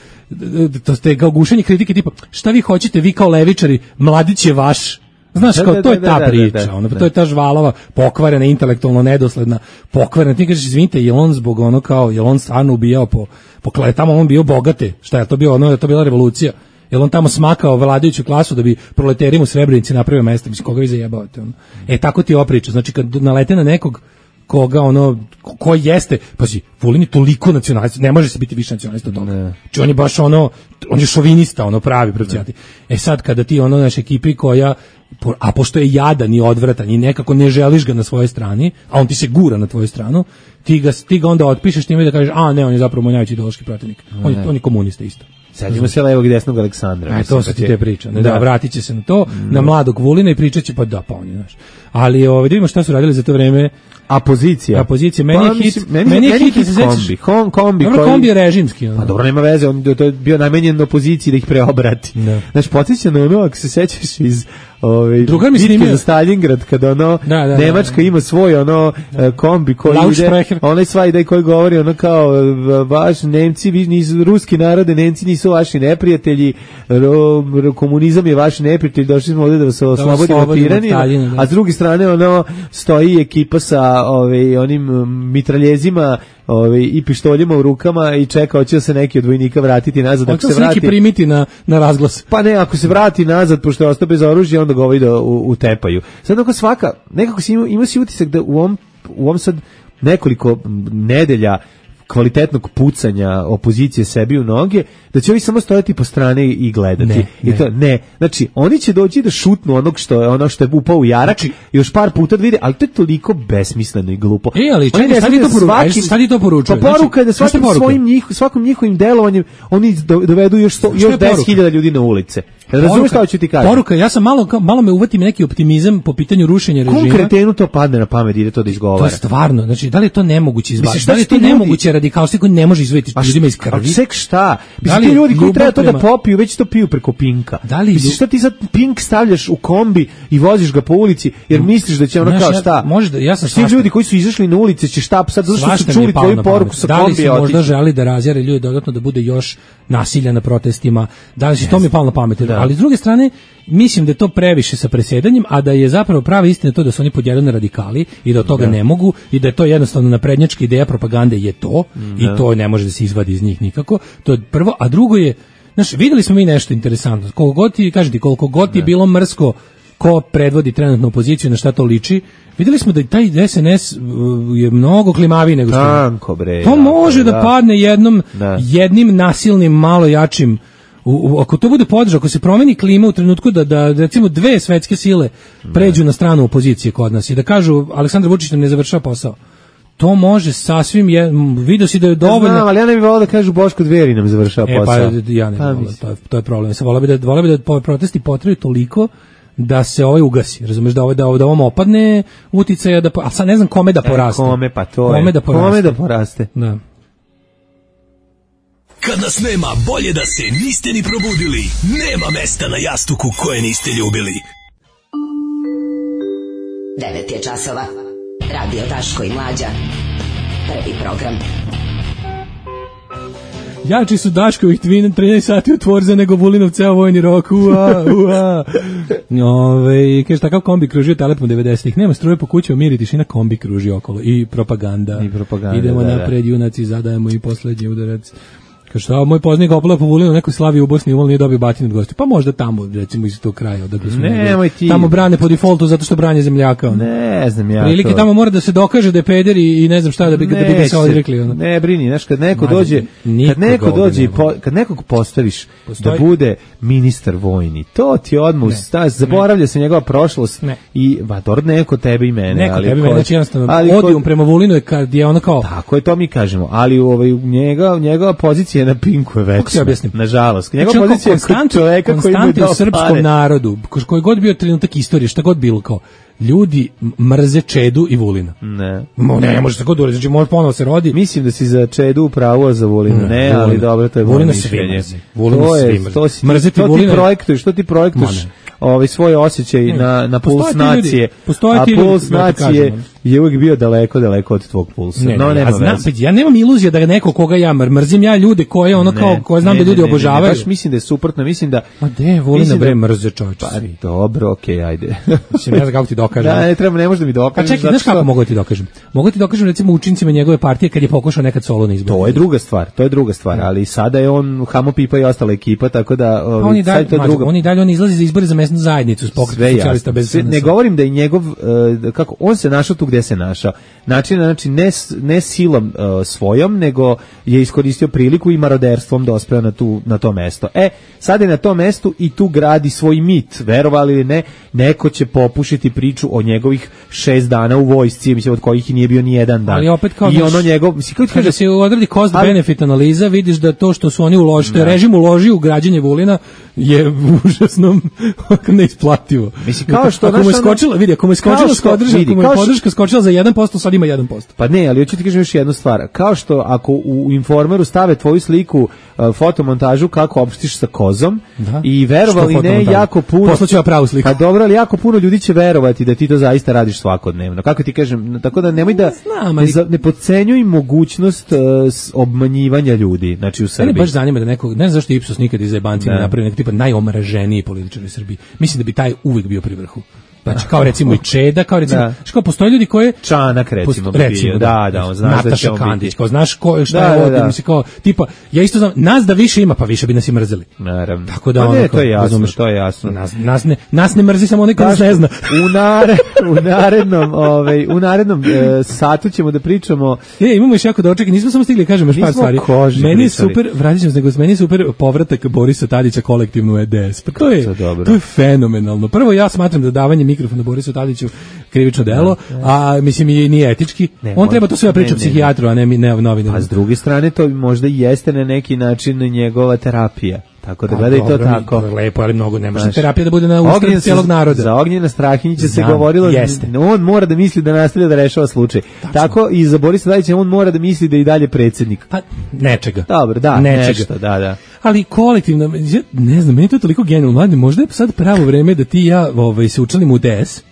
to ste kao gušenje kritike tipa, šta vi hoćete, vi kao levičari, Mladić je vaš. Znaš, kao, to je ta priča, ono, to je ta žvalava, pokvarena, intelektualno nedosledna, pokvarena, ti kažeš, izvinite, je on zbog ono kao, je on stvarno ubijao po, po tamo on bio bogate, šta je to bio, ono, je to bila revolucija, je on tamo smakao vladajuću klasu da bi proleterima u Srebrenici napravio mesto, mislim, koga vi zajebavate, ono. E, tako ti je opriča, znači, kad nalete na nekog, koga ono, ko, ko jeste, pazi, Vulin je toliko nacionalista, ne može se biti više nacionalista od toga. Znači on je baš ono, on je šovinista, ono pravi pravcijati. E sad kada ti ono naš ekipi koja, a pošto je jadan i odvratan i nekako ne želiš ga na svojoj strani, a on ti se gura na tvoju stranu, ti ga, ti ga onda otpišeš time da kažeš, a ne, on je zapravo moj najveći ideološki protivnik. On je, on je komunista isto. Sad ima se levog i desnog Aleksandra. E, to su ti te priče. Da, da, vratit će se na to, mm. na mladog Vulina i pričat će, pa da, pa on je, znaš. Ali ovaj, vidimo šta su radili za to vreme. A pozicija? A pozicija, meni je pa, hit, mislim, meni, meni je meni hit, hit kombi. Hon, kombi dobro, koji... kombi je režimski. Ono. Pa dobro, nema veze, on to je bio namenjen opoziciji da ih preobrati. Da. Znaš, podsjeća na ono, ako se sećaš iz ovaj drugar mi snimio za Stalingrad kada ono da, da, Nemačka da, da. ima svoj ono da. kombi koji ide, onaj sva ide koji govori ono kao vaš Nemci, vi nisu ruski narode, Nemci nisu vaši neprijatelji, ro, ro, komunizam je vaš neprijatelj, došli smo ovde da vas oslobodimo od tiranije, a s druge strane ono stoji ekipa sa ovaj onim mitraljezima Ove, i pištoljima u rukama i čeka hoće da se neki od vojnika vratiti nazad. Ako se vrati, neki primiti na, na razglas. Pa ne, ako se vrati nazad, pošto je ostao bez oružja, onda ga ovaj da u, utepaju. Sad ako svaka, nekako si ima, ima si utisak da u ovom, u ovom sad nekoliko nedelja kvalitetnog pucanja opozicije sebi u noge, da će ovi samo stojati po strane i gledati. Ne, I to, ne. Znači, oni će doći da šutnu onog što je ono što je upao u jarak, znači, još par puta da vide, ali to je toliko besmisleno i glupo. E, ali čekaj, šta ti to poručuje? Šta ti to poručuje? Pa poruka je da svakim svojim njih, svakom njihovim delovanjem oni dovedu još, sto, još deset hiljada ljudi na ulice. Razumiješ šta ću ti kažem? Poruka, ja sam malo, malo me uvati neki optimizam po pitanju rušenja režima. Kom kretenu to padne na pamet, ide to da izgovara? To je stvarno, znači, da li je to nemoguće izbaciti? Da li je to nemoguće radikalstvo koji ne može izvojiti ljudima iz krvi? A sek šta? Mislim, ti ljudi koji treba to da popiju, već to piju preko Pinka. Da li misliš, šta ti sad Pink stavljaš u kombi i voziš ga po ulici, jer misliš da će ono kao šta? Možda, ja sam svi ljudi koji su izašli na ulice će šta, sad zato što su čuli tvoju poruku sa kombija. Da li se možda želi da razjare ljudi dodatno, da bude još nasilja na protestima? Da li se to mi je palo na pamet? Ali s druge strane, mislim da je to previše sa presedanjem, a da je zapravo prava istina to da su oni podjeljeni radikali i da od toga da. ne mogu i da je to jednostavno naprednjačka ideja propagande je to da. i to ne može da se izvadi iz njih nikako. To je prvo, a drugo je, znaš, videli smo mi nešto interesantno. Koliko god ti, kažem ti, koliko god ti je bilo mrsko ko predvodi trenutno opoziciju, na šta to liči. Videli smo da i taj D S N S je mnogo klimaviji nego što. Tanko bre. To može da, da padne jednom da. jednim nasilnim malo jačim. U, u, ako to bude podržao, ako se promeni klima u trenutku da, da recimo dve svetske sile pređu na stranu opozicije kod nas i da kažu Aleksandar Vučić nam ne završava posao, to može sasvim, je, vidio si da je dovoljno. Ja znam, ali ja ne bih volao da kažu Boško Dveri nam završava posao. E, pa ja ne bih volao, to, to je problem. Sa volao bi da, volao bi da protesti potraju toliko da se ovaj ugasi, razumeš, da ovo da, da ovom opadne uticaja, da, a sad ne znam kome da poraste. E, kome, pa to kome je. Da poraste. Kome da poraste. Da. Kad nas nema, bolje da se niste ni probudili. Nema mesta na jastuku koje niste ljubili. devet je časova. Radio Daško i Mlađa. Prvi program. Jači su Daškovih trinaest sati od Tvorza nego Vulinov ceo vojni rok. Ua, ua. Ove, kaže, takav kombi kružio telepom devedesetih. Nema struje po kući, omiri tišina, kombi kruži okolo. I propaganda. I propaganda, idemo da, napred, da. Junaci, zadajemo i poslednji udarac. Kaže, šta, moj poznanik opala po Vulinu, nekoj slavi u Bosni, umol nije dobio batin od gosti. Pa možda tamo, recimo, iz tog kraja. Odakle smo ne, ti. Tamo brane po defaultu zato što branje zemljaka. Ne znam ja prilike to. Tamo mora da se dokaže da je peder i, i ne znam šta da bi, da bi ga se odrekli. Ono. Ne brini, znaš, kad neko Mada, dođe, kad neko dođe, po, kad nekog postaviš Postoji. Da bude ministar vojni, to ti odmah staje, zaboravlja se njegova prošlost ne. I, va, dobro, neko tebe i mene. Neko ali tebe i mene, znači jednostavno, ali odijum prema Vulinu je kad je ono kao... Tako je, to mi kažemo, ali ovaj, njega, njegova pozicija na Pinku je već. Nažalost, njegova znači, pozicija je kod čoveka koji mu je dao u srpskom pare. Narodu, koji god bio trenutak istorije, šta god bilo kao, ljudi mrze Čedu i Vulina. Ne. Mo, ne, može se god uraditi, znači može ponovo se rodi. Mislim da si za Čedu upravo, a za Vulina. Ne, ne ali Vulina. Dobro, to je Vulina svi mrze. Vulina svi mrze. To, si, Mrzeti to ti Vulina... projektuješ, što ti projektuješ ovaj svoj osjećaj ne. na, na puls nacije. A puls nacije je uvijek bio daleko, daleko od tvog pulsa. Ne, no, ne, nema znam, ja nemam iluzija da je neko koga ja mrzim, ja ljude koje ono kao, koje znam ne, da ljudi ne, ne, obožavaju. Ne, baš mislim da je suprotno, mislim da... Ma de, Vulina bre mrze čovječe. Pa dobro, okej, okay, ajde. Mislim, ja znam kako ti dokažem. Da, ne treba, ne možda mi dokažem. Pa čekaj, znaš kako mogu ti dokažem? Mogu ti dokažem recimo učincima njegove partije kad je pokušao nekad solo na izboru. To je druga stvar, to je druga stvar, ali sada je on Hamo Pipa i ostala ekipa, tako da... Pa oni dalje, oni dalje, on izlazi za izbore za mesnu zajednicu s pokretom socijalista bez... Ne govorim da je njegov, kako, on se našao tu gde se našao. Način, znači ne, ne silom uh, svojom, nego je iskoristio priliku i maroderstvom dospeo na, tu, na to mesto. E, sad je na tom mestu i tu gradi svoj mit, verovali ili ne, neko će popušiti priču o njegovih šest dana u vojsci, mislim, od kojih i nije bio ni jedan dan. Ali opet kao, I ono njegov, mislim, kako ti kada se odredi cost benefit analiza, vidiš da to što su oni uložili, što je režim uložio u građenje Vulina, je užasno neisplativo. Mislim, kao što... Ako mu je skočila, vidi, ako mu je skočila skodrža, ako mu je podrška skočila za jedan posto, sad ima jedan posto. Pa ne, ali hoću ti kažem još jednu stvar. Kao što ako u Informeru stave tvoju sliku, uh, fotomontažu kako opštiš sa kozom, da. I verovali ne, jako puno... Poslaću ja pravu sliku. Pa dobro, ali jako puno ljudi će verovati da ti to zaista radiš svakodnevno. Kako ti kažem, tako da nemoj da... Znam, ali... ne, ne podcenjuj mogućnost uh, obmanjivanja ljudi, znači u Srbiji. Ne, baš zanima da neko, ne znam zašto Ipsos nikad iz jebancije ne napravi neki tipa najomraženiji političar u Srbiji. Mislim da bi taj uvijek bio pri vrhu. Znači, kao recimo i Čeda, kao recimo, da. Što postoje ljudi koje... Čanak, recimo, posto, recimo da, da, on znaš Nataša da će on Kandić, biti. kao znaš ko, šta da, je ovo, da, da. mislim, kao, tipa, ja isto znam, nas da više ima, pa više bi nas i mrzeli. Naravno. Tako da pa ono, ne, kao, to je jasno, razumeš, to je jasno. Nas, nas, ne, nas ne mrzi samo onaj ko nas ne zna. U, nare, u narednom, ovaj, u narednom e, satu ćemo da pričamo... E, imamo još jako doček, nismo samo stigli, kažem još par stvari. Meni je super, vratit ćemo se, nego meni je super povratak Borisa Tadića kolektivno u E D S. Pa to je, to je fenomenalno. Prvo, ja smatram da davanje mikrofona Borisu Tadiću krivično delo, a mislim i nije etički. Ne, on treba to sve priča psihijatru, a ne mi ne novinama. A s druge strane to možda jeste na neki način njegova terapija. Tako da gledaj to tako. Lepo, ali mnogo ne može terapija da bude na uštrb cijelog naroda. Za Ognjena Strahinjića se govorilo, jeste. On mora da misli da nastavlja da rešava slučaj. Tačno. Tako i za Borisa Tadića on mora da misli da je i dalje predsjednik. Pa nečega. Dobro, da, nečega. Nešto, da, da. Ali kolektivno, ne znam, meni to je toliko genijalno, mladi, možda je sad pravo vreme da ti i ja ovaj, se učlanimo u D S.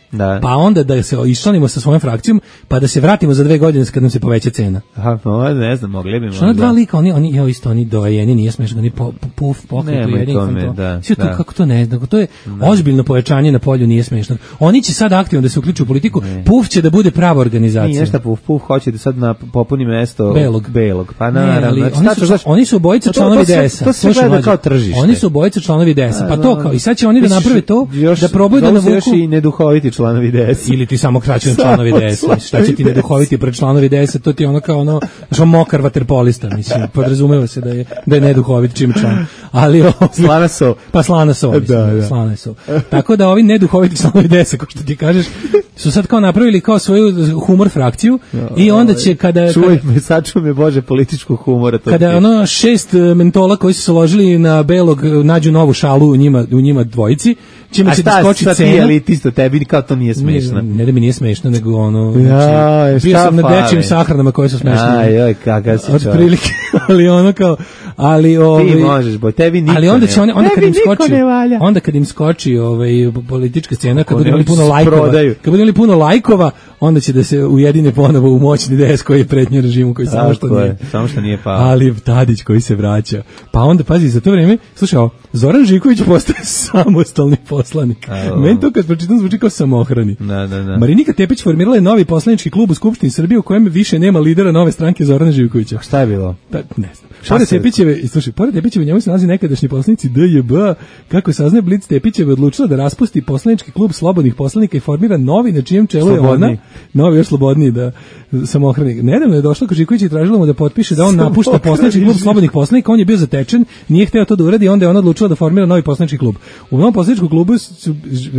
Da. Pa onda da se iščlanimo sa svojom frakcijom, pa da se vratimo za dve godine kad nam se poveća cena. Aha, no, ne znam, mogli bi. Što na dva lika, oni, oni, jo, isto, oni dojeni, nije smešno, oni po, po, puf, pokretu, jedin, tome, da, sve to, da. kako to ne znam, to je da. Ozbiljno pojačanje na polju, nije smešno. Oni će sad aktivno da se uključuju u politiku, ne. Puf će da bude prava organizacija. Nije šta Puf, Puf hoće da sad na popuni mesto Belog. Belog. Pa naravno, ne, znači, oni, su, oni su obojica članovi D S-a. To se gleda kao tržište. Oni su obojica članovi D S-a. Pa to kao, i sad će oni da naprave to, da probaju da navuku. Još i neduhoviti članovi D S-a. Ili ti samo kraćeni članovi D S-a. Šta će ti neduhoviti pred članovi D S-a? To ti je ono kao ono, što mokar vaterpolista, mislim, podrazumeva se da je da je neduhovit čim član. Ali Slana so. Pa Slana so, mislim, da, da. Slana so. Tako da ovi neduhoviti članovi D S-a, kao što ti kažeš, su sad kao napravili kao svoju humor frakciju i onda će kada čuvaj me, sačuvaj me Bože političku humora to. Kada ono šest mentola koji su se ložili na Belog nađu novu šalu u njima u njima dvojici, čime će da skoči cena. Ali ti isto tebi kao to nije smešno. Ne, ne da mi nije smešno, nego ono, znači, ja, bio sam na dečijim sahranama koje su smešne. Aj, oj, kakav si čovjek. Otprilike, ali ono kao, ali ovaj, ti možeš, bo tebi niko. Ali onda će oni, onda kad im skoči, ne onda kad im skoči ovaj politička scena, kad budu imali puno lajkova, kad budu imali puno lajkova, onda će da se ujedine ponovo u moćni D S koji je pretnji režimu koji samo što nije, samo što nije pao. Ali Tadić koji se vraća. Pa onda pazi za to vrijeme, slušaj, Zoran Živković postaje samostalni poslanik. Meni to kad pročitam zvuči kao samohrani. Da, da, da. Marinika Tepić formirala je novi poslanički klub u Skupštini Srbije u kojem više nema lidera nove stranke Zorana Živkovića. Šta je bilo? Pa, ne znam. Pored Tepićeve, slušaj, pored Tepićeve njemu se nalazi nekadašnji poslanici D J B. Kako saznaje Blic, Tepićeva odlučila da raspusti poslanički klub slobodnih poslanika i formira novi na čijem čelu je ona. Novi, još slobodniji, da samohrani. Nedavno je došla Kožiković i tražila mu da potpiše da on napušta poslanički klub slobodnih poslanika, on je bio zatečen, nije hteo to da uradi, onda je ona odlučila da formira novi poslanički klub. U novom poslaničkom klubu su,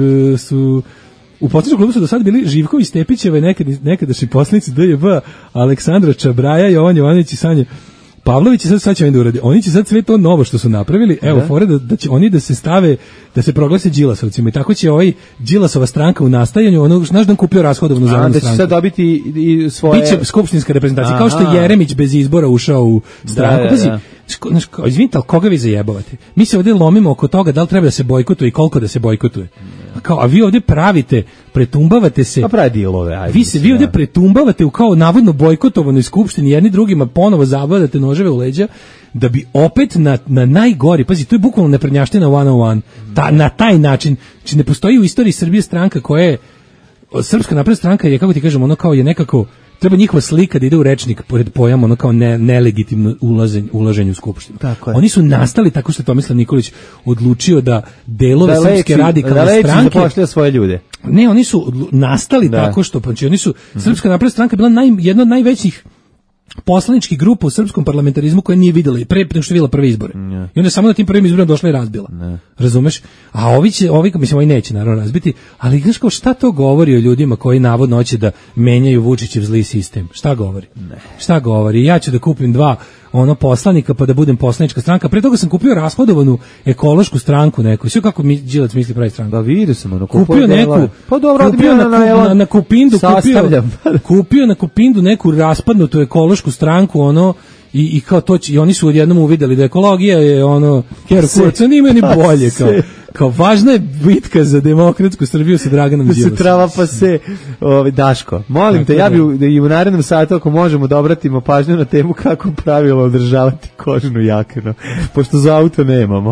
su u poslaničkom klubu su do sad bili Živković, Tepićeva, nekad, nekadašnji poslanici D J B, Aleksandra Čabraja, Jovan Jovanović i Sanja Pavlović sad sad će oni da uradi. Oni će sad sve to novo što su napravili, evo, fore da, da će oni da se stave, da se proglase Đilasovcima i tako će ovaj Đilasova stranka u nastajanju, ono, znaš da on kupio rashodovnu za stranku. Da će sad dobiti i svoje... Biće skupštinska reprezentacija, kao što je Jeremić bez izbora ušao u stranku. Da, da, da. Znaš, izvinite, ali koga vi zajebavate? Mi se ovdje lomimo oko toga da li treba da se bojkotuje i koliko da se bojkotuje. A, kao, a vi ovdje pravite, pretumbavate se... A pravi dilove, ajde. Vi, se, vi ovdje pretumbavate u kao navodno bojkotovanoj skupštini, jedni drugima ponovo zabadate noževe u leđa, da bi opet na, na najgori, pazi, to je bukvalno neprednjaština one on one, ta, na taj način, znači ne postoji u istoriji Srbije stranka koja je, Srpska napredna stranka je, kako ti kažem, ono kao je nekako, treba njihova slika da ide u rečnik pored pojama ono kao ne, nelegitimno ulaženje, ulaženje u skupštinu. Oni su nastali tako što je Tomislav Nikolić odlučio da delove da Srpske leči, radikalne da stranke... Da leči svoje ljude. Ne, oni su nastali da. tako što, znači oni su, mm-hmm. Srpska napredna stranka bila naj, jedna od najvećih poslaničkih grupa u srpskom parlamentarizmu koje nije videla i pre nego što je videla prve izbore. Yeah. I onda samo na tim prvim izborima došla i razbila. Ne. Razumeš? A ovi će, ovi, mislim, ovi neće naravno razbiti, ali znaš kao šta to govori o ljudima koji navodno hoće da menjaju Vučićev zli sistem? Šta govori? Ne. Šta govori? Ja ću da kupim dva ono poslanika pa da budem poslanička stranka. Pre toga sam kupio rashodovanu ekološku stranku neku. Sve kako mi Đilac misli pravi stranku. Da vidio sam ono. Kupio neku. Pa dobro, kupio na, na, na, na Kupindu, kupio, pa kupio na Kupindu neku raspadnutu ekološku stranku, ono, i, i kao to će, i oni su odjednom uvideli da ekologija je ono, kerkurca, nije ni bolje, kao, kao važna je bitka za demokratsku Srbiju sa Draganom Đilasom. Se trava pa se, ovaj, Daško, molim te, ja bi da i u narednom satu, ako možemo da obratimo pažnju na temu kako pravilo održavati kožnu jaknu, pošto za auto nemamo.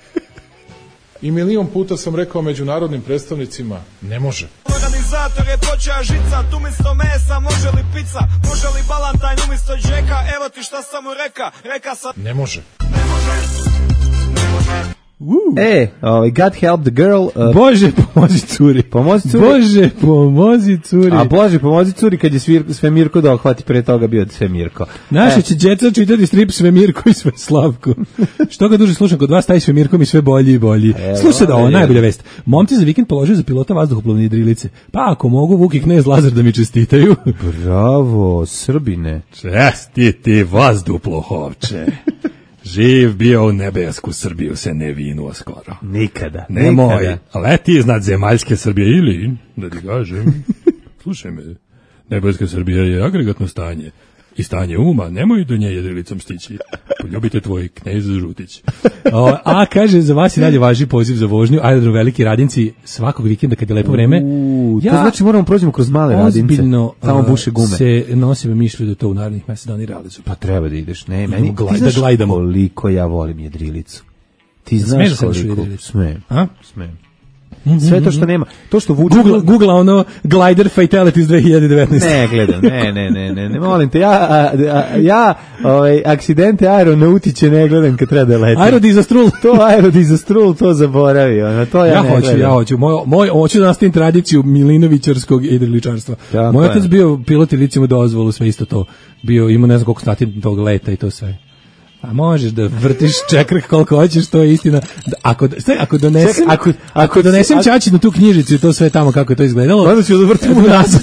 I milion puta sam rekao međunarodnim predstavnicima, ne može. Organizator je počeo žicat, umjesto mesa može li pizza, može li balantajn umjesto džeka, evo ti šta sam mu reka, reka sam... Ne može. Ne može. Ne može. Uh. E, ovaj, God help the girl. Uh, Bože, pomozi curi. Pomozi curi. Bože, pomozi curi. A Bože, pomozi curi kad je svir, Svemirko dohvati, pre toga bio Svemirko. Naše e. će djeca čitati strip Svemirko i Sveslavko. Što ga duže slušam kod vas, taj Svemirko mi sve bolji i bolji. Slušaj da ovo, najbolja vest. Momci za vikend položio za pilota vazduhoplovne jedrilice. Pa ako mogu, Vuk i Knez Lazar da mi čestitaju. Bravo, Srbine. Čestiti vazduhoplovče. Živ bio u nebesku Srbiju se ne vinuo skoro. Nikada. Nemoj, nikada. leti iznad zemaljske Srbije ili, da ti kažem, slušaj me, nebeska Srbija je agregatno stanje. i stanje uma, nemoj do nje jedrilicom stići. Poljubite tvoj knez Žutić. O, a kaže, za vas i dalje važi poziv za vožnju, aerodrom Veliki Radinci svakog vikenda kad je lepo vreme. U, ja, to znači moramo prođemo kroz Male Radince, tamo buše gume. Se nosim mišlju da to u narednih mesec dana i realizuju. Pa treba da ideš, ne, meni, glaj, ti znaš da glajdamo. Koliko ja volim jedrilicu. Ti znaš koliko, smem, a? smem. Sve to što nema, to što vuče Google, Google ono Glider Fatalities dve hiljade devetnaeste. Ne, gledam, ne, ne, ne, ne, ne molim te, ja, a, a, ja, ovaj, akcidente aeronautiće ne gledam kad treba da letim. Aerodizastrul. To aerodizastrul, to zaboravi, ono, to ja, ja ne hoću, gledam. Ja hoću, moj, moj, hoću da nastavim tradiciju Milinovićarskog jedriličarstva. Moj otac bio pilot i recimo dozvolu, sve isto to. Bio, ima ne znam koliko sati tog leta i to sve. A možeš da vrtiš čekrk koliko hoćeš, to je istina. Ako sve ako donesem Ček, ako, ako donesem Ćaćinu tu knjižicu i to sve tamo kako je to izgledalo, onda ću da vrtim unazad.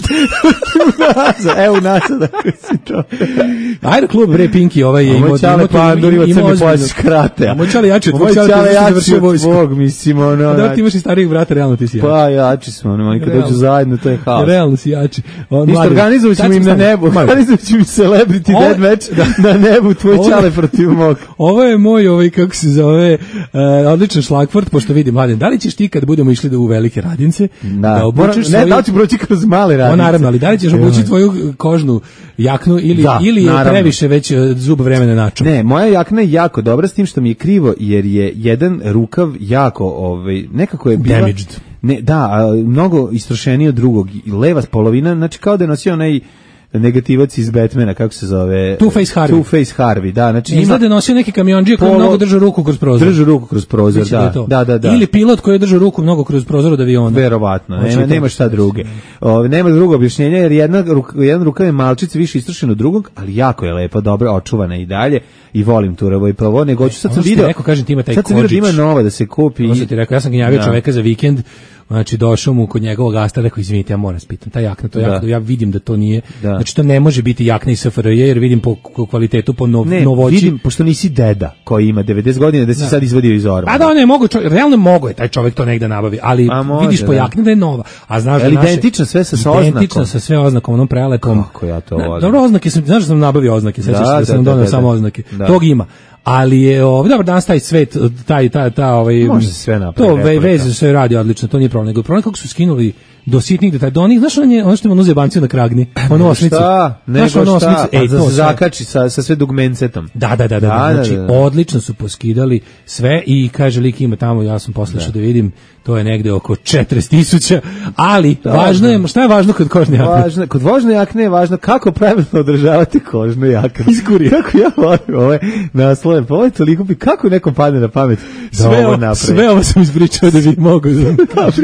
Unazad, evo unazad ako si to. Aero klub bre Pinki, ovaj je imao Čale Panduriva crni pojas krate. A moćali jači od tvog Čale jači od tvog, mislim, ono. Da ti imaš i starijih brata, realno ti si jači. Pa jači smo, ono, kad dođu zajedno, to je haos. Realno si jači. Ništa, organizovaćemo im na nebu, organizovaćemo im celebrity deathmatch na nebu, tvoj Čale protiv mog. Ovo je moj, ovaj, kako se zove, uh, odličan šlagvort, pošto vidim, Mladen, da li ćeš ti kad budemo išli da u Velike Radince, da, da obučeš svoju... Ne, da li ću proći kroz Male Radince? O, naravno, ali da li ćeš obući tvoju kožnu jaknu ili, da, ili je previše već zub vremena načo? Ne, moja jakna je jako dobra, s tim što mi je krivo, jer je jedan rukav jako, ovaj, nekako je bila... Damaged. Ne, da, mnogo istrošeniji od drugog. Leva polovina, znači kao da je nosio onaj negativac iz Batmana, kako se zove? Two-Face Harvey. Two-Face Harvey, da. Znači, izgleda nosio neki kamionđije koji mnogo držu ruku kroz prozor. Držu ruku kroz prozor, da. Da, da, da. Ili pilot koji držu ruku mnogo kroz prozor od aviona. Verovatno, nema, nema šta druge. O, nema drugog objašnjenja, jer jedna, jedan rukav je malčice više istrošen od drugog, ali jako je lepo, dobro, očuvana i dalje i volim Turovo i Pavo, nego ću sad sam video. Rekao, kažem ti ima taj sad sam vidio da ima nova da se kupi. Ono ti rekao, ja sam gnjavio čoveka za vikend. Znači došao mu kod njegovog gasta, rekao izvinite, ja moram spitam, ta jakna, to jakna, ja vidim da to nije, da. Znači to ne može biti jakna iz S F R J, jer vidim po, po kvalitetu, po nov, ne, novoći. Vidim, pošto nisi deda koji ima devedeset godina da se da. sad izvadio iz ormana. A da, ne, mogu, čovjek, realno mogu je taj čovjek to negde nabavi, ali može, vidiš po jakni da je nova, a znaš da naše... Identično sve sa oznakom. Identično sa sve oznakom, onom prelepom. Kako ja to volim. Dobro, oznake sam, znaš da sam nabavio oznake, sećaš da, da sam doneo samo oznake, da. Tog ima. Ali je ovaj dobro danas taj svet, taj ta ta ovaj može se sve napraviti. To ve, veze se radi odlično, to nije problem, nego problem kako su skinuli do sitnih detalja, do onih, znaš ono, ono što ima onu zebanciju na kragni, onu osmicu. Šta? Nego šta? Ono osmicu, ej, to se zakači sa, sa sve dugmencetom. Da, da, da, da, da, znači da, da, da. Odlično su poskidali sve i kaže lik ima tamo, ja sam posle što da vidim, to je negde oko četrdeset tisuća, ali da, važno je, šta je važno kod kožne jakne? Važno, kod vožne jakne je važno kako pravilno održavati kožnu jaknu. Iskuri. Kako ja volim ove naslove, pa ovo je toliko bi, kako nekom padne na pamet da sve ovo napravi. Sve ovo sam ispričao da bi mogo znam.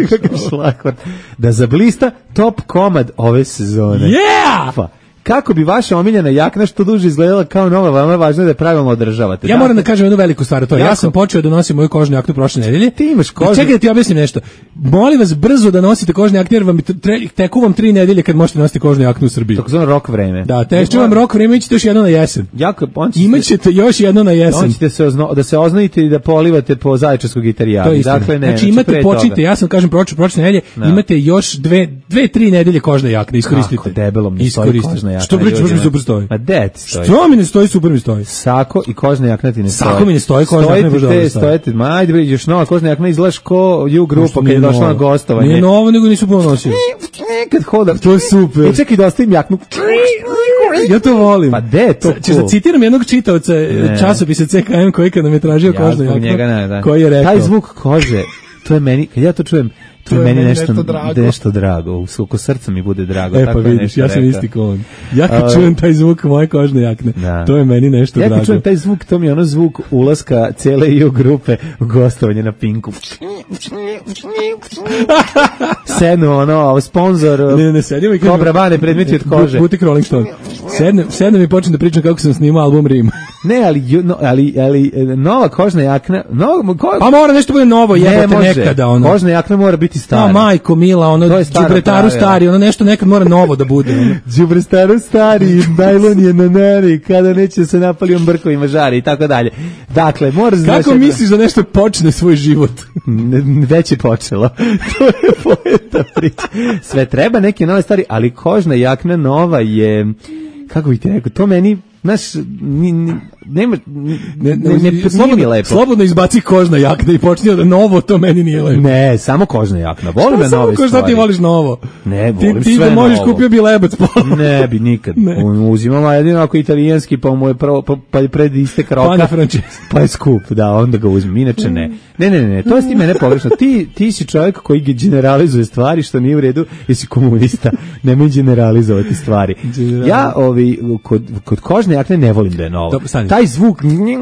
Da zablista top komad ove sezone. Yeah! Pa, kako bi vaša omiljena jakna što duže izgledala kao nova, vama je važno da je pravilno održavate. Ja dakle, moram da kažem jednu veliku stvar, to je, ja sam počeo da nosim moju kožnu jaknu prošle nedelje. Ti imaš kožnu. Čekaj da ti objasnim nešto. Molim vas brzo da nosite kožne jakne, jer vam tre, teku vam tri nedelje kad možete nositi kožnu jaknu u Srbiji. Takozvano rok vreme. Da, teče vam rok vreme, ićete još jedno na jesen. Jako, imaćete još jedno na jesen. On ćete se ozno, da se oznojite i da polivate po zaječarskog gitarijana. Dakle, ne, znači imate počite, ja sam kažem prošle prošle nedelje, no. Imate još dve, dve, tri nedelje kožne jakne, iskoristite. Kako debelom ne stoji kožna jakna. Što pričaš, mi super stoji. Ma det stoji. Što mi ne stoji, super mi stoji. Sako i kožna jakna ti ne stoji. Sako mi ne stoji, kožna jakna baš dobro stoji. Stojite, ma ajde bre, još nova kožna jakna izgledaš ko ju grupa kad je došla na gostovanje. Nije novo, nego nisu puno nosili. Kad hodam. To je super. E čekaj da ostavim jaknu. Ja to volim. Pa de, to ćeš da citiram jednog čitaoca časopisa C K M koji kad nam je tražio kožnu jaknu, koji je rekao. Taj zvuk kože, to je meni, kad ja to čujem, to je meni nešto, nešto drago. Nešto drago. Oko srca mi bude drago. E tako pa vidiš, ja sam rekao. Isti ko on. Ja kad uh, čujem taj zvuk moje kožne jakne, da. To je meni nešto ja drago. Ja kad čujem taj zvuk, to mi je ono zvuk ulaska cele I U grupe u gostovanje na Pinku. Sednu ono, sponsor, ne, ne, sedim i Kobra Bane, predmeti od kože. Butik Rolling Stone. Sednem, sednem i počnem da pričam kako sam snimao album Rim. Ne, ali, no, ali, ali nova kožna jakna, no, ko... pa mora nešto bude novo, jebote nekada. Ono. Kožna jakna mora biti stara. No, majko, mila, ono, đubretaru stari, ono nešto nekad mora novo da bude. Đubretaru stari, najlon je na neri, kada neće se napali on brkovima žari i tako dalje. Dakle, mora znaš... Kako misliš da nešto počne svoj život? Već je počelo. To je poeta priča. Sve treba neke nove stvari, ali kožna jakna nova je... kako bih ti rekao, to meni, znaš, ni, ni, nema, ne, ne, ne, ne, slobodno, nije lepo. Slobodno izbaci kožna jakna i počni da novo, to meni nije lepo. Ne, samo kožna jakna, volim na nove stvari. Šta ti voliš novo? Ne, volim ti, sve ti da možeš novo. kupio bi lebac po. Ne bi nikad. Ne. Uzimam jedino ako italijanski, pa mu je prvo, pa, pa je pred istek roka. Pana Francesco. Pa je skup, da, onda ga uzmem, inače ne. Ne, ne, ne, ne, to je s ti mene pogrešno. Ti, ti si čovjek koji generalizuje stvari, što nije u redu, jesi komunista, nemoj generalizovati stvari. Ja, ovi, kod, kod kožne jakne ne volim da je novo. Dobro, taj zvuk,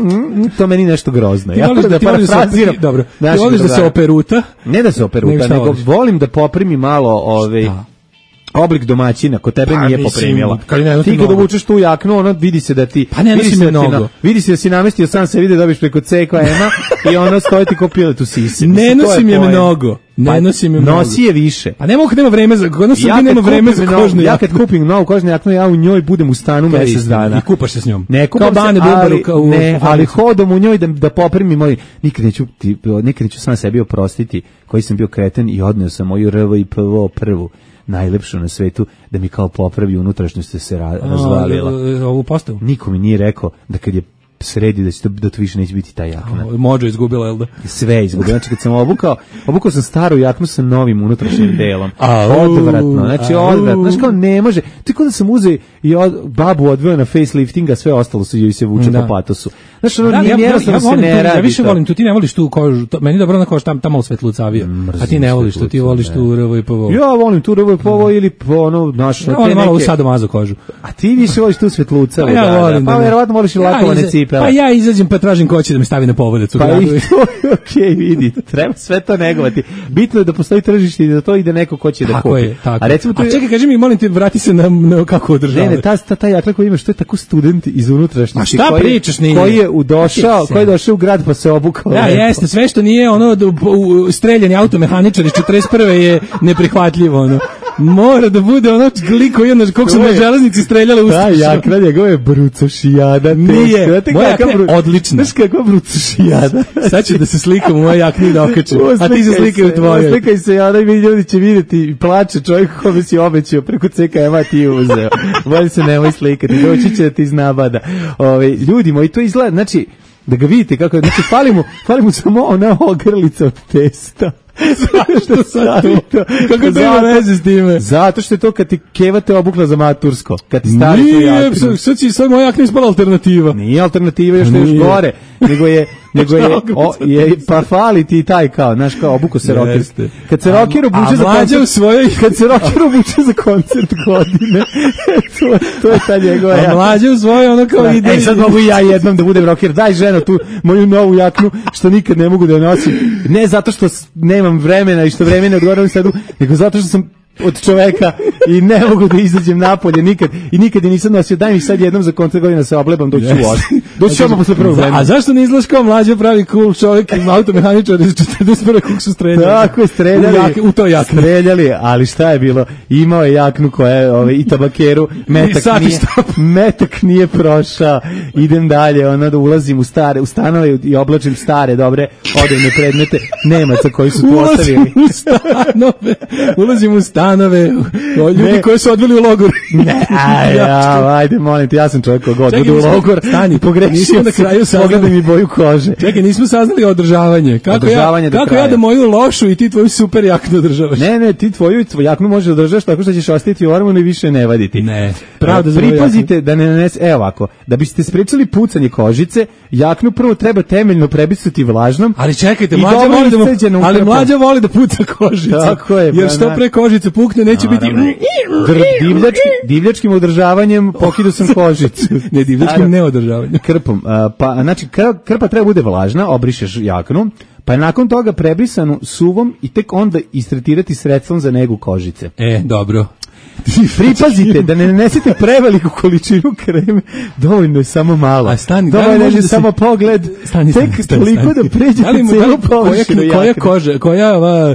to meni nešto grozno. Ti ja voliš da, da parafraziram. Ti, dobro, ti voliš da se operuta? Ne da se operuta, nego voliš? Volim da poprimi malo ove... oblik domaćina, kod tebe pa, nije poprimila. Ti kad obučeš tu jaknu, ono vidi se da ti... Pa ne nosi me mnogo. Na, vidi se da si namestio sam se, vidi da dobiš preko C K M-a i ono stoji ti ko pilet u sisi. Ne nosim je mnogo. Ne pa, nosim je mnogo. Nosi je više. Pa nema, nema vreme za, kod nas ja nema vreme za kožnu jaknu. Ja kad kupim novu kožnu jaknu, ja u njoj budem u stanu mjesec dana. I kupaš se s njom. Ne, kupam se, ali, u, ne, ali hodom u njoj da, da poprimim moj... Nikad neću, ti, nikad neću sam sebi oprostiti koji sam bio kreten i odneo sam moju R V I P V O prvu. Najlepšu na svetu, da mi kao popravi unutrašnjost se se ra, razvalila. Ovu postavu? Niko mi nije rekao da kad je sredi da će to, da to više neće biti ta jakna. Može izgubila, jel da? Sve izgubila. Znači kad sam obukao, obukao sam staru jaknu sa novim unutrašnjim delom. Odvratno, znači odvratno. Znači kao ne može. To je kao da sam uzeo i od, babu odveo na facelifting, a sve ostalo se joj se vuče da. Po patosu. Znači ono da, nije ja, jednostavno ja, ja se ne radi. Ja više to. volim tu, ti ne voliš tu kožu, to, meni dobro na kožu tam, tamo svetlucavija. A ti ne voliš tu, ti voliš tu R V I P V O. Ja volim tu R V I P V O ili ono, naš, ja volim malo u sadomazo kožu. A ti više voliš tu svetlucavu. Ja volim. Pa verovatno voliš i lakovane cipele. Pa ja izađem pa tražim ko će da me stavi na povodac u pa gradu. Pa i to je okej, vidi, treba sve to negovati. Bitno je da postoji tržište i da to ide neko ko će da tako kupi. Je, tako A recimo A čekaj, kaži mi, molim te, vrati se na, na kako održavanje. Ne, ne, ta, ta, ta jakla koja imaš, to je tako student iz unutrašnjosti. A šta koji, pričaš, nije? Koji je udošao, koji je došao u grad pa se obukao. Da, lepo. Jeste, sve što nije ono streljani automehaničar iz četrdeset prve je neprihvatljivo, ono. Mora da bude ono gliko jedno, koliko su na železnici streljale u ustaša. Da, jakna njegove je brucošijada. Nije, moja jakna je odlična. Znaš kakva brucošijada? Sad ću da se slikam u moje jakni da okačem, a ti se slikaj u tvojoj. Slikaj se, ja da mi ljudi će vidjeti i plače čovjek kome si obećao preko C K M-a ti je uzeo. Bolje se nemoj slikati, doći će da ti iznabada. Ove, ljudi moji, to izgleda, znači, da ga vidite kako je, znači, fali mu, fali mu samo ona ogrlica od testa. Zašto sad to? Kako to ima veze s time? Zato što je to kad ti keva te obukla za matursko. Kad ti stavi tu jaknu. Nije, sad, sad moja jakna ispala alternativa. Nije alternativa, još još gore. Nego je, nego je, o, je, pa fali ti taj kao, znaš kao, obuko se rocker. Kad se rocker obuče za koncert, svojoj... kad se rocker obuče za koncert godine, to, to je ta njegova jakna. A mlađe u svojoj, ono kao ide. E, sad mogu ja jednom da budem rocker. Daj ženo tu moju novu jaknu, što nikad ne mogu da je nosim. Ne zato što nemam vremena i što vreme ne odgovaram sedu, nego zato što sam od čoveka i ne mogu da izađem napolje nikad i nikad je nisam nosio. Daj mi sad jednom za koncert godina se oblebam, doći ću yes. doći ću odmah posle prvog vremena. A zašto ne izlaš kao mlađe pravi cool čovjek, automehaničar iz četrdeset prve kog su streljali? Tako je, streljali. U, jak, u to jaknu. Streljali, ali šta je bilo? Imao je jaknu koja je ove, i tabakeru, metak nije, metak nije prošao. Idem dalje, ono da ulazim u stare, u stanove i oblačim stare, dobre, odevne predmete Nemaca koji su tu ostavili. Ulazim u stanove, ulazim u stanove. Stanove, ljudi ne. Koji su odveli u logor. Ne, aj, ja, ajde, molim te, ja sam čovjek koji odvodi u logor. Stani, pogrešio na kraju saznali. Pogledaj mi boju kože. Čekaj, nismo saznali održavanje. Kako, održavanje ja, kako ja da moju lošu i ti tvoju super jaknu održavaš? Ne, ne, ti tvoju, tvoju jaknu možeš održavaš tako što ćeš ostaviti u ormanu i više ne vaditi. Ne, pravda za pripazite da ne nanese, evo ovako, da biste sprečili pucanje kožice, jaknu prvo treba temeljno prebrisati vlažnom. Ali čekajte, mlađa voli da, ali mlađa voli da puca kožicu. Tako je, jer što pre kožice pukne, neće biti divljački, divljačkim održavanjem pokidu sam kožicu. Ne, divljačkim neodržavanjem. Krpom. Pa, znači, krpa treba bude vlažna, obrišeš jaknu, pa je nakon toga prebrisanu suvom i tek onda istretirati sredstvom za negu kožice. E, dobro. Pripazite da ne nanesete preveliku količinu kreme, dovoljno je samo malo. A stani, dovoljno je da samo pogled, stani, tek stani, stani, toliko stani. da pređete da celu površinu jakne. Koja koža, koja ova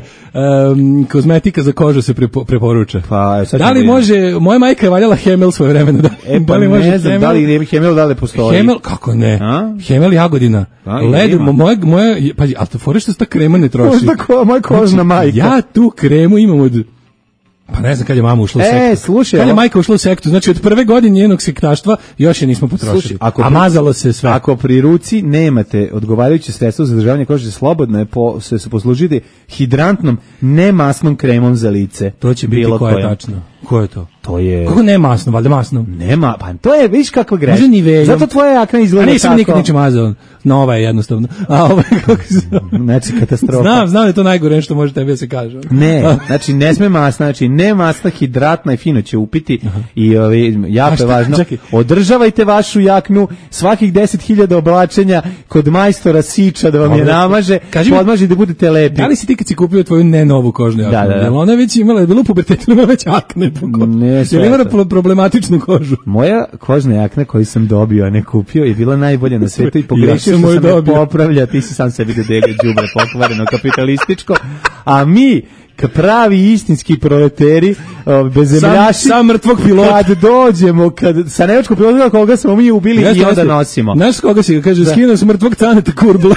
um, kozmetika za kožu se prepo, preporuča? Pa, da li može, moja majka je valjala Hemel svoje vremena. Da, e, pa da li može ne znam, Hemel, da li ne Hemel, da li postoji? Hemel, kako ne? A? Hemel Jagodina. A, Led, moja, moja, pa, ali to fore što se ta krema ne troši. Možda ko, moja kožna majka. Ja tu kremu imam od Pa ne znam kad je mama ušla u e, sektu. Slušaj, kad je majka ušla u sektu, znači od prve godine njenog sektaštva još je nismo potrošili. Slušaj, ako, a mazalo se sve. Ako pri ruci nemate odgovarajuće sredstvo za zadržavanje kože, slobodno je po, se su poslužiti hidrantnom, nemasnom kremom za lice. To će biti ko je tačno. Ko je to? To je... Kako ne masno, valjda masno? Nema, pa to je, viš kakva greš. Može niveljom. Zato tvoja jakna izgleda tako. A nisam nikad ničim mazao. No, ova je jednostavno. A ova je kako se... Znači, katastrofa. Znam, znam da je to najgore što može tebi da se kaže. Ne, znači, ne sme masna, znači, ne masna, hidratna i fino će upiti. Aha. I ovi, jako je važno. Čekaj. Održavajte vašu jaknu svakih deset hiljada oblačenja kod majstora Siča da vam je namaže, podmaže da budete lepi. Da li si ti kad si kupio tvoju ne novu kožnu jaknu? Da, da, da. Jel ona već imala, je bilo u pubertetu, ima već akne po kožu? Ne, jel imala problematičnu kožu? Moja kožna jakna koju sam dobio, a ne kupio, je bila najbolja na svetu i pogrešio što sam je popravlja. Ti si sam sebi dodelio đubre pokvareno kapitalističko, a mi pravi istinski proleteri, bezemljaši, sam, sam mrtvog pilota. Kad dođemo, kad, sa nemačkog pilota koga smo mi ubili jeste, i onda nosimo. Znaš koga si ga kaže, skinuo s mrtvog Caneta Kurbula.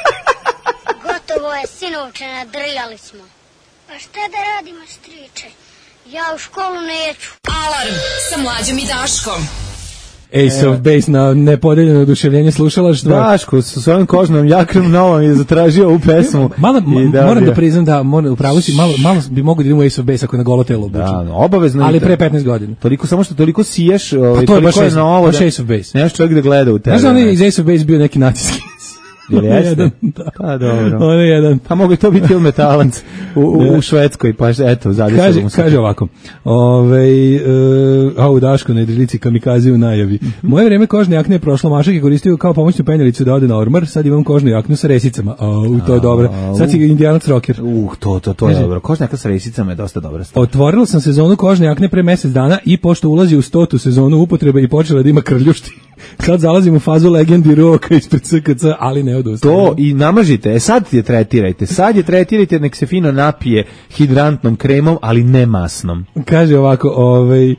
Gotovo je, sinovče, nadrljali smo. Pa šta da radimo, striče? Ja u školu neću. Alarm sa Mlađom i Daškom. Ace of Base na nepodeljeno oduševljenje slušalaštva. Daško, sa svojom kožnom jaknom novom je zatražio ovu pesmu. Malo, da, moram da priznam da moram, upravo si, malo, malo bi mogu da idemo Ace of Base ako je na golo telo obučen. Da, obavezno. Ali pre petnaest godina. Toliko, samo što toliko siješ, ovaj, pa to je baš je na ovo. Baš Ace of Base. Nemaš čovjek da gleda u tebe. Znaš da on je iz Ace of Base bio neki nacijski? Jel jeste? Da. Pa dobro. On je jedan. Pa mogu to biti il metalac u, u, u Švedskoj, pa eto, zadešalo kaže, mu se. Kaže ovako, ovaj, uh, a u Daško na jedrilici kamikaze u najavi. Moje vreme kožne jakne je prošlo, Mašak je koristio kao pomoćnu penjalicu da ode na ormar, sad imam kožnu jaknu sa resicama. Au, to je dobro. Sad si indijanac rocker. Uh, to, to, to je dobro. Kožna jakna sa resicama je dosta dobra stvar. Otvorila sam sezonu kožne jakne pre mjesec dana i pošto ulazi u stotu sezonu upotrebe i počela da ima krljušti. Sad zalazim u fazu legendi roka ispred S K C, ali ne odustajem. To i namažite, e sad je tretirajte, sad je tretirajte, nek se fino napije hidrantnom kremom, ali ne masnom. Kaže ovako, ovaj, e,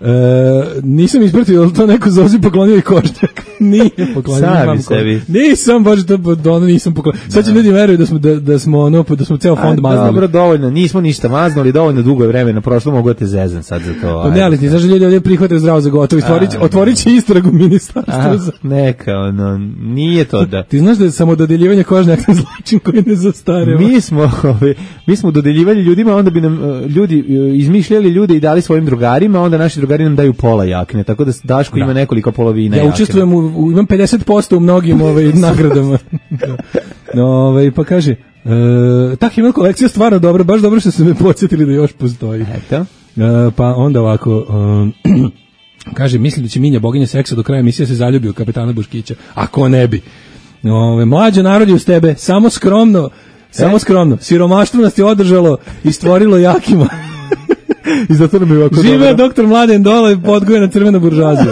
nisam ispratio, to neko Zozi poklonio i kožnjak. Nije poklonio. Sami sebi. Nisam, baš to, ono nisam poklonio. Sad će ljudi veruju da smo, da, da smo, ono, da smo ceo fond maznali. Dobro, dovoljno, nismo ništa maznali, dovoljno dugo je vremena prošlo, mogu te zezem sad za to. Pa ne, ali ti znaš, ljudi ovdje prihvataju zdravo za gotovo, otvorit će istragu ministarstva. Za... Neka, ono, nije to da... Ti znaš da je samo dodeljivanje kožnjaka zločin koji ne zastareva. Mi smo, ove, mi smo dodeljivali ljudima, onda bi nam ljudi izmišljali ljude i dali svojim drugarima, onda naši drugari nam daju pola jakne, tako da Daško da. Ima nekoliko polovina. Ja jakne. Učestvujem u, u, imam pedeset posto u mnogim ovaj, nagradama. No, ovaj, pa kaže, e, ta Himmel kolekcija stvarno dobro, baš dobro što su me podsjetili da još postoji. Eto. E, pa onda ovako... Um, kaže, mislim da će Minja, boginja seksa, do kraja emisije se zaljubi u kapetana Boškića. Ako ne bi. Ove, mlađe narodi uz tebe, samo skromno, samo e? skromno. Siromaštvo nas je održalo i stvorilo jakima. I zato nam je ovako žive dobro. doktor Mladen Dola i podgojena crvena buržazija.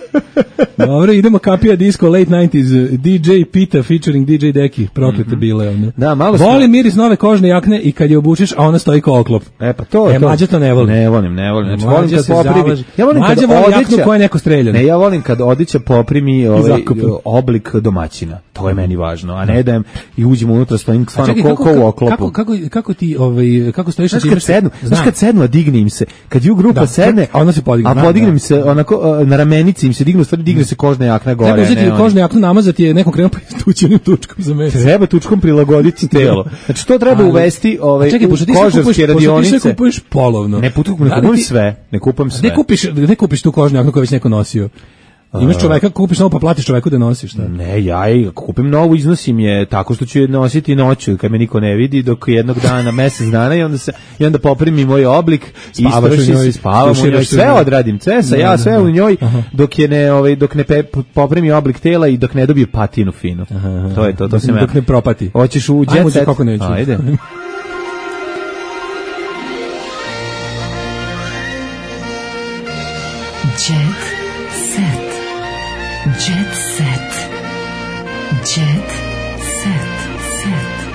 Dobro, idemo Kapija Disco, late nineties, D J Pita featuring D J Deki, proklete mm-hmm. bile. Ono. Da, malo voli miris nove kožne jakne i kad je obučeš, a ona stoji kao oklop. E, pa to je e, to. Mlađe to ne voli. Ne volim, ne volim. Znači, volim kad poprimi. Ja volim Mlađe kad voli odeća, jaknu koja je neko streljan. Ne, ja volim kad odeća poprimi ovaj oblik domaćina. To je meni važno, a ne da im i uđemo unutra stojim stvarno ko u oklopu. Kako, kako, kako ti, ovaj, kako stojiš? Znaš kad sednu, znaš kad sednu, a digne im se. Kad ju grupa da, sedne, a ona se podigne. A podigne im se, onako, na ramenici im se dignu, stvari digne se kožna jakna gore. Treba uzeti kožnu jaknu, namazati je nekom kremom tućenim tučkom za mesec. Treba tučkom prilagoditi telo. Znači to treba uvesti ovaj, čekaj, u kožarske radionice. Ti kupuješ polovno. Ne, putu, ne kupujem sve, ne kupujem sve. Ne kupiš, ne kupiš tu kožnu jaknu koju već neko nosio. Imaš čoveka, kupiš novu pa platiš čoveku da nosi, šta? Ne, ja je, kupim novu, iznosim je tako što ću je nositi noću, kad me niko ne vidi, dok jednog dana, mesec dana i onda se i onda poprimi moj oblik, istroši se, spavam u njoj, sve odradim, sve sa ja, sve u njoj, dok je ne, ovaj, dok ne pe, poprimi oblik tela i dok ne dobije patinu finu. Aha, to je to, to se me. Dok ne propati. Hoćeš u jet set? Kako neću. Ajde. Jet set. Jet set. Jet set. Set. Set.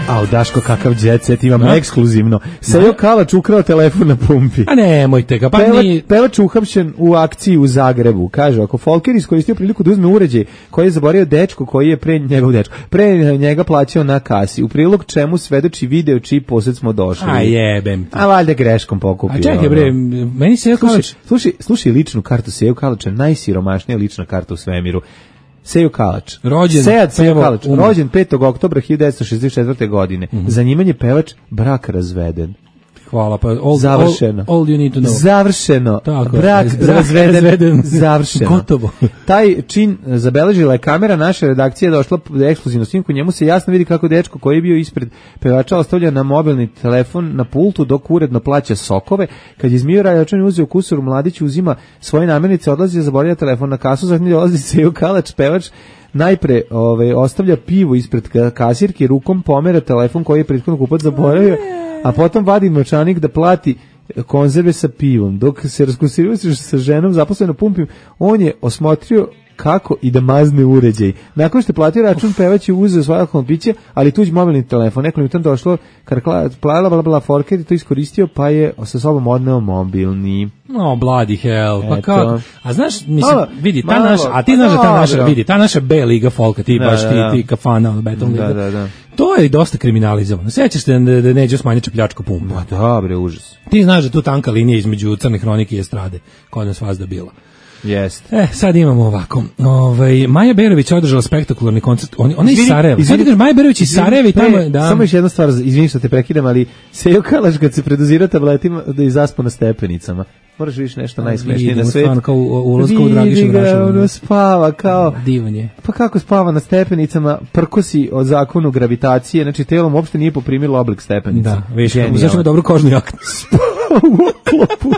Au, Daško, kakav jet set, imamo da? Ekskluzivno. Sejo Kalač ukrao telefon na pumpi. A nemojte ga, pa Peva, ni... Pevač uhapšen u akciji u Zagrebu. Kaže, ako Folker iskoristio priliku da uzme uređaj koji je zaboravio dečko koji je pre njegov dečko, pre njega plaćao na kasi. U prilog čemu svedoči video čiji posjed smo došli. A jebem ti. A valjda greškom pokupio. A čekaj bre, meni Sejo Kalač... Slušaj, slušaj ličnu kartu Sejo Kalača, najsiromašnija lična karta u svemiru. Sejo Kalač. Rođen, Sejad Sejo Kalač, um. rođen petog oktobra hiljadu devetsto šezdeset četvrte. godine. Mm-hmm. Zanimanje pevač, brak razveden. Hvala, pa all, završeno. All, all you need to know. Završeno. Tako, brak, brak razveden. razveden. Završeno. Gotovo. Taj čin zabeležila je kamera, naša redakcija je došla do ekskluzivnog snimku, njemu se jasno vidi kako dečko koji je bio ispred pevača ostavlja na mobilni telefon na pultu dok uredno plaća sokove. Kad je izmio račun i uzeo kusur, mladić uzima svoje namirnice, odlazi, zaboravlja telefon na kasu, zatim dolazi Sejo Kalač, pevač, najpre ove, ostavlja pivo ispred kasirke, rukom pomera telefon koji je prethodno kupac zaboravio, a potom vadi novčanik da plati konzerve sa pivom. Dok se raskusirio sa ženom zaposlenom pumpi, on je osmotrio kako i da mazne uređaj. Nakon što je platio račun, pevač je uzeo svoje alkoholno piće, ali tuđi mobilni telefon. Neko minutom došlo, kad plajala bla bla Folker je to iskoristio, pa je sa sobom odneo mobilni. No, bloody hell. Pa kako? A znaš, mislim, malo, vidi, ta malo, naša, a ti znaš da ta naša, vidi, ta naša B liga folka, ti da, baš da, ti, da. ti kafana, beton liga. Da, da, da. To je dosta kriminalizovano. Sećaš se da, da neđe smanjiče pljačku pumpu. Ma dobre, užas. Ti znaš da tu tanka linija između Crne hronike i estrade, kod nas vazda bila. Jeste. E, sad imamo ovako. Ovaj Maja Berović održala spektakularni koncert. On ona iz Sarajeva. Sad kažeš Maja Berović iz Sarajeva i tamo da. Samo još jedna stvar, izvini što te prekidam, ali Sejo Kalač kad se predozira tabletima da je zaspao na stepenicama. Moraš više nešto najsmešnije na svetu. Stvarno kao ulazka u Dragišu Rašovu. Ono spava kao divan je. Pa kako spava na stepenicama, prkosi od zakonu gravitacije, znači telom uopšte nije poprimilo oblik stepenica. Da, više. Zašto dobro kožnu jaknu. Spava u oklopu.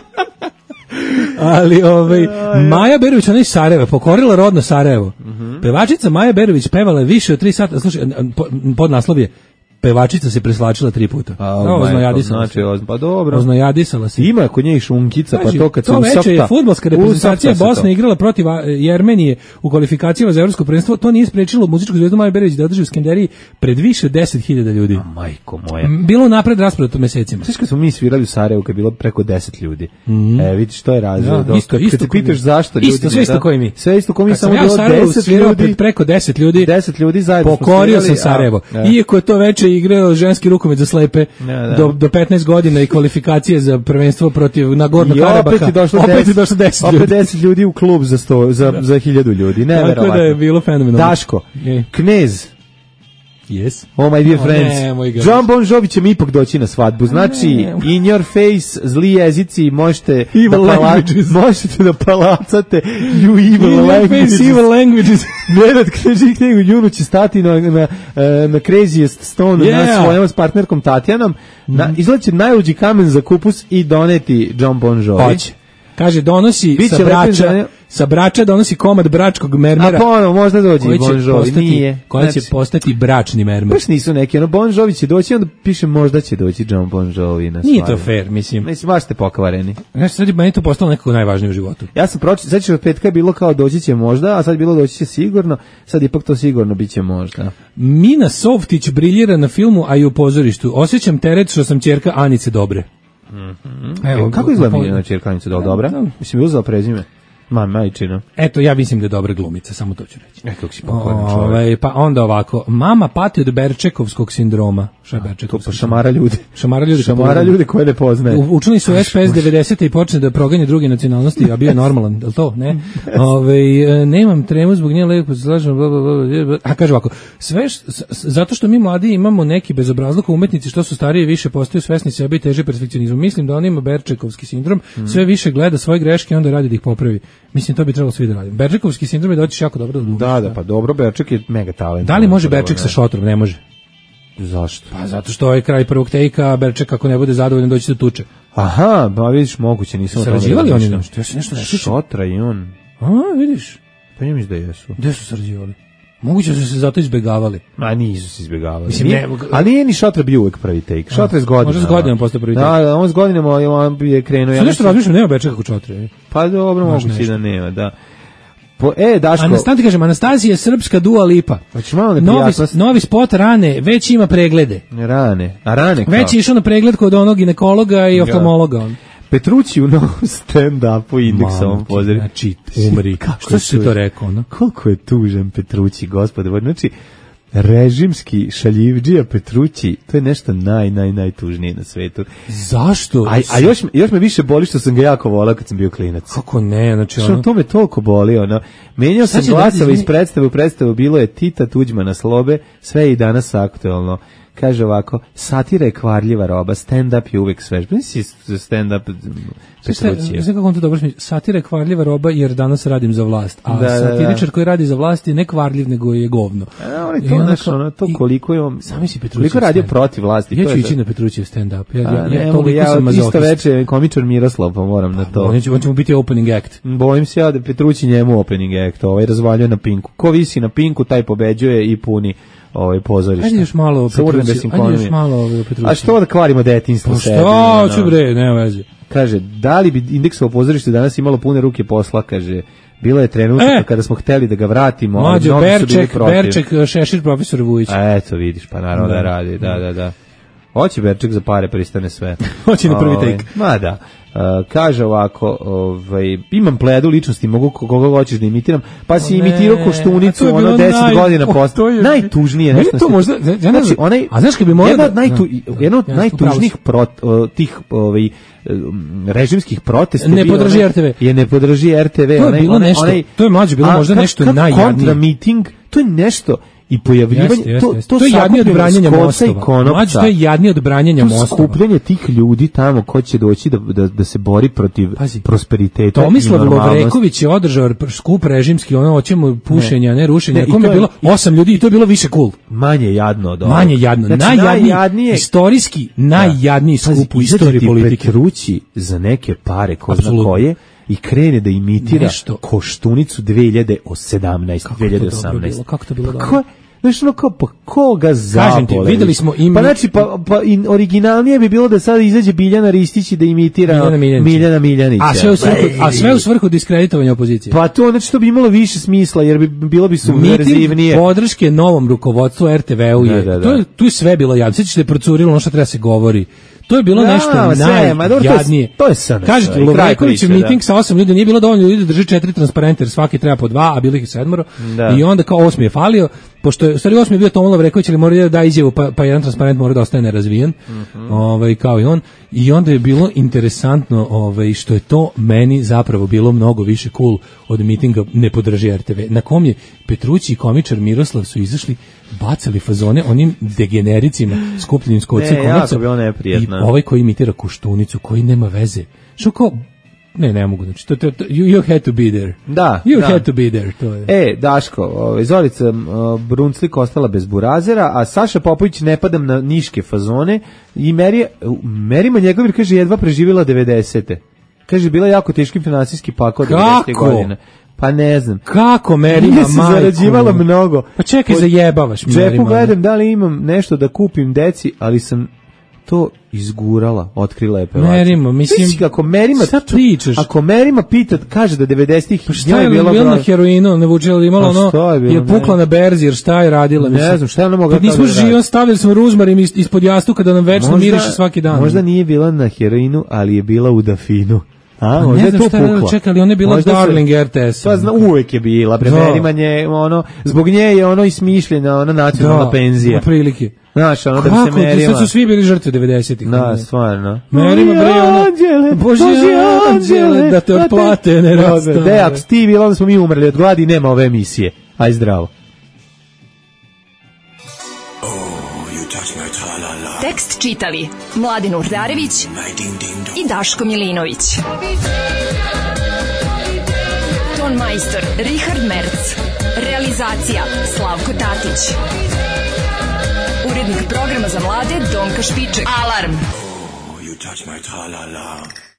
Ali ovaj Maja Berović, ona iz Sarajeva, pokorila rodno Sarajevo. Mm-hmm. Pevačica Maja Berović pevala je više od tri sata. Slušaj, podnaslov je pevačica se preslačila tri puta. A, oznojadisala se. Znači, pa dobro. Oznojadisala se. Ima kod nje i šunkica, znači, pa to kad se usapta. To veće je fudbalska reprezentacija Bosne igrala protiv Jermenije u kvalifikacijama za evropsko prvenstvo. To nije sprečilo muzičku zvezdu Maju Berović da održi u Skenderiji pred više deset hiljada ljudi. A majko moja. Bilo napred rasprodato mesecima. Sve što smo mi svirali u Sarajevu kad je bilo preko deset ljudi. Mm. E, vidiš što je razlog. Ja, isto, isto. Kad te pitaš zašto ljudi. Isto, sve isto koji mi. Sve isto koji mi, samo ja bilo deset ljudi. Preko deset ljudi. deset ljudi zajedno. Pokorio sam Sarajevo. Iako je to veče igrao ženski rukomet za slepe ja, da. do, do petnaest godina i kvalifikacije za prvenstvo protiv Nagorno Karabaha. Opet je došlo opet deset, je došlo deset ljudi. Opet deset ljudi u klub za sto, za, za hiljadu ljudi. Neverovatno. Tako da je bilo fenomenalno. Daško, je. Knez. Yes. Oh my dear oh, friends. Ne, John Bon Jovi će mi ipak doći na svadbu. Znači, ne, in your face, zli jezici, možete da, pala, možete da palacate you evil in languages. Face, evil languages. Nenad Knežih knjigu Junu će stati na, na, na Craziest Stone yeah. na svojom s partnerkom Tatjanom. Mm. Na, izlaće najluđi kamen za kupus i doneti John Bon Jovi. Hoće. Kaže, donosi Biće sa brača, sa brača donosi komad bračkog mermera. A ponovo, možda dođe i Bon Jovi, nije. Koja znači, će postati bračni mermer. Baš nisu neki, ono, Bon Jovi će doći, onda piše možda će doći John Bon Jovi na svadbu. Nije to fair, mislim. Mislim, baš ste pokvareni. Znači, sad je meni to postalo nekako najvažnije u životu. Ja sam pročitao, znači od petka je bilo kao doći će možda, a sad je bilo doći će sigurno, sad ipak to sigurno bit će možda. Mina Sovtić briljira na filmu, a i u pozorištu. Osjećam teret što sam ćerka Anice Dobre. Mm-hmm. Evo, kako izgleda Miljana ćerkanica, da li dobra? Da. Mislim, je uzela prezime. Ma, majčina. Eto, ja mislim da je dobra glumica, samo to ću reći. E, kako si pokvaran čovjek. Ove, pa onda ovako, mama pati od Berčekovskog sindroma. Šta je Berčekovski? To pa šamara ljudi. Šamara ljudi. Šamara ljudi koje ne poznaje. Učili su S P S devedesete i počne da proganje druge nacionalnosti, a bio je normalan, je li to? Ne? Ove, nemam tremu zbog nje lepo slažem, bla, bla, bla, a kaže ovako, sve š, zato što mi mladi imamo neki bezobrazluk umetnici što su stariji više postaju svesni sebe i teže perfekcionizmu. Mislim da on ima Berčekovski sindrom, mm. sve više gleda svoje greške i onda radi da ih popravi. Mislim, to bi trebalo svi da radimo. Berčekovski sindrom je da hoćeš jako dobro da glumiš. Da, da, pa dobro, Berček je mega talent. Da li može Berček sa šotrom? Ne može. Zašto? Pa zato što ovaj kraj prvog tejka, Berček ako ne bude zadovoljan doći do tuče. Aha, ba vidiš, moguće, nisam sarađivali oni nešto. Ja se nešto ne sjećam. Šotra i on. A, vidiš. Pa ja mislim da jesu. Gde su sarađivali? Moguće su se zato izbegavali. Ma nisu se izbegavali. Mislim, nije, ne, ali nije ni Šotra bio uvek prvi take. Šotra je s godinama. Možda s godinama postao prvi take. Da, da, on s godinama on je krenuo. Sad nešto razmišljam, nema Berčeka kod Šotre. Pa dobro, moguće da nema, da. Po, e, Daško. Anastasija, kažem, Anastasija je srpska Dua Lipa. Hoćeš malo novi, neprijatnost? novi spot Rane, već ima preglede. Rane, a Rane kao? Već je išao na pregled kod onog ginekologa i oftalmologa. On. Petrući u novom stand-upu indeksovom pozdrav. Znači, umri. Što si to rekao? Ono? Koliko je tužan Petrući, gospode. Znači, režimski šaljivdžija Petrući, to je nešto naj, naj, najtužnije na svetu. Zašto? A, a još, još me više boli što sam ga jako volao kad sam bio klinac. Kako ne? Znači, ono... To me toliko boli, ono. Menjao sam glasove iz predstave u predstavu, bilo je Tita, Tuđmana, Slobe, sve je i danas aktuelno. Kaže ovako, satira je kvarljiva roba, stand-up je uvek svež. Pa nisi stand-up Petrućija. Znam kako on to dobro smisli. Satira je kvarljiva roba jer danas radim za vlast. A da, satiričar da, da. koji radi za vlast je ne kvarljiv, nego je govno. A, on je to, znaš, ono, to koliko je on, sami si koliko radio protiv vlasti. Ja ću ići na Petrućijev stand-up. Ja, ja, ne, ja, toliko ja, sam mazohist. Isto veče komičar Miroslav, pa moram na to. On će, on će mu biti opening act. Bojim se ja da Petrući njemu opening act, ovaj razvaljuje na Pinku. Ko visi na Pinku, taj pobeđuje i puni ovaj pozorište. Ajde još malo o Petrući. Ajde još malo o Petrući. A što da kvarimo detinjstvo sebi? Pa što ću bre, nema veze. Kaže, da li bi indeksovo pozorište danas imalo pune ruke posla, kaže, bilo je trenutak e, kada smo hteli da ga vratimo, ali mnogi su bili protiv. Berček, Šešir, profesor Vujić. A eto, vidiš, pa naravno da, da radi, da, da, da. Hoće Berček za pare, pristane sve. Hoće na prvi take. Ma da. Uh, kaže ovako, ovaj, imam pledu ličnosti, mogu koga hoćeš da imitiram, pa si imitirao Koštunicu, ono deset godina posle. Najtužnije nešto. To možda, ja ne znam, onaj, a znaš kad bi morao... Jedna od, najtu, jedna od najtužnijih prot, uh, tih ovaj, režimskih protesta ne podrži R T V. Je ne podrži R T V. To je bilo onaj, nešto, onaj, to je mlađe bilo možda nešto najjadnije. Kontra miting, to je nešto... I pojavljivanje, jeste, jeste, jeste. to, to, to je jadnije od branjenja mostova. Mlađe, to je jadnije od branjenja mostova. Skupljanje tih ljudi tamo ko će doći da, da, da se bori protiv Pazi, prosperiteta. Tomislav Lovreković je održao skup režimski, ono hoćemo pušenja, ne, ne rušenja. Kome je bilo osam ljudi i to je bilo više cool. Manje jadno od ovog. Manje jadno. Znači, najjadniji, najjadnije, istorijski, najjadniji da. skup u istoriji politike. Petrući za neke pare, ko zna koje, i krene da imitira nešto. Koštunicu dve hiljade sedamnaeste. Kako dve hiljade osamnaeste. Kako to bilo pa dobro? Znaš, ono kao, pa koga zabole? Videli smo im... Pa znači, pa, pa in, originalnije bi bilo da sada izađe Biljana Ristić i da imitira Miljana Miljanića. Miljana Miljanića. A sve u svrhu, a sve u svrhu diskreditovanja opozicije. Pa to, znači, to bi imalo više smisla, jer bi bilo bi subverzivnije. Miting podrške novom rukovodstvu R T V-u je, da, da, da. To je, tu je sve bilo javno. Sjećaš da je procurilo ono što treba se govori. To je bilo da, nešto najjadnije. To je san. Kažete, Lovrekovićev miting sa osam ljudi, nije bilo dovoljno ljudi da drži četiri transparente, jer svaki treba po dva, a bilo ih sedmoro. Da. I onda kao osmi je falio, pošto je, stvari osmi je bio Tomo Lovreković, ali mora da da izjavu, pa, pa jedan transparent mora da ostane nerazvijen, mm-hmm. ovaj, kao i on. I onda je bilo interesantno ovaj, što je to meni zapravo bilo mnogo više cool od mitinga Ne podrži R T V, na kom je Petrući i komičar Miroslav su izašli, bacali fazone onim degenericima skupljenim s koce komaca i ovaj koji imitira Koštunicu, koji nema veze. Što kao, ne, ne mogu, znači, to, to, to, you, you had to be there. Da, you da. had to be there, to je. E, Daško, ovaj, Zorica uh, Brunclik ostala bez burazera, a Saša Popović ne padam na niške fazone i Meri, Merima Njegovir, kaže, jedva preživjela devedesete. Kaže, bila jako teški finansijski pakao devedesete godine. Pa ne znam. Kako Merima, majko? Nije se zarađivala mnogo. Pa čekaj, zajebavaš mi Merima. Džepu gledam da li imam nešto da kupim deci, ali sam to izgurala, otkrila je pevača. Merima, mislim, Svići, ako Merima, šta pričaš? Ako Merima pita, kaže da devedesetih pa šta je bilo bilo na heroinu, ne vučela, imala ono, je, je pukla na berzi, jer šta je radila? Ne mislim, znam, šta je ona mogla pa nismo živan, stavili smo ruzmarin ispod jastuka da nam večno miriše svaki dan. Možda nije bila na heroinu, ali je bila u Dafinu. A, možda je to pukla. Čekali, ona je bila možda Darling se, R T S. Pa zna, uvek je bila, premerimanje, ono, zbog nje je ono ismišljena, ona nacionalna da, penzija. Da, prilike. Znaš, ono, da bi se merima. Sad su svi bili žrtve devedesetih. Da, stvarno. Merima, bre, ono, Boži anđele, da te otplate, ne rasta. De, ako si ti bila, onda smo mi umrli od gladi i nema ove emisije. Aj zdravo. Tekst čitali Mladin Urdarević i Daško Milinović. Ton majstor Richard Merc. Realizacija Slavko Tatić. Urednik programa za mlade Donka Špiček. Alarm! Oh, you touch my tra-la-la.